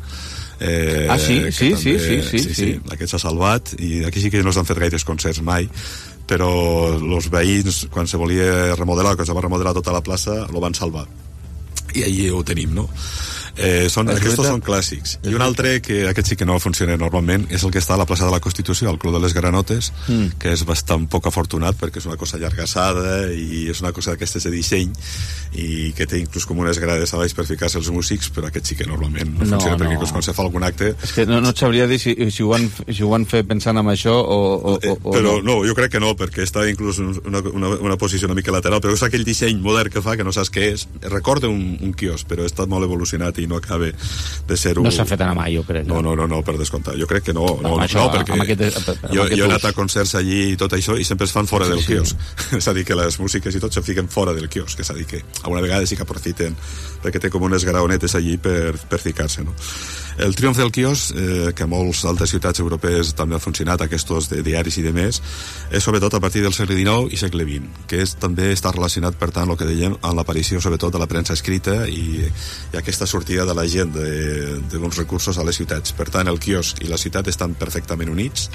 Eh, ah, sí? Sí, també, sí, sí, sí, sí, sí, sí. Aquest s'ha salvat, i aquí sí que no s'han fet gaires concerts mai, però els veïns, quan se volia remodelar, quan se va remodelar tota la plaça, lo van salvar. I allí ho tenim, no? Eh, són, aquests són clàssics. I un altre, que aquest sí que no funciona normalment, és el que està a la plaça de la Constitució, al Club de les Granotes, mm. que és bastant poc afortunat, perquè és una cosa allargassada i és una cosa d'aquestes de disseny, i que té inclús com unes grades a baix per ficar-se els músics, però aquest sí que normalment no, no funciona, no. perquè quan se fa algun acte... És que no, no et sabria dir si, si, ho han, si ho han fet pensant en això o, o, o, o però no. no, jo crec que no, perquè està inclús una, una, una posició una mica lateral, però és aquell disseny modern que fa, que no saps què és. Recorda un, un quiosc, però està molt evolucionat i no acaba de ser-ho... No s'ha fet anar mai, jo crec. No, no, no, no, per descomptar. Jo crec que no, no, no, això, no perquè aquest, jo, jo he anat a concerts allí i tot això i sempre es fan fora sí, del sí. quiosc. És a dir, que les músiques i tot se fiquen fora del quiosc. És a dir, que alguna vegada sí que aprofiten perquè té com unes graonetes allí per, per ficar-se, no? El triomf del quiosc, eh, que a moltes altres ciutats europees també ha funcionat, aquests de diaris i de més, és sobretot a partir del segle dinou i segle vint, que és, també està relacionat, per tant, el que dèiem, amb l'aparició sobretot de la premsa escrita i, i aquesta sortida de la gent d'uns recursos a les ciutats. Per tant, el quiosc i la ciutat estan perfectament units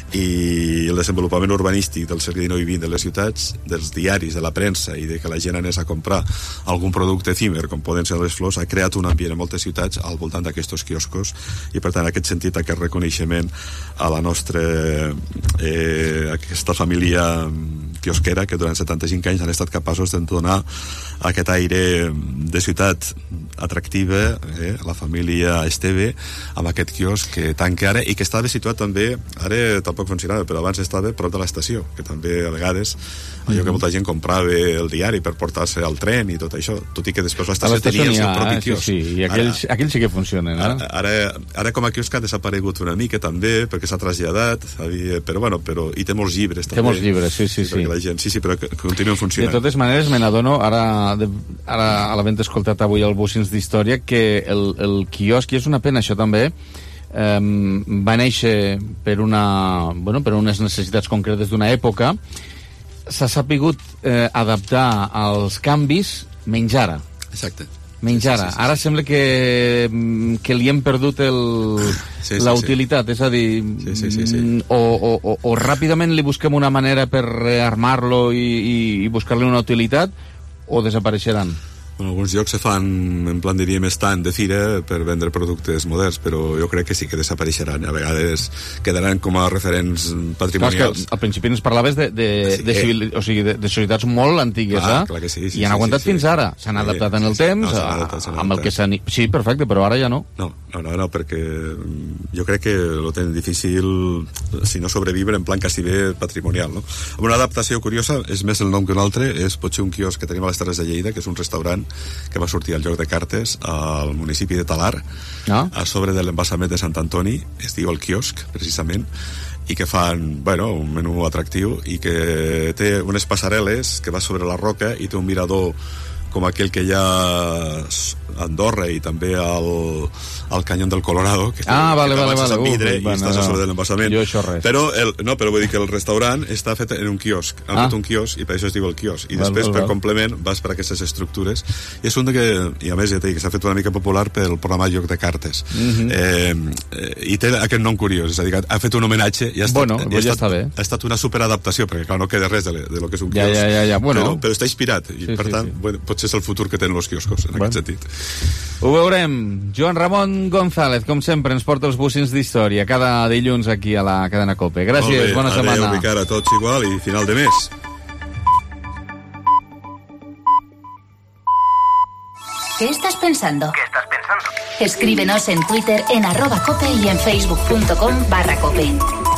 i el desenvolupament urbanístic del segle dinou i vint de les ciutats, dels diaris, de la premsa i de que la gent anés a comprar algun producte efímer, com poden ser les flors, ha creat un ambient en moltes ciutats al voltant d'aquests quioscos i, per tant, en aquest sentit, aquest reconeixement a la nostra eh, aquesta família quiosquera que durant setanta-cinc anys han estat capaços de donar aquest aire de ciutat atractiva, eh, la família Esteve, amb aquest quiosc que tanca ara i que estava situat també, ara tampoc funcionava, però abans estava prop de l'estació, que també a vegades allò que molta gent comprava el diari per portar-se al tren i tot això, tot i que després l'estació tenia el seu propi quiosc. Sí, sí, i aquells, ara, aquells sí que funcionen, eh? Ara, ara, ara com a quiosc ha desaparegut una mica també, perquè s'ha traslladat, però bueno, però, i té molts llibres també. Té molts llibres, sí, sí, sí. La gent, sí, sí, però que continuen funcionant. De totes maneres, me n'adono, ara, de, ara a l'havent escoltat avui el Bucins d'Història, que el, el quiosc, i és una pena això també, eh, va néixer per, una, bueno, per unes necessitats concretes d'una època, s'ha sapigut eh, adaptar als canvis menys ara. Exacte. Menys ara. Sí, sí, sí. Ara sembla que, que li hem perdut el, sí, sí, la utilitat, sí. És a dir, sí, sí, sí, sí. O, o, o, o ràpidament li busquem una manera per rearmar-lo i, i, i buscar-li una utilitat, o desapareixeran. Bueno, alguns llocs se fan, en plan diríem, stand de fira per vendre productes moderns, però jo crec que sí que desapareixeran. A vegades quedaran com a referents patrimonials. Clar, al principi ens parlaves de, de, sí, de, civil, o sigui, de, de societats molt antigues, clar, eh? Clar que sí, sí, i han sí, aguantat sí, sí. fins ara. S'han sí, adaptat en el sí, temps, no, adaptat, amb el que s'han... Sí, perfecte, però ara ja no. No, no, no, no, perquè jo crec que lo tenen difícil si no sobreviure en plan quasi bé patrimonial, no? Amb una adaptació curiosa, és més el nom que un altre, és potser un quiosc que tenim a les Terres de Lleida, que és un restaurant que va sortir al lloc de Cartes, al municipi de Talar, ah. a sobre de l'embassament de Sant Antoni, es diu el quiosc, precisament, i que fan, bueno, un menú atractiu i que té unes passarel·les que va sobre la roca i té un mirador com aquell que hi ha a Andorra i també al, al Canyón del Colorado, que, ah, vale, que vale, vale. en vidre uh, i estàs no, a sobre de l'embassament. Jo això res. Però, el, no, però vull dir que el restaurant està fet en un quiosc. Han ah. fet un quiosc i per això es diu el quiosc. I val, després, val, per val. complement, vas per aquestes estructures. I és un de que, i a més, ja t'he dit que s'ha fet una mica popular pel programa Lloc de Cartes. Mm -hmm. eh, I té aquest nom curiós, és a dir, que ha fet un homenatge i ha estat, bueno, i ha ja estat, està bé. Ha estat una superadaptació, perquè clar, no queda res de, de lo que és un quiosc. Ja, ja, ja, ja. Bueno. Però, però està inspirat, i sí, per sí, tant, sí. Bueno, potser és el futur que tenen els quioscos, en bueno. aquest sentit. Ho veurem. Joan Ramon González, com sempre, ens porta els bocins d'història cada dilluns aquí a la cadena COPE. Gràcies, bé, bona adeu, setmana. Adéu, Ricard, a tots igual i final de mes. ¿Qué estás pensando? ¿Qué estás pensando? Escríbenos en Twitter en arroba cope y en facebook.com barra cope.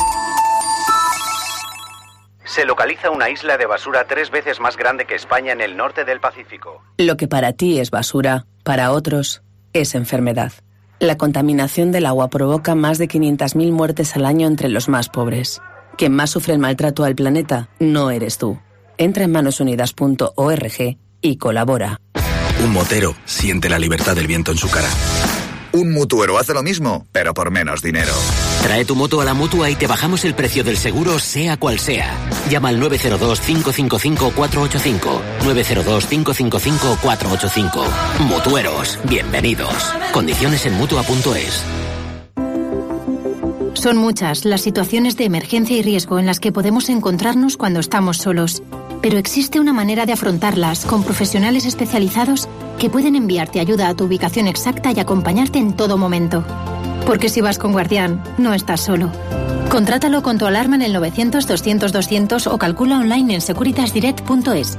Se localiza una isla de basura tres veces más grande que España en el norte del Pacífico. Lo que para ti es basura, para otros es enfermedad. La contaminación del agua provoca más de quinientas mil muertes al año entre los más pobres. Quien más sufre el maltrato al planeta no eres tú. Entra en manos unidas punto org y colabora. Un motero siente la libertad del viento en su cara. Un mutuero hace lo mismo, pero por menos dinero. Trae tu moto a la Mutua y te bajamos el precio del seguro, sea cual sea. Llama al nueve cero dos, cinco cinco cinco, cuatro ocho cinco. nueve cero dos, cinco cinco cinco, cuatro ocho cinco. Mutueros, bienvenidos. Condiciones en mutua punto es. Son muchas las situaciones de emergencia y riesgo en las que podemos encontrarnos cuando estamos solos. Pero existe una manera de afrontarlas con profesionales especializados que pueden enviarte ayuda a tu ubicación exacta y acompañarte en todo momento. Porque si vas con Guardián, no estás solo. Contrátalo con tu alarma en el novecientos, doscientos, doscientos o calcula online en securitas direct punto es.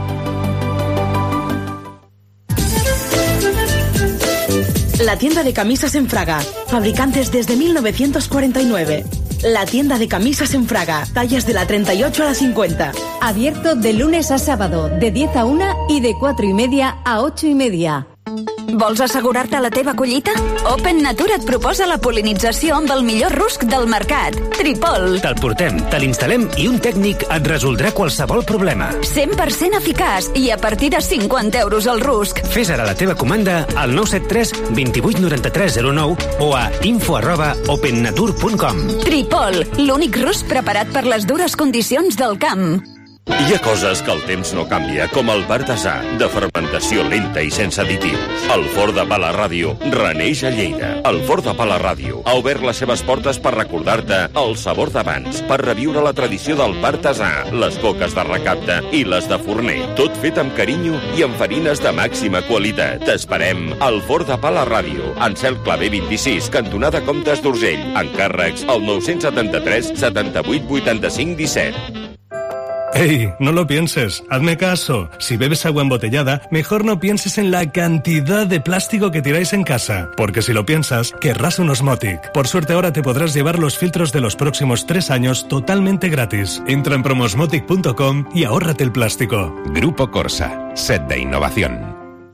La tienda de camisas en Fraga, fabricantes desde mil novecientos cuarenta y nueve. La tienda de camisas en Fraga, tallas de la treinta y ocho a la cincuenta. Abierto de lunes a sábado, de diez a una y de cuatro y media a ocho y media. Vols assegurar-te la teva collita? Open Nature et proposa la pol·linització amb el millor rusc del mercat. Tripol. Te'l portem, te l'instal·lem i un tècnic et resoldrà qualsevol problema. cent per cent eficaç i a partir de cinquanta euros el rusc. Fes ara la teva comanda al nou set tres, dos vuit, noranta tres, zero nou o a info arroba opennatur punt com. Tripol, l'únic rusc preparat per les dures condicions del camp. Hi ha coses que el temps no canvia, com el partasà, de fermentació lenta i sense additius. El Fort de Pala Ràdio reneix a Lleida. El Fort de Pala Ràdio ha obert les seves portes per recordar-te el sabor d'abans, per reviure la tradició del partasà, les coques de recapte i les de forner. Tot fet amb carinyo i amb farines de màxima qualitat. T'esperem al Fort de Pala Ràdio, en Cel Clavé vint-i-sis, cantonada Comtes d'Urgell. Encàrrecs al nou setanta tres, setanta-vuit, vuitanta-cinc, disset. ¡Ey! No lo pienses, hazme caso. Si bebes agua embotellada, mejor no pienses en la cantidad de plástico que tiráis en casa. Porque si lo piensas, querrás un Osmotic. Por suerte ahora te podrás llevar los filtros de los próximos tres años totalmente gratis. Entra en promosmotic punto com y ahórrate el plástico. Grupo Corsa, set de innovación.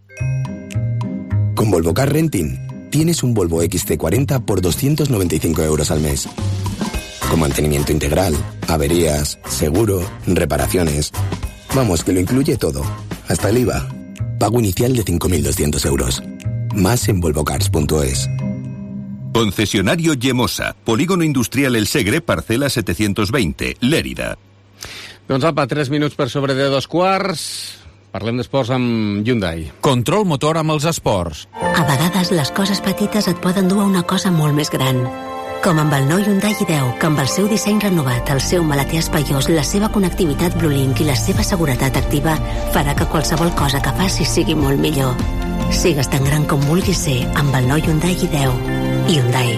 Con Volvo Car Renting, tienes un Volvo X C cuarenta por doscientos noventa y cinco euros al mes. Con mantenimiento integral, averías, seguro, reparaciones. Vamos, que lo incluye todo, hasta el I V A. Pago inicial de cinco mil doscientos euros. Más en volvocars punto es. Concesionario Yemosa, Polígono Industrial El Segre, parcela setecientos veinte, Lérida. Doncs apa, tres minuts per sobre de dos quarts. Parlem d'esports amb Hyundai. Control motor amb els esports. A vegades les coses petites et poden dur a una cosa molt més gran. Com amb el nou Hyundai i deu, que amb el seu disseny renovat, el seu maleter espaiós, la seva connectivitat BlueLink i la seva seguretat activa farà que qualsevol cosa que facis sigui molt millor. Sigues tan gran com vulguis ser amb el nou Hyundai i deu. Hyundai.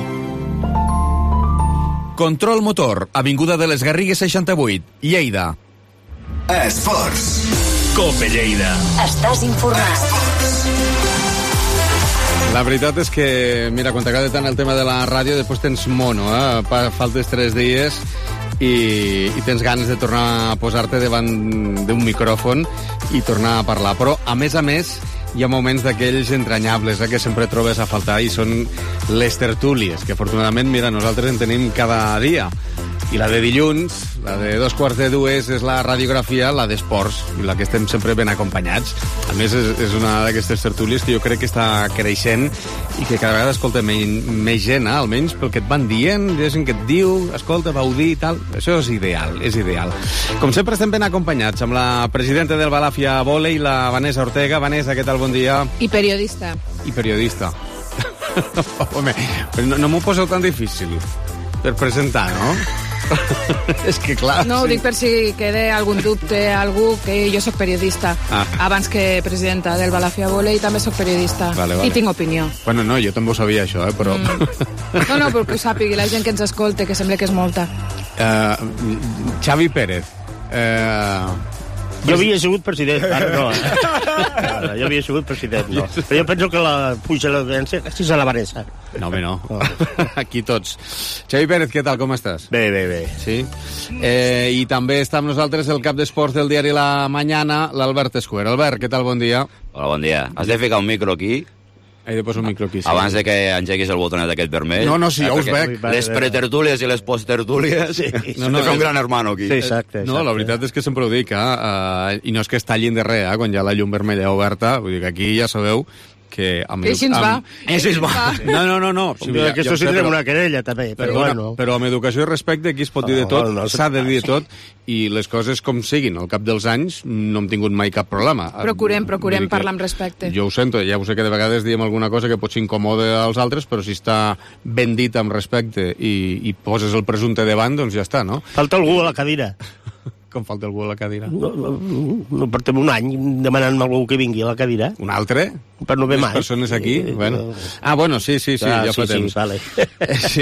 Control motor, avinguda de les Garrigues seixanta-vuit, Lleida. Esports. Cope Lleida. Estàs informat. La veritat és que, mira, quan t'agrada tant el tema de la ràdio, després tens mono, eh? Faltes tres dies i, i tens ganes de tornar a posar-te davant d'un micròfon i tornar a parlar. Però, a més a més, hi ha moments d'aquells entranyables eh, que sempre trobes a faltar i són les tertúlies, que afortunadament, mira, nosaltres en tenim cada dia. I la de dilluns, la de dos quarts de dues, és la radiografia, la d'esports, i la que estem sempre ben acompanyats. A més, és, és una d'aquestes tertúlies que jo crec que està creixent i que cada vegada escolta menys, més gent, eh? Almenys pel que et van dient, hi ha gent que et diu, escolta, vau dir i tal. Això és ideal, és ideal. Com sempre estem ben acompanyats amb la presidenta del Balàfia Vòlei, la Vanessa Ortega. Vanessa, què tal? Bon dia. I periodista. I periodista. Home, no, no m'ho poseu tan difícil per presentar, no? És que clar... No, ho sí. dic per si quede algun dubte a algú, que jo sóc periodista. Ah. Abans que presidenta del Balàfia Vòlei també sóc periodista. Vale, vale. I tinc opinió. Bueno, no, jo també ho sabia, això, eh, però... Mm. No, no, perquè ho sàpigui la gent que ens escolta, que sembla que és molta. Uh, Xavi Pérez. Uh... Jo havia sigut president, ara no. Eh? Jo havia sigut president, no. Però jo penso que la puja l'audiència és a la Vanessa. No, home, no. Aquí tots. Xavi Pérez, què tal, com estàs? Bé, bé, bé. Sí? Eh, I també està amb nosaltres el cap d'esports del diari La Mañana, l'Albert Escuer. Albert, què tal, bon dia? Hola, bon dia. Has de ficar un micro aquí? He de posar un micro aquí, sí. Abans de que engeguis el botonet aquest vermell. No, no, sí, ja us veig. Les pretertúlies i les posttertúlies. Sí. No, no, és un gran hermano aquí. Sí, exacte, exacte. No, la veritat és que sempre ho dic, eh? Uh, i no és que es tallin de res, eh? Quan hi ha la llum vermella oberta, vull dir que aquí ja sabeu que... Amb que així ens va. Així ens va. No, no, no. no. Sí, mira, que això sí tindrem una querella, també. Però, però, bueno. però amb educació i respecte aquí es pot dir de tot, no, no, s'ha de dir de tot, i les coses com siguin. Al cap dels anys no hem tingut mai cap problema. Procurem, procurem parlar amb respecte. Jo ho sento, ja ho sé que de vegades diem alguna cosa que potser incomoda als altres, però si està ben dit amb respecte i, i poses el presumpte davant, doncs ja està, no? Falta algú a la cadira. Com falta algú a la cadira? No, no, no portem un any demanant a algú que vingui a la cadira. Un altre? Per no ve mai. Les persones aquí? Eh, bueno. Ah, bueno, sí, sí, sí, ah, ja fa sí, temps. Sí, vale. Sí.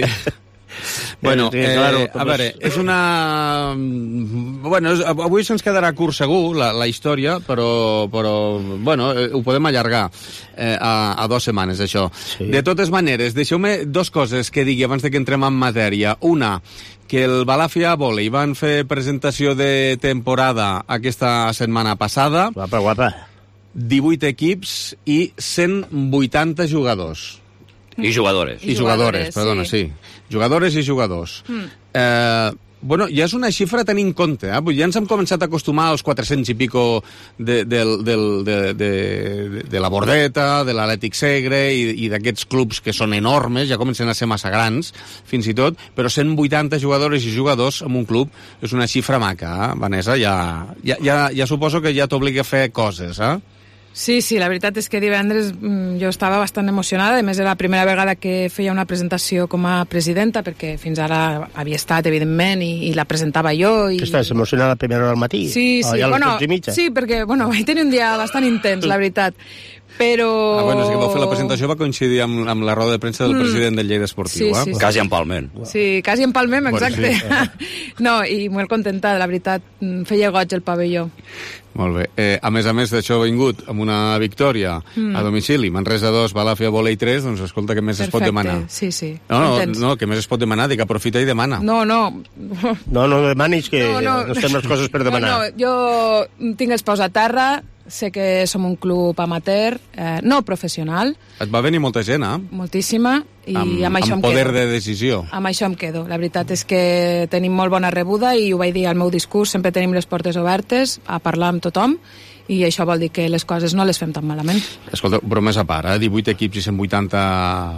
Bueno, eh, a veure, és una... Bueno, avui se'ns quedarà curt segur la, la història, però, però bueno, ho podem allargar eh, a, a dues setmanes, això. Sí. De totes maneres, deixeu-me dos coses que digui abans de que entrem en matèria. Una, que el Balàfia Vòlei van fer presentació de temporada aquesta setmana passada. Guapa, guapa. divuit equips i cent vuitanta jugadors. I jugadores. I, I jugadores, jugadores, perdona, sí. sí. Jugadores i jugadors. Mm. Eh, bueno, ja és una xifra a tenir en compte, eh? Ja ens hem començat a acostumar als quatre-cents i pico de, de, de, de, de, de la Bordeta, de l'Atlètic Segre i, i d'aquests clubs que són enormes, ja comencen a ser massa grans, fins i tot, però cent vuitanta jugadores i jugadors en un club és una xifra maca, eh? Vanessa, ja, ja, ja, ja suposo que ja t'obliga a fer coses, eh? Sí, sí, la veritat és que divendres mm, jo estava bastant emocionada, a més era la primera vegada que feia una presentació com a presidenta, perquè fins ara havia estat, evidentment, i, i la presentava jo. I... Que estàs emocionada a primera hora al matí? Sí, sí, oh, bueno, sí, perquè bueno, vaig tenir un dia bastant intens, la veritat. Però... Ah, bueno, és que vau fer la presentació, va coincidir amb, amb la roda de premsa del mm. president del Lleida Esportiu, sí, eh? Sí, sí. Quasi empalment. Sí, quasi empalment, exacte. Bueno, sí. No, i molt contenta, la veritat, feia goig el pavelló. Molt bé. Eh, a més a més d'això vingut amb una victòria mm. a domicili, Manresa dos, Balàfia Vòlei tres, doncs escolta, què més Perfecte. Es pot demanar? Sí, sí. No, no, no, què més es pot demanar? Dic, aprofita i demana. No, no. No, no demanis, que no, no. no estem les coses per demanar. No, no, jo tinc els peus a terra, sé que som un club amateur, eh, no professional. Et va venir molta gent, eh? Moltíssima, i amb, amb això amb em poder quedo. de decisió. Amb això em quedo. La veritat és que tenim molt bona rebuda i ho vaig dir al meu discurs, sempre tenim les portes obertes a parlar amb tothom, i això vol dir que les coses no les fem tan malament. Escolta, bromes a part, eh? divuit equips i cent vuitanta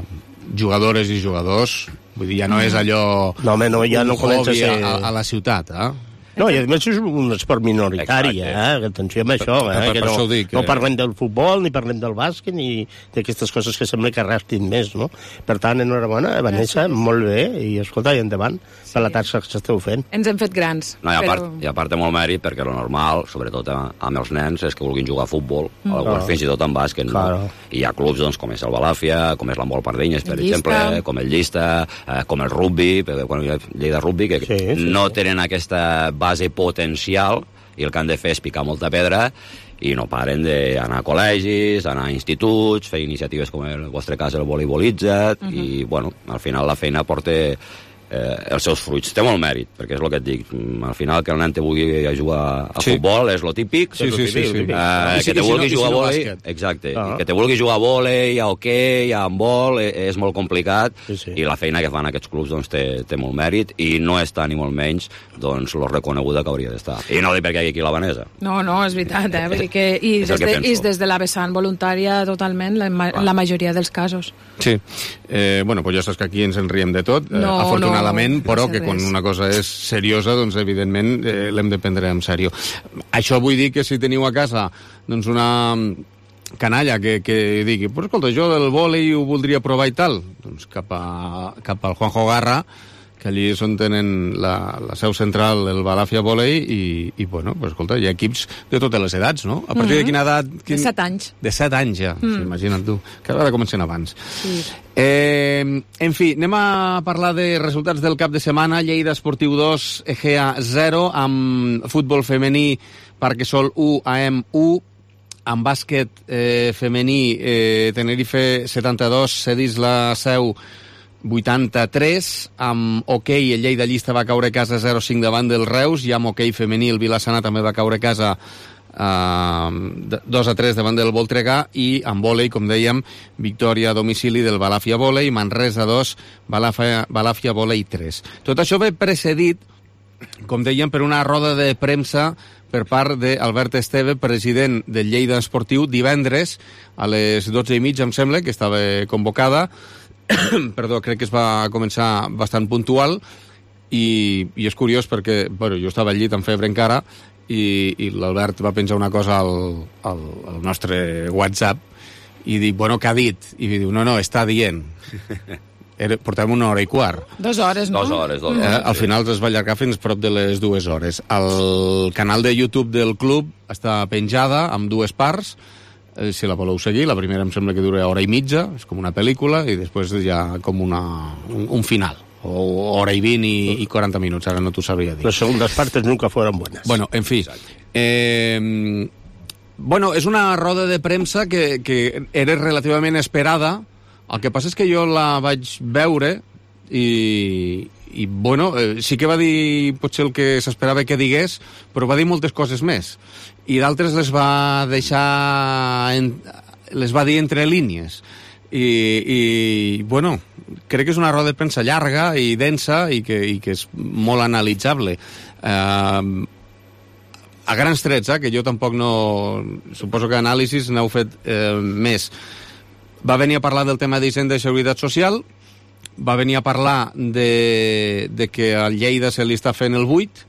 jugadores i jugadors, vull dir, ja no és allò... No, home, no, ja no comença a ser... A, a la ciutat, eh? No, i a més és un esport minoritari, eh? Atenció amb això, eh? Per, per, que per no, això dic, no eh? parlem del futbol, ni parlem del bàsquet, ni d'aquestes coses que sembla que arrastin més, no? Per tant, enhorabona, Vanessa, molt bé, i escolta, i endavant, sí. Per la tasca que esteu fent. Ens hem fet grans. No, i a, part, però... i a part té molt mèrit, perquè lo normal, sobretot amb els nens, és que vulguin jugar a futbol, mm. alguns claro. Fins i tot en bàsquet, no? Claro. I hi ha clubs doncs, com és el Balàfia, com és l'Handbol Pardinyes, per el exemple, com el Llista, eh, com el rugby, quan hi ha llei de rugby, que sí, sí, no sí. Tenen aquesta base potencial i el que han de fer és picar molta pedra i no paren d'anar a col·legis, anar a instituts, fer iniciatives com en el vostre cas el voleibolitza't, uh-huh. I bueno, al final la feina porta eh, els seus fruits. Té molt mèrit, perquè és el que et dic, al final que el nen te vulgui jugar a sí. Futbol és lo típic, sí, sí, sí, sí. Eh, que te vulgui jugar a vòlei, exacte, ah. Que te vulgui jugar a vòlei, a hoquei, a handbol, és molt complicat, sí, sí. I la feina que fan aquests clubs doncs, té, té molt mèrit i no està ni molt menys doncs, lo reconeguda que hauria d'estar. I no ho dic perquè hi ha aquí la Vanessa. No, no, és veritat, eh? Vull dir que, i, des de, i des de la vessant voluntària totalment, la, la majoria dels casos. Sí, eh, bueno, pues ja saps que aquí ens en riem de tot, eh, no, afortunadament, no, però no que quan una cosa és seriosa, doncs evidentment eh, l'hem de prendre en sèrio. Això vull dir que si teniu a casa doncs una canalla que, que digui, pues escolta, jo del vòlei ho voldria provar i tal, doncs cap, a, cap al Juanjo Garra, que allí és on tenen la, la seu central del Balàfia Vòlei i, i bueno, pues escolta, hi ha equips de totes les edats, no? A partir mm-hmm. de quina edat? Quin... De set anys. De set anys ja, mm. Imagina't tu. Cada vegada comencen abans. Sí. Eh, en fi, anem a parlar de resultats del cap de setmana. Lleida Esportiu dos, Egea zero, amb futbol femení, Parquesol u, A E M u, amb bàsquet eh, femení, eh, Tenerife setanta-dos, Cedís la Seu vuitanta-tres, amb hoquei el Lleida Llista va caure a casa zero cinc davant del Reus, i amb hoquei femení el Vilassana també va caure a casa eh, dos a tres davant del Voltregà, i amb vòlei, com dèiem, victòria a domicili del Balàfia Vòlei, Manresa dos, Balàfia, Balàfia Vòlei tres. Tot això ve precedit, com dèiem, per una roda de premsa per part d'Albert Esteve, president del Lleida Esportiu, divendres a les dotze i mitja, em sembla, que estava convocada. Perdó, crec que es va començar bastant puntual i, i és curiós perquè bueno, jo estava al llit amb febre encara i, i l'Albert va penjar una cosa al, al, al nostre WhatsApp i dic, bueno, què ha dit? I diu, no, no, està dient. Era, portem una hora i quart. Dos hores, no? Dos hores, dos hores. Eh, al final es va allargar fins prop de les dues hores. El canal de YouTube del club està penjada amb dues parts. Si la voleu seguir, la primera em sembla que dura hora i mitja, és com una pel·lícula, i després ja com una, un, un final, o hora i vint i, i quaranta minuts, ara no t'ho sabria dir. Les segundes partes nunca fueron buenas. Bueno, en fi. Eh, bueno, és una roda de premsa que, que era relativament esperada, el que passa és que jo la vaig veure i, i bueno, eh, sí que va dir potser el que s'esperava que digués, però va dir moltes coses més. I d'altres les va deixar en, les va dir entre línies i, i bueno, crec que és una roda de premsa llarga i densa i que, i que és molt analitzable eh, a grans trets, eh, que jo tampoc no suposo que anàlisis n'heu fet eh, més. Va venir a parlar del tema d'Hisenda i Seguretat Social, va venir a parlar de, de que al Lleida se li està fent el buit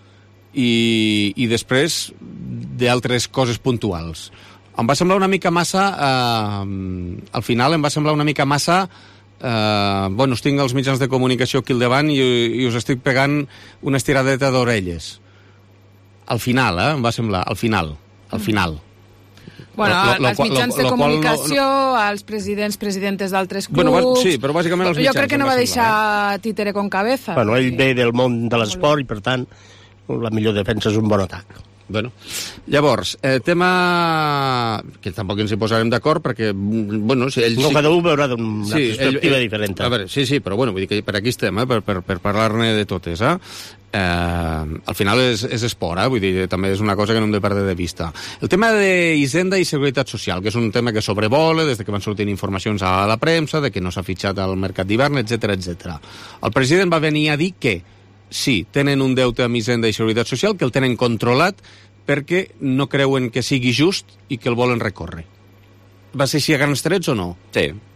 i, i després d'altres coses puntuals. Em va semblar una mica massa eh, al final em va semblar una mica massa eh, bueno, us tinc els mitjans de comunicació aquí al davant i, i us estic pegant una estiradeta d'orelles al final, eh, em va semblar al final, al final Bueno, lo, lo, als mitjans lo, lo, de comunicació, no, no... als presidents, presidentes d'altres clubs... Bueno, va, sí, però bàsicament els mitjans... Jo crec que no va deixar eh? títere con cabeza. Bueno, ell ve del món de l'esport i, per tant, la millor defensa és un bon atac. Bueno, llavors, eh, tema que tampoc ens hi posarem d'acord perquè, bueno... Si ell, no, sí... cada un veurà d'una sí, perspectiva ell, ell, diferent. A veure, sí, sí, però bueno, vull dir que per aquí estem, eh, per, per, per parlar-ne de totes, eh? Eh, al final és, és esport, eh? Vull dir, també és una cosa que no hem de perdre de vista. El tema de Hisenda i Seguretat Social, que és un tema que sobrevola des de que van sortint informacions a la premsa, de que no s'ha fitxat al mercat d'hivern, etcètera, etcètera. El president va venir a dir que sí, tenen un deute amb Hisenda i Seguretat Social, que el tenen controlat perquè no creuen que sigui just i que el volen recórrer. Va ser així a grans trets o no? Sí.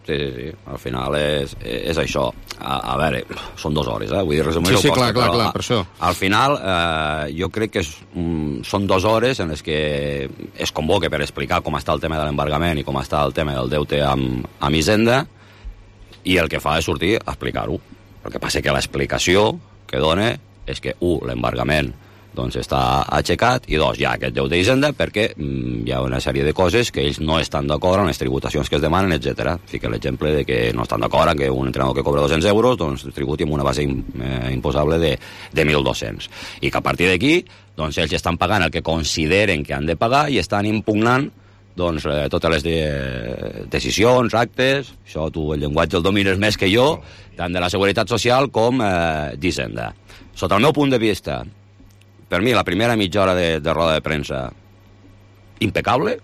Sí, sí, sí. Al final és, és això. A, a veure, són dues hores, eh? Vull dir, res sí, sí, clar, clar, clar, per això. Al final, eh, jo crec que és, um, són dues hores en les que es convoca per explicar com està el tema de l'embargament i com està el tema del deute amb, amb Hisenda, i el que fa és sortir a explicar-ho. El que passa que l'explicació que dona és que, un, l'embargament doncs està aixecat, i dos, hi ha aquest deute d'Hisenda perquè mm, hi ha una sèrie de coses que ells no estan d'acord amb les tributacions que es demanen, etcètera. Fica l'exemple de que no estan d'acord amb que un entrenador que cobra dos-cents euros doncs tributi amb una base eh, imposable de, de mil dos-cents. I que a partir d'aquí doncs ells estan pagant el que consideren que han de pagar i estan impugnant doncs, eh, totes les de, decisions, actes, això tu el llenguatge el domines més que jo, tant de la Seguretat Social com eh, d'Hisenda. Sota el meu punt de vista, per mi, la primera mitja hora de, de roda de premsa, impecable,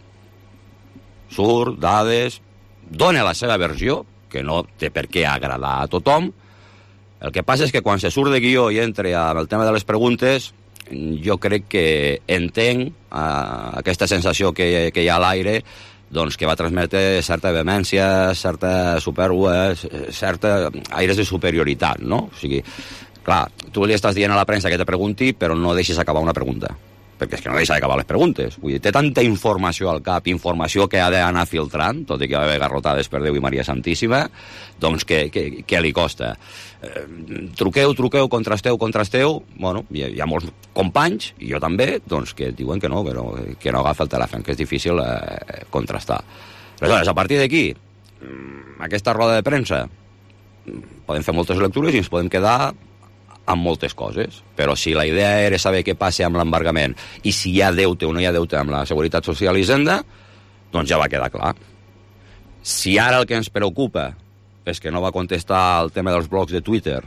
surt, dades, dona la seva versió, que no té per què agradar a tothom. El que passa és que quan se surt de guió i entra amb el tema de les preguntes, jo crec que entenc eh, aquesta sensació que, que hi ha a l'aire, doncs que va transmetre certa vehemència, certa supèrbia, certa aires de superioritat, no? O sigui, clar, tu li estàs dient a la premsa que te pregunti, però no deixis acabar una pregunta, perquè és que no deixa d'acabar les preguntes. Vull dir, té tanta informació al cap, informació que ha d'anar filtrant, tot i que va haver garrotades per Déu i Maria Santíssima, doncs que, que, que li costa. Eh, truqueu, truqueu, contrasteu, contrasteu, bueno, hi ha, hi ha molts companys, i jo també, doncs que diuen que no, que no, que no agafa el telèfon, que és difícil eh, contrastar. Aleshores, a partir d'aquí, aquesta roda de premsa, podem fer moltes lectures i ens podem quedar amb moltes coses, però si la idea era saber què passa amb l'embargament i si hi ha deute o no hi ha deute amb la Seguretat Social i Hisenda, doncs ja va quedar clar. Si ara el que ens preocupa és que no va contestar el tema dels blogs de Twitter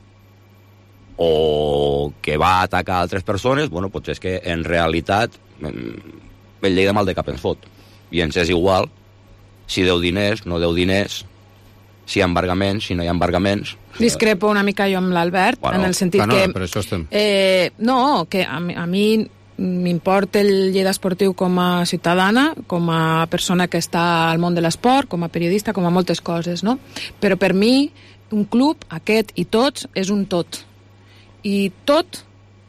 o que va atacar altres persones, bueno, potser és que en realitat el llei de mal de cap ens fot. I ens és igual si deu diners, no deu diners, si hi ha embargaments, si no hi ha embargaments. Discrepo una mica jo amb l'Albert, bueno, en el sentit no, que... Per això estem. Eh, no, que a, a mi m'importa el Lleida Esportiu com a ciutadana, com a persona que està al món de l'esport, com a periodista, com a moltes coses, no? Però per mi, un club, aquest i tots, és un tot. I tot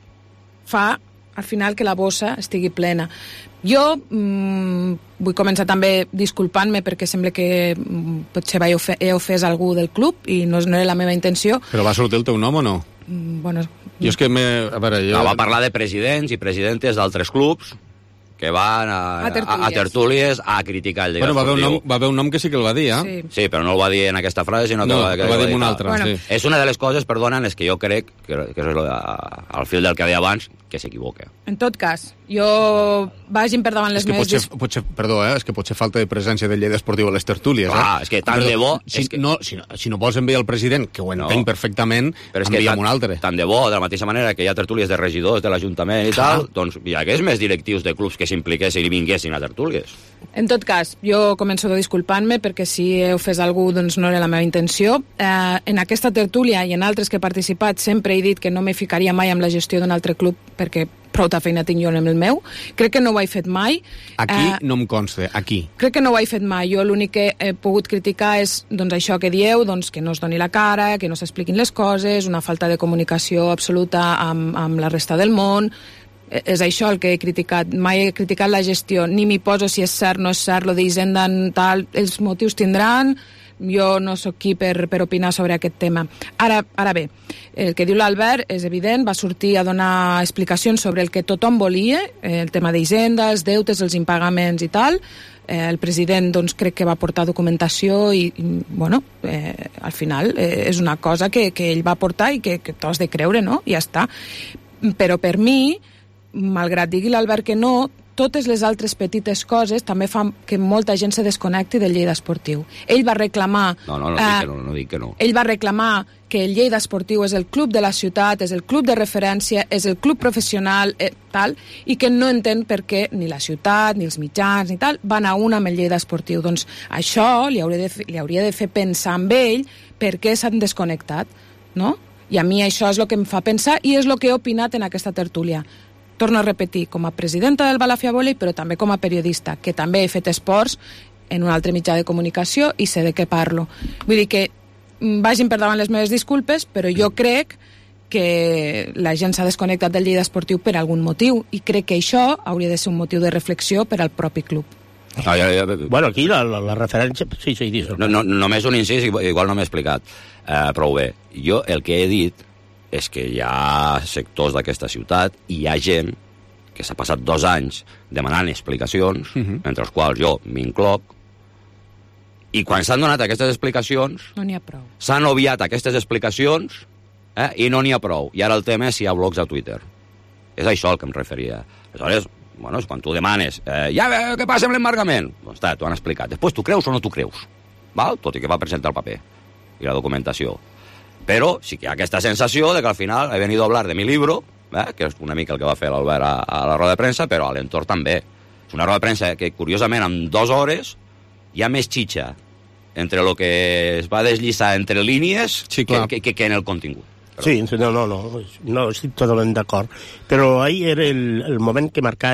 fa, al final, que la bossa estigui plena. Jo mm, vull començar també disculpant-me perquè sembla que mm, potser he, ofe he ofès algú del club i no, no era la meva intenció. Però va sortir el teu nom o no? Mm, bueno... Jo és que me... A veure, jo... No, va parlar de presidents i presidentes d'altres clubs que van a, a, tertúlies. a, a tertúlies a criticar el Lleida bueno, va Esportiu. Haver un nom, va haver un nom que sí que el va dir, eh? Sí, sí però no el va dir en aquesta frase, sinó no, que, que el va dir en una altra. altra. Bueno. Sí. És una de les coses, perdona, en les que jo crec, que, que és al fil del que deia abans, que s'equivoca. En tot cas, jo vagin per davant les és que meves... potser, potser, perdó, eh? És que potser falta de presència del Lleida Esportiu a les tertúlies. Clar, eh? és que tant de bo... Si, és que... no, si, no, si no vols enviar el president, que ho entenc no. perfectament, però és que enviem tant, un altre. Tant de bo, de la mateixa manera que hi ha tertúlies de regidors de l'Ajuntament i tal, doncs hi hagués més directius de clubs que s'impliquessin i vinguessin a tertúlies. En tot cas, jo començo de disculpant-me perquè si he ofès algú doncs no era la meva intenció. Eh, en aquesta tertúlia i en altres que he participat sempre he dit que no me ficaria mai amb la gestió d'un altre club perquè prou de feina tinc jo amb el meu. Crec que no ho he fet mai. Aquí eh, no em consta, aquí. Crec que no ho he fet mai. Jo l'únic que he pogut criticar és doncs, això que dieu, doncs, que no es doni la cara, que no s'expliquin les coses, una falta de comunicació absoluta amb, amb la resta del món. És això el que he criticat. Mai he criticat la gestió. Ni m'hi poso si és cert, no és cert, lo d'Hisenda, tal, els motius tindran. Jo no sóc qui per, per opinar sobre aquest tema. Ara, ara bé, el que diu l'Albert és evident, va sortir a donar explicacions sobre el que tothom volia, el tema d'Hisenda, els deutes, els impagaments i tal. Eh, el president doncs, crec que va portar documentació i, i bueno, eh, al final eh, és una cosa que, que ell va portar i que, que t'ho has de creure, no? I ja està. Però per mi, malgrat digui l'Albert que no, totes les altres petites coses també fan que molta gent se desconnecti del Lleida Esportiu. Ell va reclamar... No, no, no, eh, dic que no, no dic que no. Ell va reclamar que el Lleida Esportiu és el club de la ciutat, és el club de referència, és el club professional, eh, tal, i que no entén per què ni la ciutat, ni els mitjans, ni tal, van a una amb el Lleida Esportiu. Doncs això li hauria de, li hauria de fer pensar amb ell per què s'han desconnectat, no? I a mi això és el que em fa pensar i és el que he opinat en aquesta tertúlia. Torno a repetir, com a presidenta del Balafia Volley, però també com a periodista, que també he fet esports en un altre mitjà de comunicació i sé de què parlo. Vull dir que vagin per davant les meves disculpes, però jo crec que la gent s'ha desconnectat del Lleida Esportiu per algun motiu, i crec que això hauria de ser un motiu de reflexió per al propi club. Ah, ja, ja, bueno, aquí la, la, la referència... Sí, sí, sí. No, no, només un incís, igual no m'he explicat eh, prou bé. Jo el que he dit és que hi ha sectors d'aquesta ciutat i hi ha gent que s'ha passat dos anys demanant explicacions, uh-huh. entre els quals jo m'incloc, i quan s'han donat aquestes explicacions... No n'hi ha prou. S'han obviat aquestes explicacions eh, i no n'hi ha prou. I ara el tema és si hi ha blogs a Twitter. És això al que em referia. Aleshores, bueno, és quan tu demanes eh, ja, eh, què passa amb l'embargament? Doncs està, t'ho han explicat. Després tu creus o no tu creus, val? Tot i que va presentar el paper i la documentació. Però sí que hi ha aquesta sensació de que al final he venido a hablar de mi libro, eh, que és una mica el que va fer l'Albert a, a la roda de premsa, però a l'entorn també. És una roda de premsa que, curiosament, en dues hores hi ha més xitxa entre el que es va deslliçar entre línies sí, que, que, que, que en el contingut. Sí, no, no, no, no, estic totalment d'acord. Però ahir era el, el moment que marcava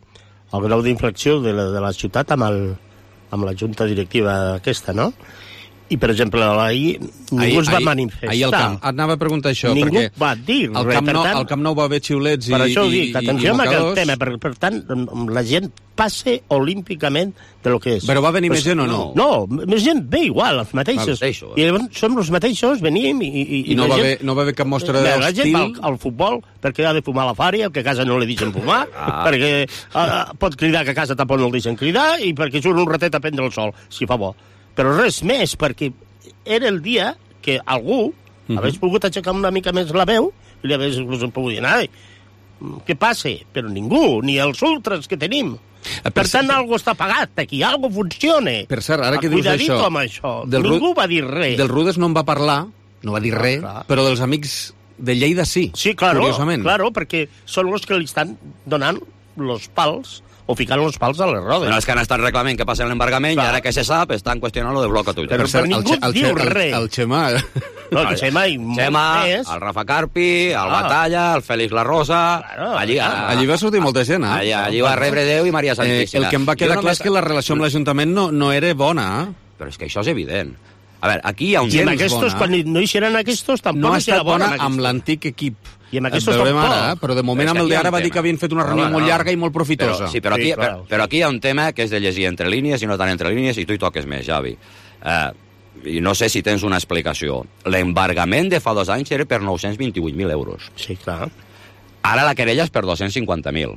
el grau d'inflexió de, la, de la ciutat amb, el, amb la junta directiva aquesta, no? I, per exemple, ahir ningú ahir, es va ahir, manifestar. Ahir el camp. Anava a preguntar això, ningú perquè... va dir el camp, nou, el camp Nou va haver xiulets i, per això ho dic, i, atenció i amb aquell mocadors. tema, per, per tant, la gent passe olímpicament de lo que és. Però va venir pues, més gent o no? No, més gent ve igual, els mateixos. Mateixos. I llavors som els mateixos, venim i... I, I no, va gent, haver, no va haver cap mostra d'hostil? La gent va al, al futbol perquè ha de fumar a la fària, que a casa no li deixen fumar, ah. perquè uh, pot cridar que a casa tampoc no el deixen cridar, i perquè surt un ratet a prendre el sol, si fa bo. Però res més, perquè era el dia que algú uh-huh. hagués pogut aixecar una mica més la veu i li hagués inclús pogut dir, ai, què passa? Però ningú, ni els ultras que tenim. Per, per tant, algo està pagat aquí, algo funciona. Per cert, ara que dius això, amb això. Del ningú va dir res. Del Rudes no en va parlar, no va dir ah, res, clar. Però dels amics de Lleida sí, sí, claro, curiosament. Claro, perquè són els que li estan donant los pals o ficant els pals a les rodes. Bueno, els que han estat reclamant que passen l'embargament i ara que se sap estan qüestionant lo de bloc a Twitter. Però, però ningú el, el, diu el, res. El Xema... No, el Xema i Xema, el Rafa Carpi, el ah. Batalla, el Félix La Rosa... Claro, allí, claro. allí va sortir molta gent, eh? Allí, allí va rebre Déu i Maria Santíssima. Eh, el que em va quedar clar és que la relació amb l'Ajuntament no, no era bona, eh? Però és que això és evident. A veure, aquí hi ha un I amb aquestos, quan no hi seran aquestos, tampoc no ha estat bona amb, amb l'antic equip. I amb aquestos tampoc. Ara, però de moment amb el d'ara va dir que havien fet una reunió no, no, molt llarga i molt profitosa. Però, sí, però aquí, sí, però, però aquí hi ha un tema que és de llegir entre línies i no tant entre línies, i tu hi toques més, Javi. Uh, I no sé si tens una explicació. L'embargament de fa dos anys era per nou-cents vint-i-vuit mil euros. Sí, clar. Ara la querella és per dos-cents cinquanta mil.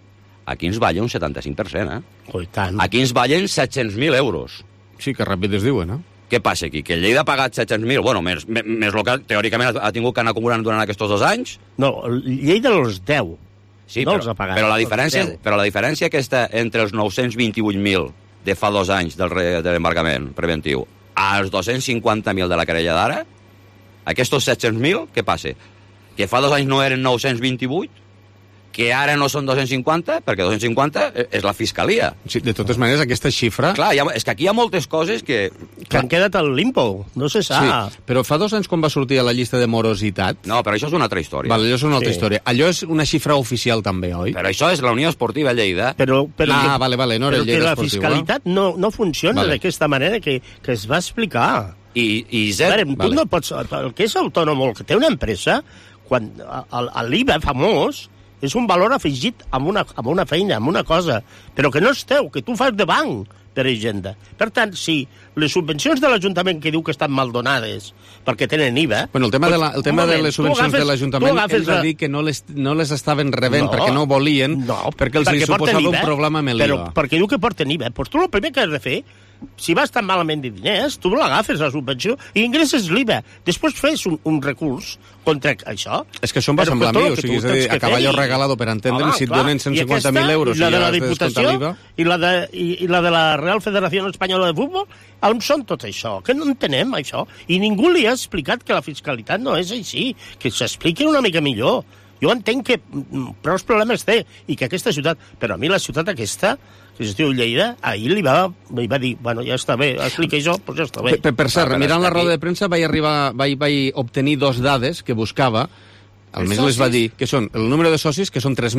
Aquí ens balla un setanta-cinc per cent, eh? Oh, tant. Aquí ens ballen set-cents mil euros. Sí, que ràpid es diuen, eh? Què passa aquí? Que el Lleida ha pagat set-cents mil, bueno, més, més el que teòricament ha tingut que anar acumulant durant aquests dos anys? No, el Lleida els deu. Sí, no però, els ha pagat. Però la diferència, però la diferència que està entre els nou-cents vint-i-vuit mil de fa dos anys del, re, de l'embargament preventiu als dos-cents cinquanta mil de la querella d'ara, aquests set-cents mil, què passa? Que fa dos anys no eren nou-cents vint-i-vuit? Que ara no són dos-cents cinquanta, perquè dos-cents cinquanta és la fiscalia. Sí, de totes maneres, aquesta xifra... Clar, ha, és que aquí hi ha moltes coses que... Que han quedat al limbo, no se sap. Sí, però fa dos anys quan va sortir a la llista de morositat... No, però això és una altra història. Vale, allò és una altra sí. història. Allò és una xifra oficial també, oi? Però això és la Unió Esportiva Lleida. Però, però ah, que, vale, vale, no era però Lleida que la Esportiu, fiscalitat eh? no, no funciona vale. d'aquesta manera que, que es va explicar. I, i zero... Veure, tu vale. no pots... El que és autònom o el que té una empresa, quan l'I V A famós... és un valor afegit amb una, amb una feina, amb una cosa, però que no és teu, que tu fas de banc per agenda. Per tant, si les subvencions de l'Ajuntament que diu que estan mal donades perquè tenen I V A... Bueno, el tema, pues, de, la, el tema moment, de les subvencions agafes, de l'Ajuntament és a dir que no les, no les estaven rebent no, perquè no volien, no, perquè els perquè suposava un problema amb l'I V A. Però perquè diu que porten I V A. Pues tu el primer que has de fer, si vas tan malament de diners, tu l'agafes, la subvenció, i ingresses l'I V A. Després fes un, un recurs contra això. És que això em va semblar a mi, o sigui, és a dir, a caballo regalado, per entendre'm, si et donen cent cinquanta mil euros i la de la ja Diputació i la de, i, i la de la Real Federació Espanyola de Futbol, on són tot això? Que no entenem, això? I ningú li ha explicat que la fiscalitat no és així, que s'expliqui una mica millor. Jo entenc que prou problemes té, i que aquesta ciutat... Però a mi la ciutat aquesta, que es diu Lleida, ahir li va, li va dir, bueno, ja està bé, explica això, doncs ja està bé. Per, per cert, ah, mirant la roda de premsa vaig arribar, vaig, vaig obtenir dos dades que buscava, almenys les va dir, que són el número de socis, que són tres mil,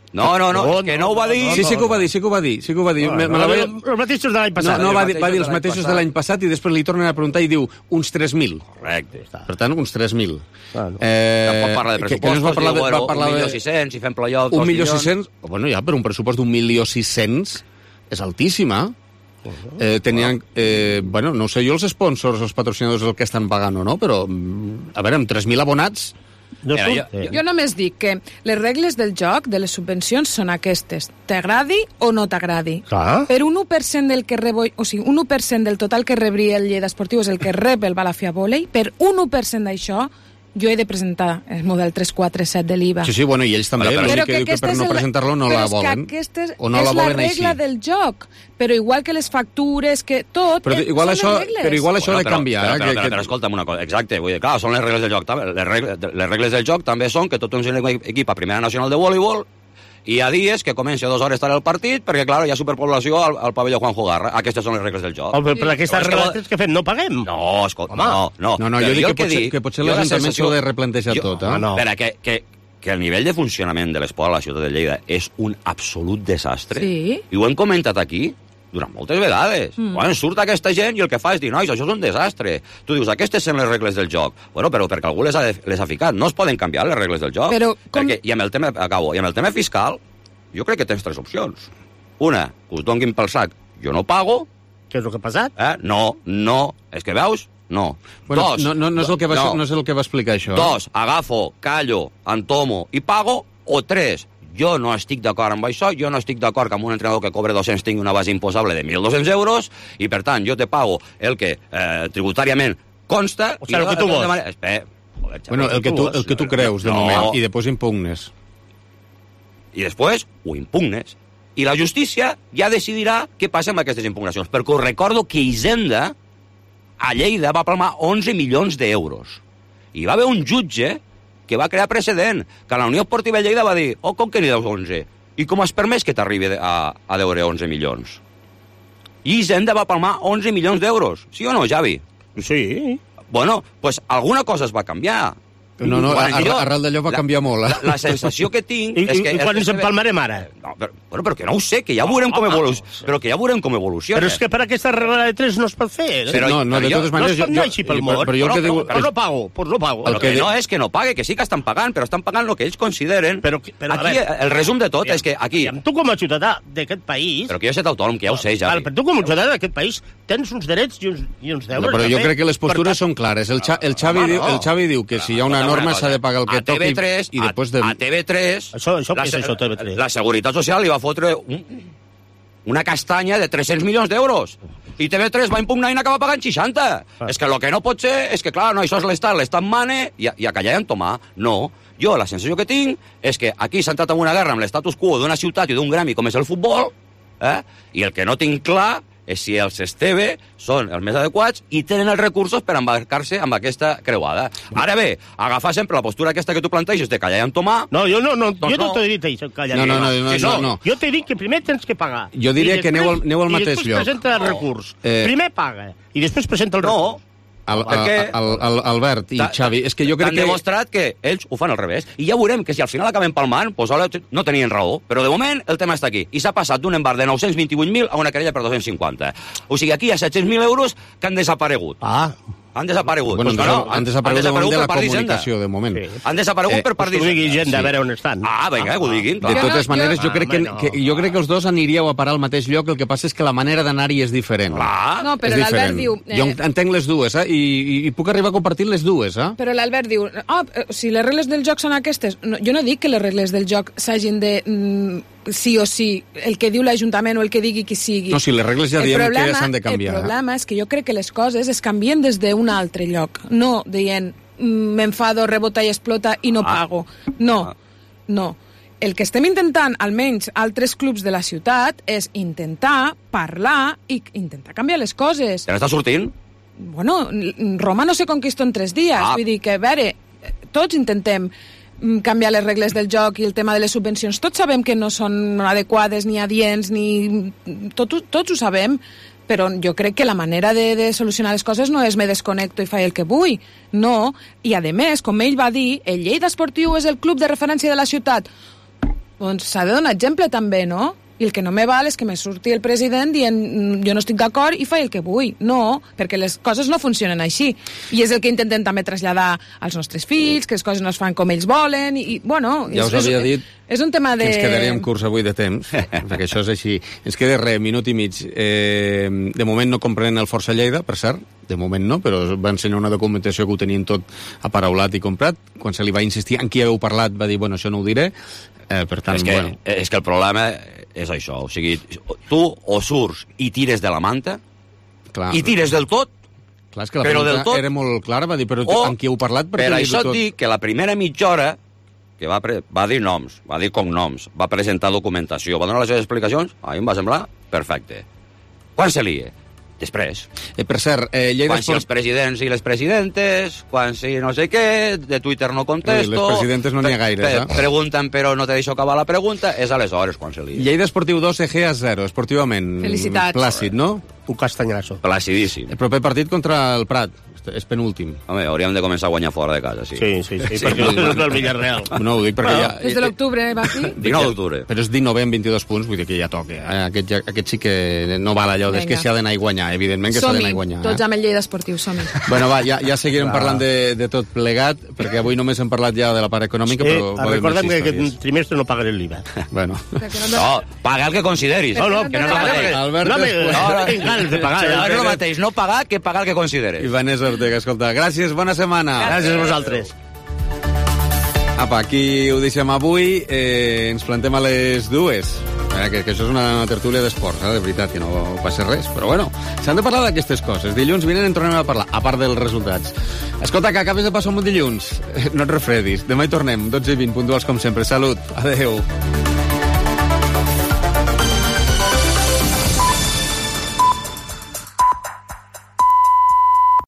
No, no, no, és que no ho va dir. Sí, sí que ho va dir, sí que ho va dir, sí que ho va dir. No, no, els mateixos de l'any passat. No, no, va dir, va dir els mateixos de l'any passat i després li tornen a preguntar i diu uns tres mil. Correcte. Per tant, uns tres mil. Bueno, eh, tampoc parla de pressupostos, que, que no va parlar de, va parlar un milió sis-cents, si fem playoff, un milió sis-cents, bueno, ja, però un pressupost d'un milió sis-cents és altíssim, eh? Eh, tenien, eh, bueno, no sé jo els sponsors, els patrocinadors el que estan pagant o no, però, a veure, amb tres mil abonats... No, Mira, jo, jo, jo només dic que les regles del joc, de les subvencions, són aquestes. T'agradi o no t'agradi. Ah. Per un u per cent del que rebo, o sigui, un u per cent del total que rebria el Lleida Esportiu és el que rep el Balàfia Vòlei. Per un u per cent d'això, jo he de presentar el model tres quatre set de l'I V A. Sí, sí, bueno, i ells també. Però que, que, que per no presentar-lo no la volen. Però és que aquesta o no és la, la regla així. del joc. Però igual que les factures, que tot, però igual això, però igual això bueno, ha de canviar. Però, eh, però, que, però, però, però escolta'm una cosa. Exacte, vull dir, clar, són les regles del joc. Les regles, les regles del joc també són que tot un equip a Primera Nacional de Voleibol i hi ha dies que comença a dues hores estar el partit perquè, clar, hi ha superpoblació al, al pavelló Juan Jugarra. Aquestes són les regles del joc. Oh, però per aquestes regles que fem no paguem? No, escolta, no, no. No, no, jo dic que, que, potser, que potser l'Ajuntament s'ho ha de replantejar jo, tot, eh? No, no. Espera, que, que, que el nivell de funcionament de l'esport a la ciutat de Lleida és un absolut desastre. Sí. I ho hem comentat aquí durant moltes vegades. Mm. Quan surt aquesta gent i el que fa és dir, nois, això és un desastre. Tu dius, aquestes són les regles del joc. Bueno, però perquè algú les ha, de, les ha ficat. No es poden canviar les regles del joc. Però com... perquè, i amb el tema, acabo, i amb el tema fiscal, jo crec que tens tres opcions. Una, que us donguin pel sac, jo no pago. Què és el que ha passat? Eh? No, no. És que veus? No. Bueno, dos, no, no, no, és el que va, no. no és el que va explicar això. Dos, agafo, callo, entomo i pago. O tres, jo no estic d'acord amb això, jo no estic d'acord que amb un entrenador que cobre dos-cents tingui una base imposable de mil dos-cents euros i, per tant, jo te pago el que eh, tributàriament consta... O sigui, el que tu vols. Manera... Espera, joder, bueno, el que tu, el que tu creus, de no. moment, i després impugnes. I després ho impugnes. I la justícia ja decidirà què passa amb aquestes impugnacions. Perquè us recordo que Hisenda a Lleida va palmar onze milions d'euros. I va haver un jutge que va crear precedent, que la Unió Esportiva Lleida va dir, oh, com que n'hi deus onze? I com has permès que t'arribi a, a deure onze milions? I Hisenda va palmar onze milions d'euros. Sí o no, Javi? Sí. Bueno, pues alguna cosa es va canviar. No, no, arrel, arrel d'allò va canviar molt. Eh? La, la sensació que tinc... I, és que i quan ens empalmarem ara? No, però, bueno, però que no ho sé, que ja veurem com evoluciona. Però que ja veurem com evoluciona. Però és que per aquesta regla de tres no es pot fer. Però, no, no, de totes maneres... No es pot anar així pel món. Però, jo però, que diu... però no pago, pues no pago. El que no és que no pague, que sí que estan pagant, però estan pagant el que ells consideren. Però, però, aquí, veure, el resum de tot ja, és que aquí... Ja, tu com a ciutadà d'aquest país... Però que jo he estat autònom, que ja ho sé, ja. Però tu com a ciutadà d'aquest país tens uns drets i uns, i uns deures. No, però jo crec que les postures són clares. El, Xa, el, Xavi diu, el Xavi diu que si hi ha una norma s'ha de pagar el que toqui... I després de... A T V tres, això, això la, és això, T V tres? La Seguretat Social li va fotre un, una castanya de tres-cents milions d'euros. I T V tres va impugnar i n'acaba pagant seixanta. Ah. És que el que no pot ser és que, clar, no, això és l'Estat, l'Estat mane, i, i a callar i entomar. No. Jo la sensació que tinc és que aquí s'ha entrat en una guerra amb l'estatus quo d'una ciutat i d'un gremi com és el futbol, eh? I el que no tinc clar és si els Esteve són els més adequats i tenen els recursos per embarcar-se amb aquesta creuada. Ara bé, agafar sempre la postura aquesta que tu planteges de callar i entomar... No, jo no, no, doncs jo no, no t'he dit això, callar no, no, no, no, sí, no, no. Jo t'he dit que primer tens que pagar. Jo diria que aneu al, aneu al mateix lloc. I després presenta el recurs. Eh... Primer paga i després presenta el recurs. No. El, el, el, el, Albert i Xavi, és que jo crec que... Han demostrat que ells ho fan al revés. I ja veurem que si al final acaben palmant, doncs no tenien raó. Però de moment el tema està aquí. I s'ha passat d'un embarg de nou-cents vint-i-vuit mil a una querella per dos-cents cinquanta. O sigui, aquí hi ha set-cents mil euros que han desaparegut. Ah, han desaparegut. Bueno, pues, no, no, han desaparegut, han desaparegut de la comunicació, de moment. Sí. Han desaparegut eh, per part d'Hisenda. Diguin gent de veure on estan. Ah, vinga, que ho diguin. De totes maneres, jo crec que, que, jo crec que els dos aniríeu a parar al mateix lloc, el que passa és que la manera d'anar-hi és diferent. Clar. No, però l'Albert diu... Eh... Jo entenc les dues, eh? I, i, i puc arribar a compartir les dues, eh? Però l'Albert diu, oh, si les regles del joc són aquestes... No, jo no dic que les regles del joc s'hagin de... Mm, sí o sí, el que diu l'Ajuntament o el que digui qui sigui. No, si les regles ja diem problema, que s'han de canviar. El problema és que jo crec que les coses es canvien des d'un altre lloc, no dient m'enfado, rebota i explota i no ah. pago. No, no. El que estem intentant, almenys altres clubs de la ciutat, és intentar parlar i intentar canviar les coses. Ja n'està sortint? Bueno, Roma no se conquistó en tres dies. Ah. Vull dir que, a veure, tots intentem canviar les regles del joc i el tema de les subvencions. Tots sabem que no són adequades ni adients, ni... Tot, tots ho sabem, però jo crec que la manera de, de solucionar les coses no és me desconnecto i faig el que vull. No, i a més, com ell va dir, el Lleida Esportiu és el club de referència de la ciutat. doncs s'ha de donar exemple també, no? I el que no me val és que me surti el president dient jo no estic d'acord i faig el que vull. No, perquè les coses no funcionen així. I és el que intentem també traslladar als nostres fills, que les coses no es fan com ells volen, i, i bueno... Ja us és, havia dit és un tema de... que ens quedaríem curts avui de temps, perquè això és així. Ens queda res, minut i mig. Eh, de moment no comprenen el Força Lleida, per cert, de moment no, però va ensenyar una documentació que ho tenien tot aparaulat i comprat. Quan se li va insistir en qui heu parlat, va dir, bueno, això no ho diré. Eh, per tant, és, que, bueno. és que el problema és això, o sigui, tu o surts i tires de la manta, clar, i tires del tot, clar, és que la però del tot... era molt clara, va dir, però o, amb qui heu parlat? Per això et dic que la primera mitja hora que va, pre va dir noms, va dir cognoms, va presentar documentació, va donar les seves explicacions, a mi em va semblar perfecte. Quan se lia? Després. Eh, per cert, eh, Lleida quan si els presidents i les presidentes, quan si no sé què, de Twitter no contesto... Les presidentes no n'hi ha gaires, eh? Pregunten però no te deixo acabar la pregunta, és aleshores quan se lia. Lleida Esportiu dos, E G a zero, esportivament. Felicitats. Plàcid, no? Un castanyazo. Plàcidíssim. El proper partit contra el Prat. És penúltim. Home, hauríem de començar a guanyar fora de casa, sí. Sí, sí, sí, sí perquè no és el Villarreal. No, ho dic perquè ja... Des de l'octubre, va aquí? dinou d'octubre. Però és dinou amb vint-i-dos punts, vull dir que ja toca. Eh? Aquest, ja, aquest sí que no val allò, és que s'ha d'anar a guanyar, evidentment que s'ha d'anar a guanyar. Tots eh? amb el Lleida Esportiu, som-hi. Bueno, va, ja, ja seguirem parlant de, de tot plegat, perquè avui només hem parlat ja de la part econòmica, sí, però... recordem que aquest trimestre no pagaré l'I V A. Bueno. No, paga el que consideris. No, no, que no és el mateix. Albert, no, no, no tinc ganes de pagar. No és el mateix no pagar que pagar el que consideres. I Vanessa Ortega, escolta, gràcies, bona setmana. Gràcies a vosaltres. Apa, aquí ho deixem avui. Eh, ens plantem a les dues. Eh, que, que això és una tertúlia d'esport, eh, de veritat, que no passa res. Però bueno, s'han de parlar d'aquestes coses. Dilluns vinent en tornem a parlar, a part dels resultats. Escolta, que acabes de passar un bon dilluns. No et refredis. Demà hi tornem, dotze i vint, puntuals com sempre. Salut. Adeu.